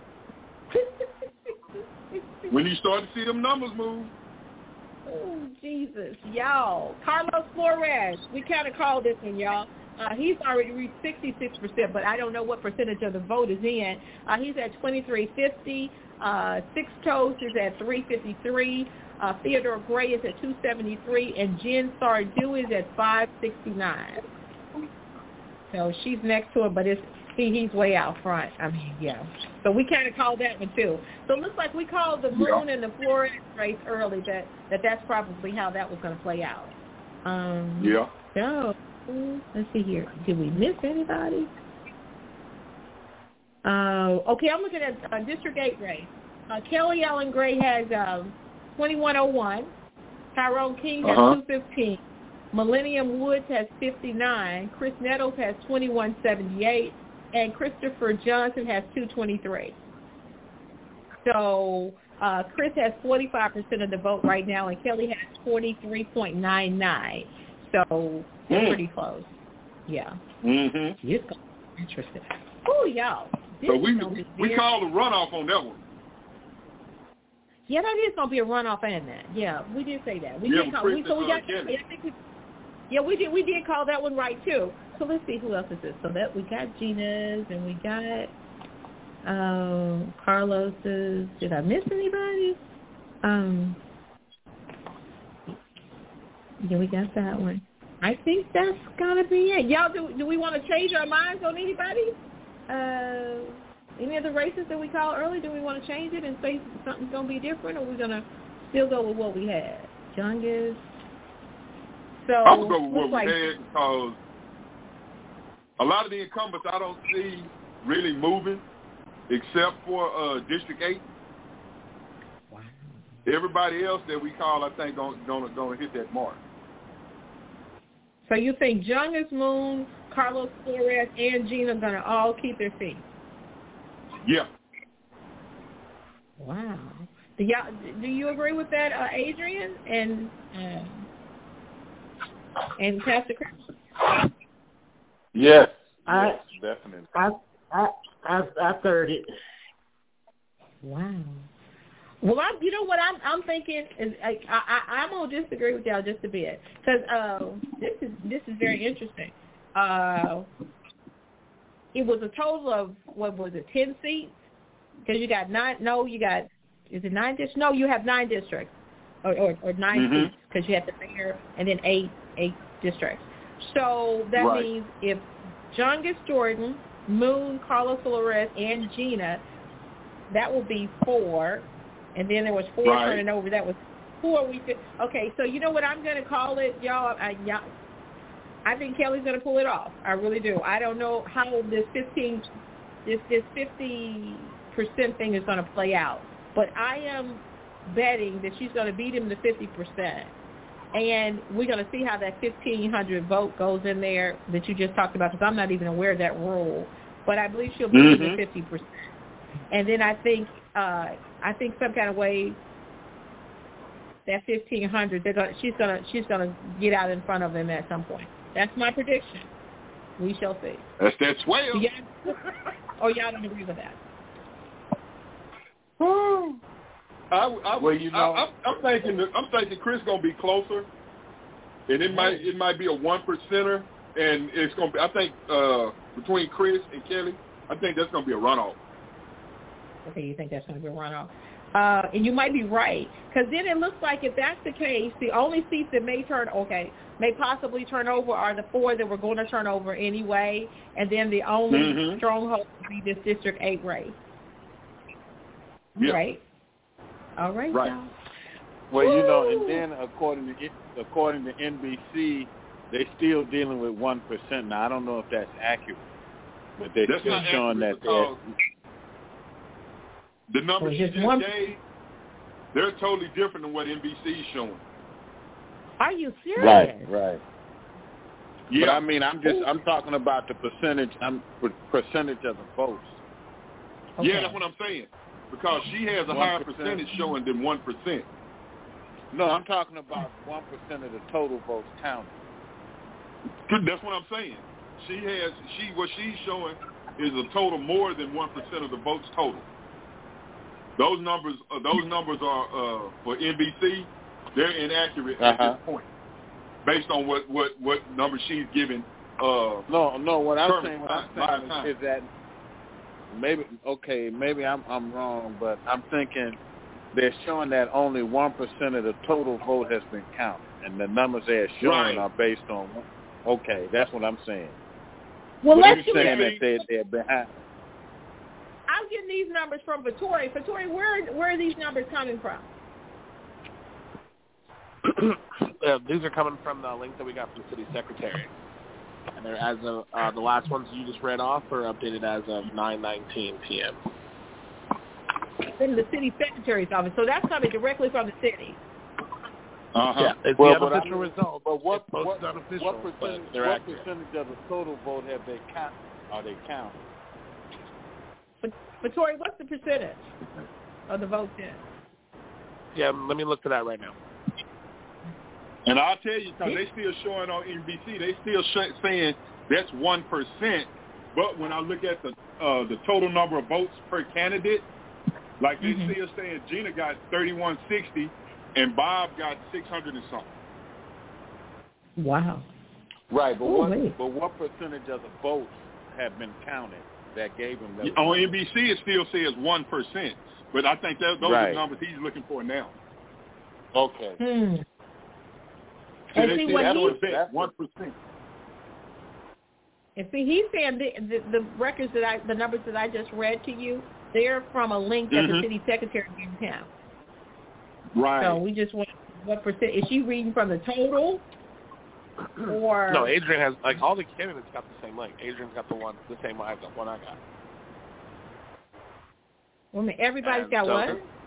When you start to see them numbers move. Oh, Jesus. Y'all. Carlos Flores. We kind of called this one, y'all. He's already reached 66%, but I don't know what percentage of the vote is in. He's at 2350. Six Toes is at 353. Theodore Gray is at 273, and Jen Sardu is at 569. So she's next to him, but he's way out front. I mean, yeah. So we kind of called that one too. So it looks like we called the Moon and the Flores race early. That's probably how that was going to play out. Yeah. So let's see here. Did we miss anybody? Okay, I'm looking at District 8 race. Kelly Allen Gray has 2101. Tyrone King has 215. Millennium Woods has 59. Chris Nettles has 2178. And Christopher Johnson has 223. So Chris has 45% of the vote right now, and Kelly has 43.99. So they're pretty close. Yeah. Mm-hmm. It's going to be interesting. Oh, y'all. So we called a runoff on that one. Yeah, that is going to be a runoff and that. Yeah, we did say that. We did call that one right too. So let's see who else is this. So that we got Gina's and we got Carlos's. Did I miss anybody? Yeah, we got that one. I think that's gotta be it. Y'all, do we want to change our minds on anybody? Any of the races that we called early? Do we want to change it and say something's gonna be different, or we're gonna still go with what we had? Jungus. So I would go with what we had because a lot of the incumbents I don't see really moving except for District 8. Wow. Everybody else that we call, I think, gonna hit that mark. So you think Jungus, Moon, Carlos Flores, and Gina are going to all keep their seats? Yeah. Wow. Do you agree with that, Adrian and Pastor Chris? Yes. Yes, definitely. I third it. Wow. Well, you know what I'm thinking is I'm gonna disagree with y'all just a bit because this is very interesting. It was a total of 10 seats because you got 9. No, you got is it 9 districts? No, you have 9 districts or 9 seats because you have the mayor and then 8 districts. So that means if Jungus Jordan, Moon, Carlos Flores, and Gina, that will be 4. And then there was 4 turning over. That was 4. Okay, so you know what I'm going to call it, y'all? I think Kelly's going to pull it off. I really do. I don't know how this 50% thing is going to play out. But I am betting that she's going to beat him to 50%. And we're going to see how that 1,500 vote goes in there that you just talked about, because I'm not even aware of that rule. But I believe she'll beat him to 50%. And then I think some kind of way that 1,500, she's gonna get out in front of him at some point. That's my prediction. We shall see. That's that swell. Or y'all don't agree with that? I'm thinking Chris gonna be closer, and it might be a 1%er, and it's gonna be. I think between Chris and Kelly, I think that's gonna be a runoff. Okay, you think that's going to be a runoff. And you might be right, because then it looks like if that's the case, the only seats that may possibly turn over are the 4 that we're going to turn over anyway, and then the only stronghold would be this District 8 race. Yep. Right? All right, y'all. Well, you know, and then according to NBC, they're still dealing with 1%. Now, I don't know if that's accurate, but they're still showing that the numbers you just gave, they're totally different than what NBC is showing. Are you serious? Right. Yeah. But I mean, I'm talking about the percentage of the votes. Okay. Yeah, that's what I'm saying. Because she has a higher percentage showing than 1%. No, I'm talking about 1% of the total votes counted. That's what I'm saying. What she's showing is a total more than 1% of the votes total. Those numbers are for NBC. They're inaccurate at this point, based on what number she's giving. No. What I'm saying is that maybe I'm wrong, but I'm thinking they're showing that only 1% of the total vote has been counted, and the numbers they're showing are based on. Okay, that's what I'm saying. Well, but let's do saying that. That they're behind. I'm getting these numbers from Vittori. Vittori, where are these numbers coming from? These are coming from the link that we got from the city secretary. And they're as of the last ones you just read off are updated as of 9:19 p.m. In the city secretary's office. So that's coming directly from the city. Yeah, it's the unofficial result. But what unofficial, percentage of the total vote have they counted? Are they counted? But Tori, what's the percentage of the votes in? Yeah, let me look for that right now. And I'll tell you, because they still showing on NBC, they still saying that's 1%. But when I look at the total number of votes per candidate, like they still saying Gina got 3160 and Bob got 600 and something. Wow. Right, but what percentage of the votes have been counted that gave him that? On NBC, it still says 1%, but I think those are the numbers he's looking for now. Okay. So they see what that's 1%. And see, he's saying the records the numbers that I just read to you, they're from a link that the city secretary gave him. Right. So we just want what percent is she reading from the total? Or no, Adrian has all the candidates got the same link. Adrian's got the same one I got. Well, everybody's got what?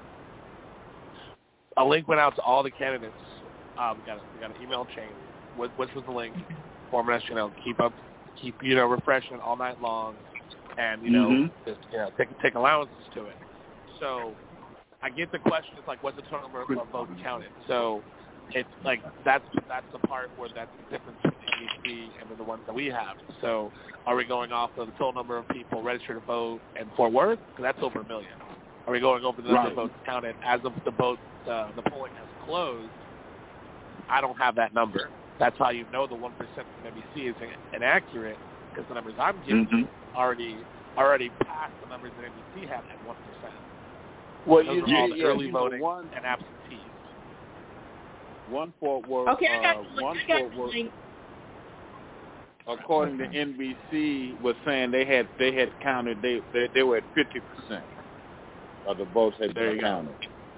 A link went out to all the candidates. We got an email chain. Which was the link? Form an keep refreshing it all night long, and just take allowances to it. So I get the question. It's like, what's the total number of votes counted? So it's like that's the part where that's the difference between NBC and the ones that we have. So are we going off of the total number of people registered to vote in Fort Worth? Because that's over 1 million. Are we going over the number of votes counted as of the polling has closed? I don't have that number. That's how you know the 1% from NBC is inaccurate, because the numbers I'm giving you already passed the numbers that NBC have at 1%. Well, those are all the early voting and absentees. One Fort Worth. Okay, I got Fort Worth. According to NBC, was saying they had counted. They were at 50% of the votes had been counted.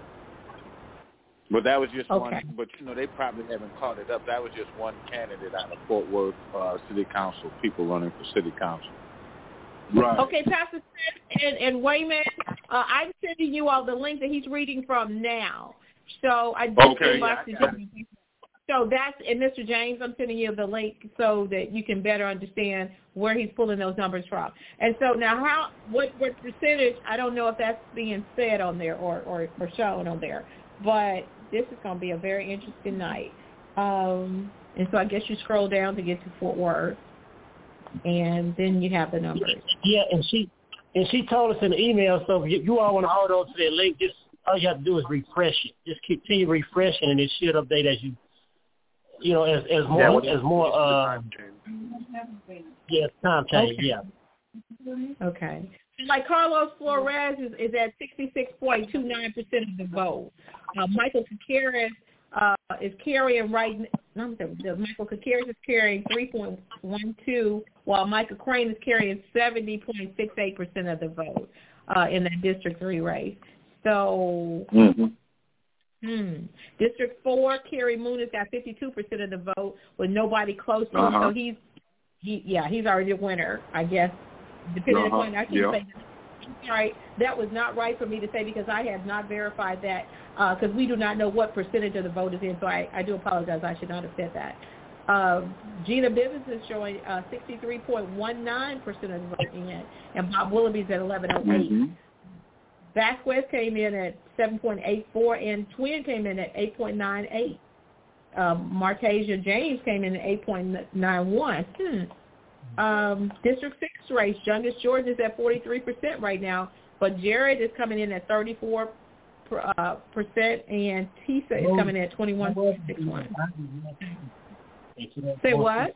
But that was just one. But they probably haven't caught it up. That was just one candidate out of Fort Worth City Council. People running for City Council. Right. Okay, Pastor Chris and Wayman, I'm sending you all the link that he's reading from now. So I just inboxed it. So that's, and Mr. James, I'm sending you the link so that you can better understand where he's pulling those numbers from. And so now what percentage, I don't know if that's being said on there or shown on there, but this is going to be a very interesting night. And so I guess you scroll down to get to Fort Worth, and then you have the numbers. Yeah, and she told us in the email, so if you all want to hold on to that link, just all you have to do is refresh it. Just continue refreshing, and it should update as as more time change. Yeah. Okay. Like Carlos Flores is at 66.29% of the vote. Michael Kakaris is carrying Michael Kakaris is carrying 3.12, while Michael Crane is carrying 70.68% of the vote in that District 3 race. So, District 4, Kerry Moon has got 52% of the vote with nobody close to him. So he's already a winner, I guess. Depending on I can't say. I'm sorry, that was not right for me to say because I have not verified that because we do not know what percentage of the vote is in. So I do apologize. I should not have said that. Gina Bivens is showing 63.19% of the vote in, and Bob Willoughby's at 11.08. Vasquez came in at 7.84, and Twin came in at 8.98. Martasia James came in at 8.91. District 6 race, Youngest Jordan is at 43% right now, but Jared is coming in at 34%, and Tisa is coming in at 21.61. Say what?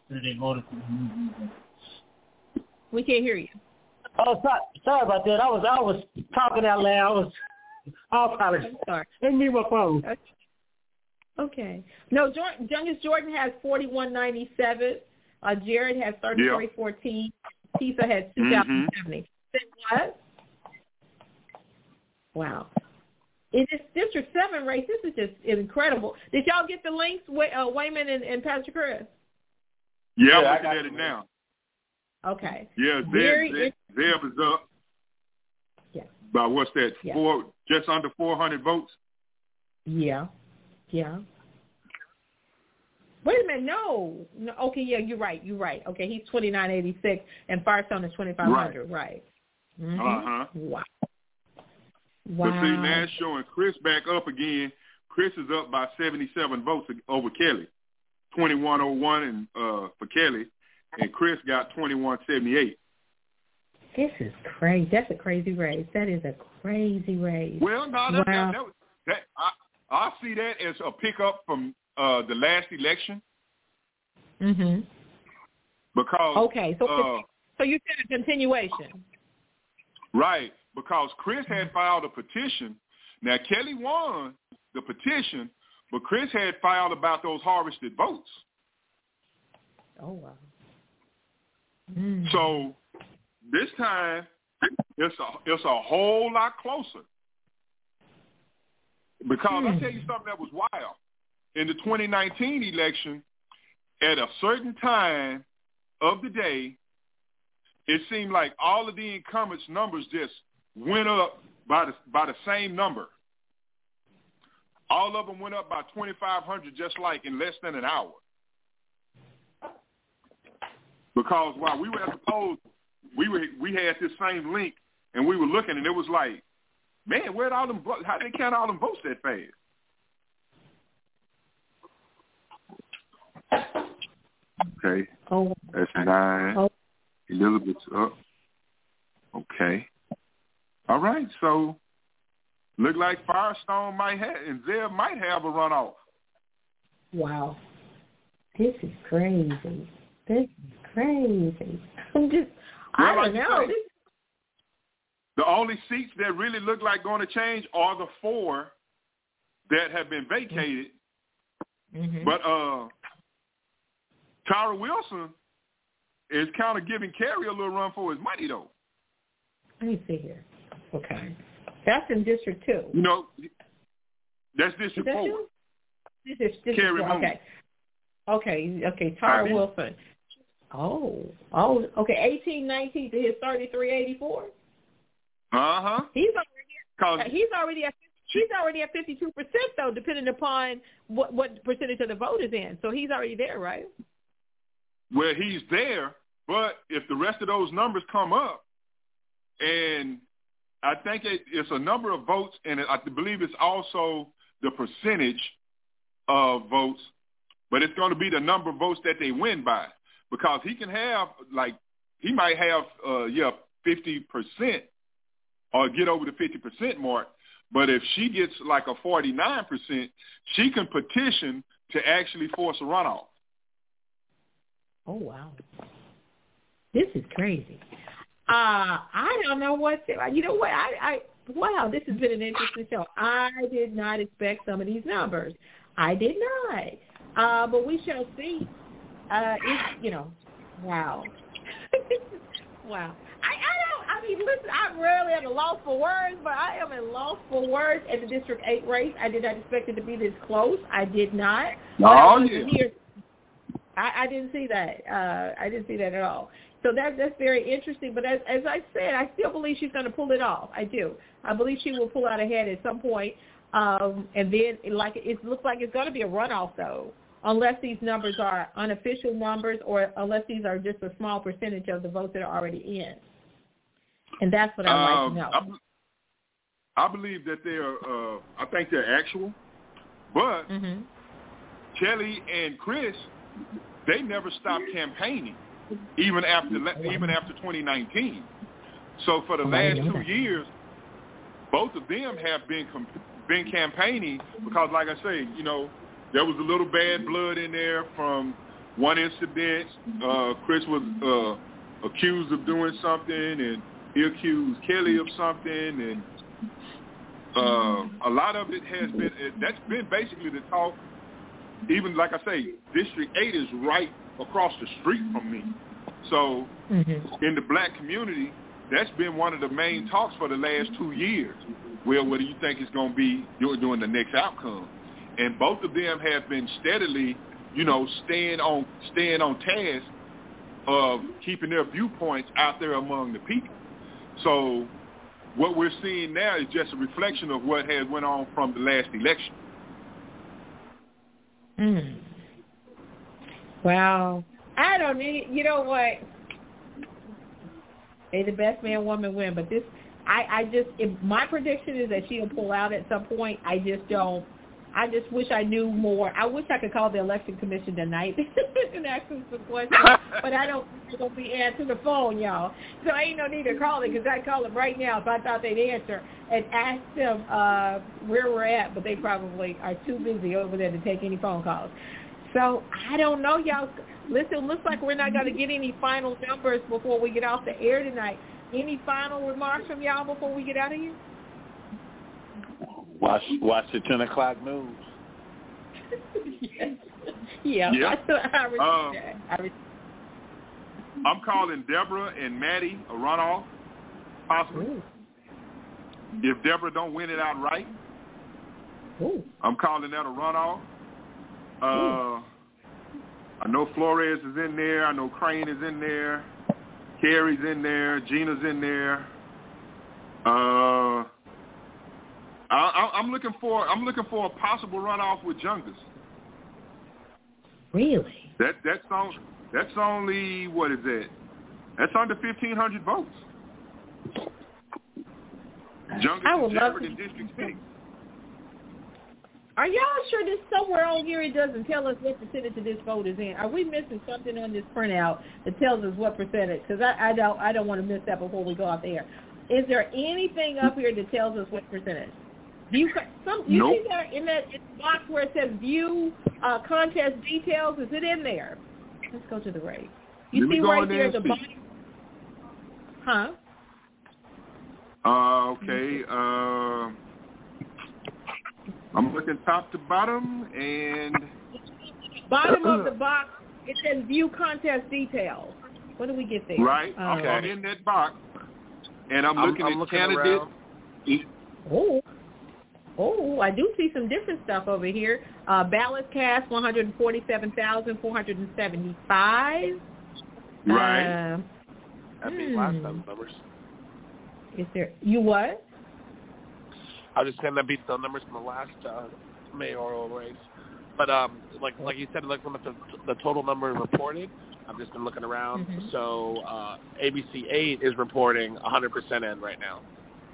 We can't hear you. Oh, sorry about that. I was talking out loud. I'll apologize. Sorry. Let me my phone. Okay. No, Youngest Jordan has 41.97. Jared has 33.14. Tisa has 2,070. Say what? Wow. In this District 7 race, this is just incredible. Did y'all get the links, Wayman and Pastor Chris? Yeah, I'm looking at it now. Okay. Yeah, Zeb is up. Yeah. By what's that? Yeah. Just under 400 votes? Yeah. Wait a minute, no. Okay, yeah, you're right. Okay, he's 29.86, and Firestone is 2,500. Right. Mm-hmm. Uh-huh. Wow. But see, now it's showing Chris back up again. Chris is up by 77 votes over Kelly. 2101 and for Kelly, and Chris got 2178. This is crazy. That's a crazy race. That is a crazy race. Well, no, I see that as a pickup from the last election. Mhm. Because so you said a continuation. Right, because Chris had filed a petition. Now Kelly won the petition, but Chris had filed about those harvested votes. Oh wow. So this time it's a whole lot closer. Because I'll tell you something that was wild. In the 2019 election, at a certain time of the day, it seemed like all of the incumbents' numbers just went up by the same number. All of them went up by 2,500 just like in less than an hour. Because while we were at the polls, we had this same link, and we were looking, and it was like, man, where'd all them how they count all them votes that fast? Okay. Oh. That's 9. Oh. Elizabeth's up. Okay. All right. So look like Firestone might have, and Zeb might have a runoff. Wow. This is crazy. I don't know. The only seats that really look like going to change are the 4 that have been vacated. Mm-hmm. But Tyra Wilson is kind of giving Kerry a little run for his money, though. Let me see here. Okay. That's in District 2. You know, that's District 4. This is District Kerry 4. Moon. Okay. Tyra Wilson. Oh, okay. 1819 to his 3384. He's already at 52% though, depending upon what percentage of the vote is in. So he's already there, right? Well, he's there, but if the rest of those numbers come up, and I think it's a number of votes, and I believe it's also the percentage of votes, but it's going to be the number of votes that they win by, because he can have he might have 50% or get over the 50% mark. But if she gets like a 49%, she can petition to actually force a runoff. Oh, wow. This is crazy. I don't know what to, you know what, wow, this has been an interesting show. I did not expect some of these numbers. I did not. But we shall see. Wow. Wow. I mean, listen, I'm really at a loss for words, but I am at a loss for words at the District 8 race. I did not expect it to be this close. I did not. Oh, yeah. I didn't see that. I didn't see that at all. So that's very interesting. But as I said, I still believe she's going to pull it off. I do. I believe she will pull out ahead at some point. And then, it looks like it's going to be a runoff, though, unless these numbers are unofficial numbers or unless these are just a small percentage of the votes that are already in. And that's what I'd like to know. I believe that I think they're actual. But Kelly and Chris, they never stopped campaigning. even after 2019. So for the last 2 years, both of them have been campaigning because, like I say, there was a little bad blood in there from one incident. Chris was accused of doing something, and he accused Kelly of something, and a lot of it has been, that's been basically the talk. Even, like I say, District 8 is right across the street from me. So in the black community, that's been one of the main talks for the last 2 years. Well, what do you think is going to be during the next outcome? And both of them have been steadily, staying on task of keeping their viewpoints out there among the people. So what we're seeing now is just a reflection of what has went on from the last election. Wow. I don't need, you know what? May the best man, woman win. But this, my prediction is that she'll pull out at some point. I just wish I knew more. I wish I could call the election commission tonight and ask them some questions. But I don't think they're going to be answering the phone, y'all. So I ain't no need to call it because I'd call them right now if I thought they'd answer and ask them where we're at. But they probably are too busy over there to take any phone calls. So I don't know, y'all. Listen, looks like we're not going to get any final numbers before we get off the air tonight. Any final remarks from y'all before we get out of here? Watch the 10 o'clock news. Yeah. I'm calling Deborah and Maddie a runoff, possibly. Ooh. If Deborah don't win it outright, I'm calling that a runoff. I know Flores is in there. I know Crane is in there. Carrie's in there. Gina's in there. I'm looking for a possible runoff with Jungus. Really? That's only, what is that? That's under 1,500 votes. Jungus is Shepherd in District 6. Are y'all sure this somewhere on here it doesn't tell us what percentage of this vote is in? Are we missing something on this printout that tells us what percentage? Because I don't want to miss that before we go off the air. Is there anything up here that tells us what percentage? You see that in that box where it says view contest details? Is it in there? Let's go to the race. You see right there at the bottom? Huh? Okay. I'm looking top to bottom, and bottom of the box, it says view contest details. When do we get there? Right. I'm in that box, and I'm looking at candidates. Oh, I do see some different stuff over here. Ballots cast 147,475. Right. That beat last time numbers. Is there? You what? I was just saying that beats the numbers from the last mayoral race. But like you said, looking at the total number reported, I've just been looking around. Mm-hmm. So ABC 8 is reporting 100% in right now.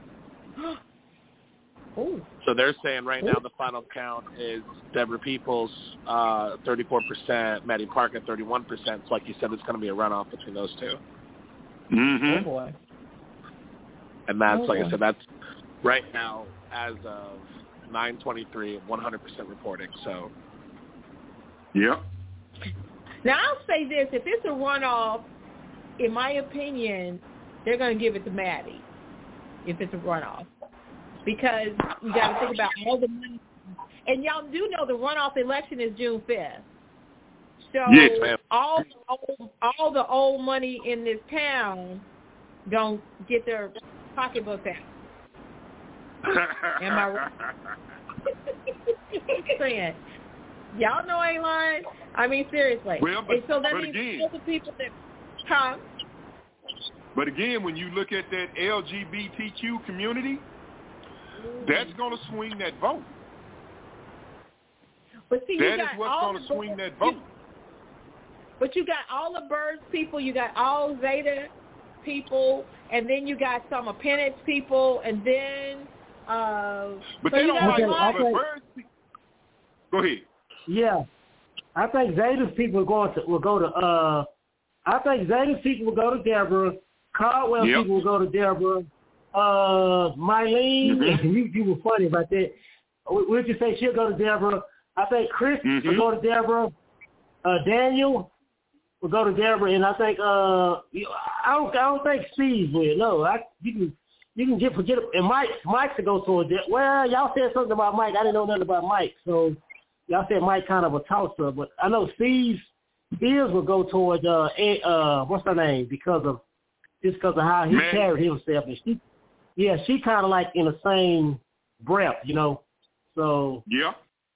Ooh. So they're saying right now the final count is Deborah Peoples 34%, Maddie Parker 31%. So like you said, it's going to be a runoff between those two. Mm-hmm. Oh boy. And that's like I said, that's right now as of 9:23, 100% reporting. So. Yep. Now I'll say this: if it's a runoff, in my opinion, they're going to give it to Maddie. If it's a runoff. Because you got to think about all the money. And y'all do know the runoff election is June 5th. So yes, ma'am. all the old money in this town don't get their pocketbooks out. Am I right? Saying, y'all know I ain't lying. I mean, seriously. Well, and so that means again, all the people that come. But again, when you look at that LGBTQ community, that's going to swing that vote. But see, that is what's going to swing that vote. But you got all the Birds people, you got all Zeta people, and then you got some appendage people, and then but they don't like Birds people. Go ahead. Yeah, I think Zeta's people will go to I think Zayden's people will go to Deborah. Caldwell people will go to Deborah. Mylene, you were funny about that. We'll just say she'll go to Deborah. I think Chris will go to Deborah. Daniel will go to Deborah, and I think I don't think Steve will. No, you can forget it. And Mike to go to a Deborah. Well, y'all said something about Mike. I didn't know nothing about Mike, so y'all said Mike kind of a tosser. But I know Steve's will go towards what's her name because of how he carried himself. And she kind of like in the same breath, you know. So yeah.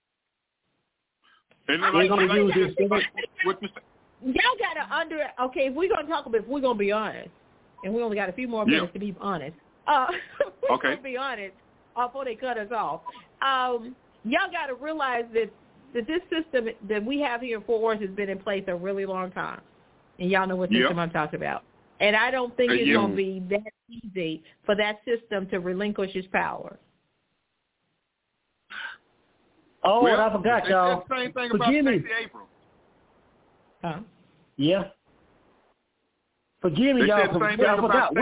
And they're gonna use this. Y'all gotta okay, if we're gonna be honest, and we only got a few more minutes to be honest. We're gonna be honest before they cut us off. Y'all gotta realize that this system that we have here in Fort Worth has been in place a really long time, and y'all know what system I'm talking about. And I don't think it's gonna be that easy for that system to relinquish its power. Oh, and I forgot, y'all. The same thing about Stacey Abrams. Huh? Yeah. Forgive me, y'all. I forgot.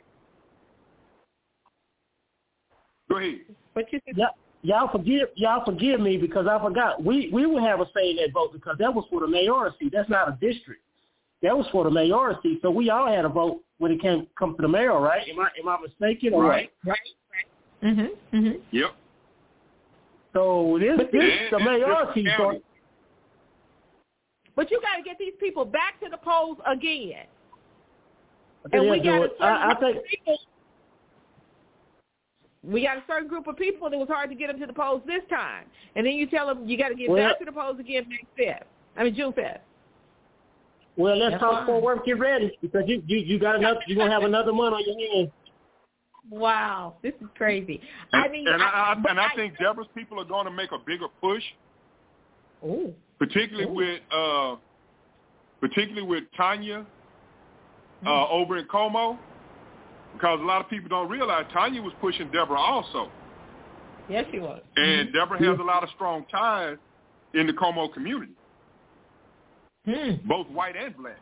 Go ahead. What you said? Y'all forgive me because I forgot. We will have a say in that vote because that was for the mayoralty. That's not a district. That was for the mayoralty. So we all had a vote when it come to the mayor, right? Am I mistaken? Or right. Yep. So this the mayoralty. But you got to get these people back to the polls again. And we got we got a certain group of people that was hard to get them to the polls this time. And then you tell them you got to get back to the polls again June 5th. Well, let's talk Fort Worth. Get ready because you got enough. You're gonna have another month on your hands. Wow, this is crazy. I think Deborah's people are going to make a bigger push. Ooh. Particularly with Tanya over in Como, because a lot of people don't realize Tanya was pushing Deborah also. Yes, she was. And Deborah has a lot of strong ties in the Como community, both white and black.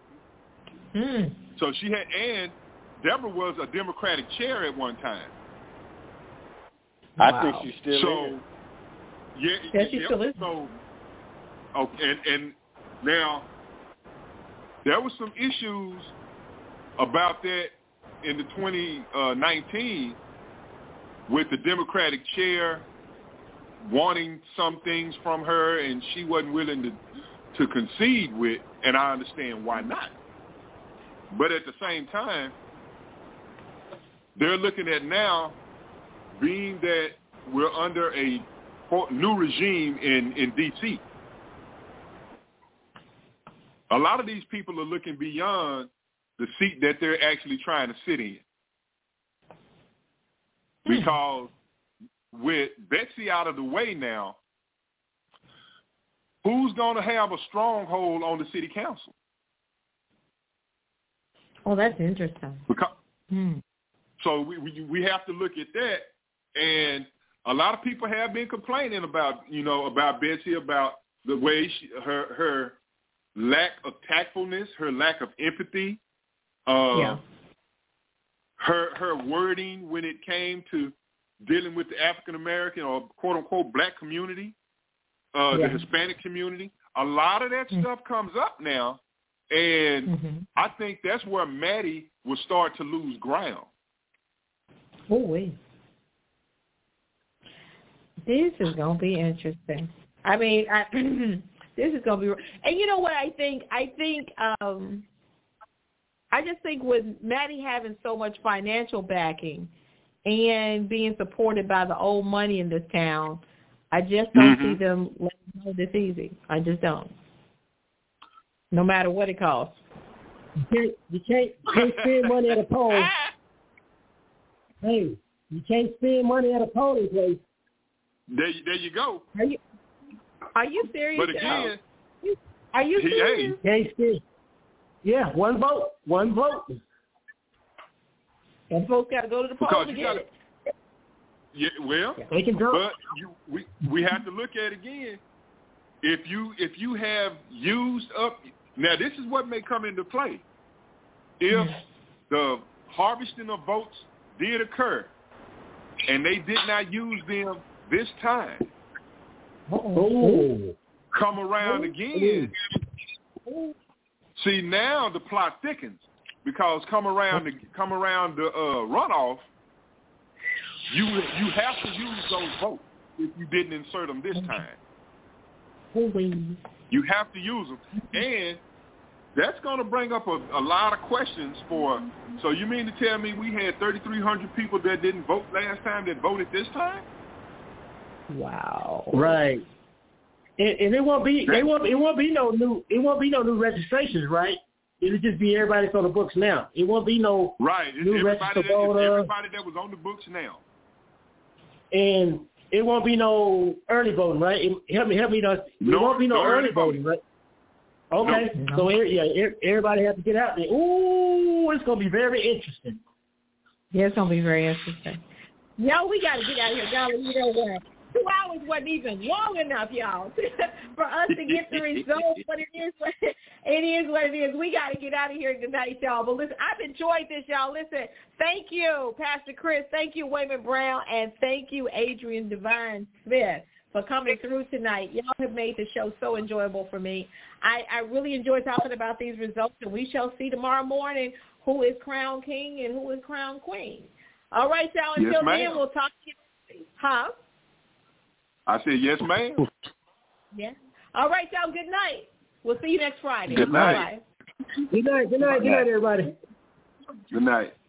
So and Deborah was a Democratic chair at one time. I think she still is. Yeah, she still is. So, and now there was some issues about that in the 2019 with the Democratic chair wanting some things from her, and she wasn't willing to concede with, and I understand why not. But at the same time, they're looking at now, being that we're under a new regime in D.C., a lot of these people are looking beyond the seat that they're actually trying to sit in. Because with Betsy out of the way now, who's going to have a stronghold on the city council? Oh, that's interesting. So we have to look at that, and a lot of people have been complaining about Betsy, about the way her lack of tactfulness, her lack of empathy, her wording when it came to dealing with the African American or quote unquote black community, the Hispanic community. A lot of that stuff comes up now, and I think that's where Maddie will start to lose ground. Oh, wait. This is going to be interesting. I mean, this is going to be... And you know what I think? I just think with Maddie having so much financial backing and being supported by the old money in this town, I just don't see them letting go this easy. I just don't. No matter what it costs. You can't spend money at a poll. Hey, you can't spend money at a polling place. There you go. Are you serious? But again, are you serious? Hey, yeah, one vote. And folks got to go to the polls to get it. Yeah, well, they can go. But we have to look at it again. If you have used up, Now, this is what may come into play. If the harvesting of votes did occur and they did not use them this time, come around again, see, now the plot thickens because come around the runoff, you have to use those votes if you didn't insert them this time. You have to use them. And that's going to bring up a lot of questions for, so you mean to tell me we had 3,300 people that didn't vote last time that voted this time? Wow. Right. And it won't be no new registrations, right? It'll just be everybody that's on the books now. It won't be no new registered voter. Everybody that was on the books now. And it won't be no early voting, right? Help me. It won't be no early voting, right? Okay. No. So everybody has to get out there. Ooh, it's gonna be very interesting. Yeah, it's gonna be very interesting. Yo, we gotta get out of here, y'all. You know what? 2 hours wasn't even long enough, y'all, for us to get the results. But it is what it is. We got to get out of here tonight, y'all. But listen, I've enjoyed this, y'all. Listen, thank you, Pastor Chris. Thank you, Wayman Brown. And thank you, Adrian Devine Smith, for coming through tonight. Y'all have made the show so enjoyable for me. I really enjoyed talking about these results, and we shall see tomorrow morning who is crowned king and who is crowned queen. All right, y'all. Until then, we'll talk to you. Huh? I said, yes, ma'am. Yeah. All right, y'all. Good night. We'll see you next Friday. Good night. Bye-bye. Good night, everybody. Good night.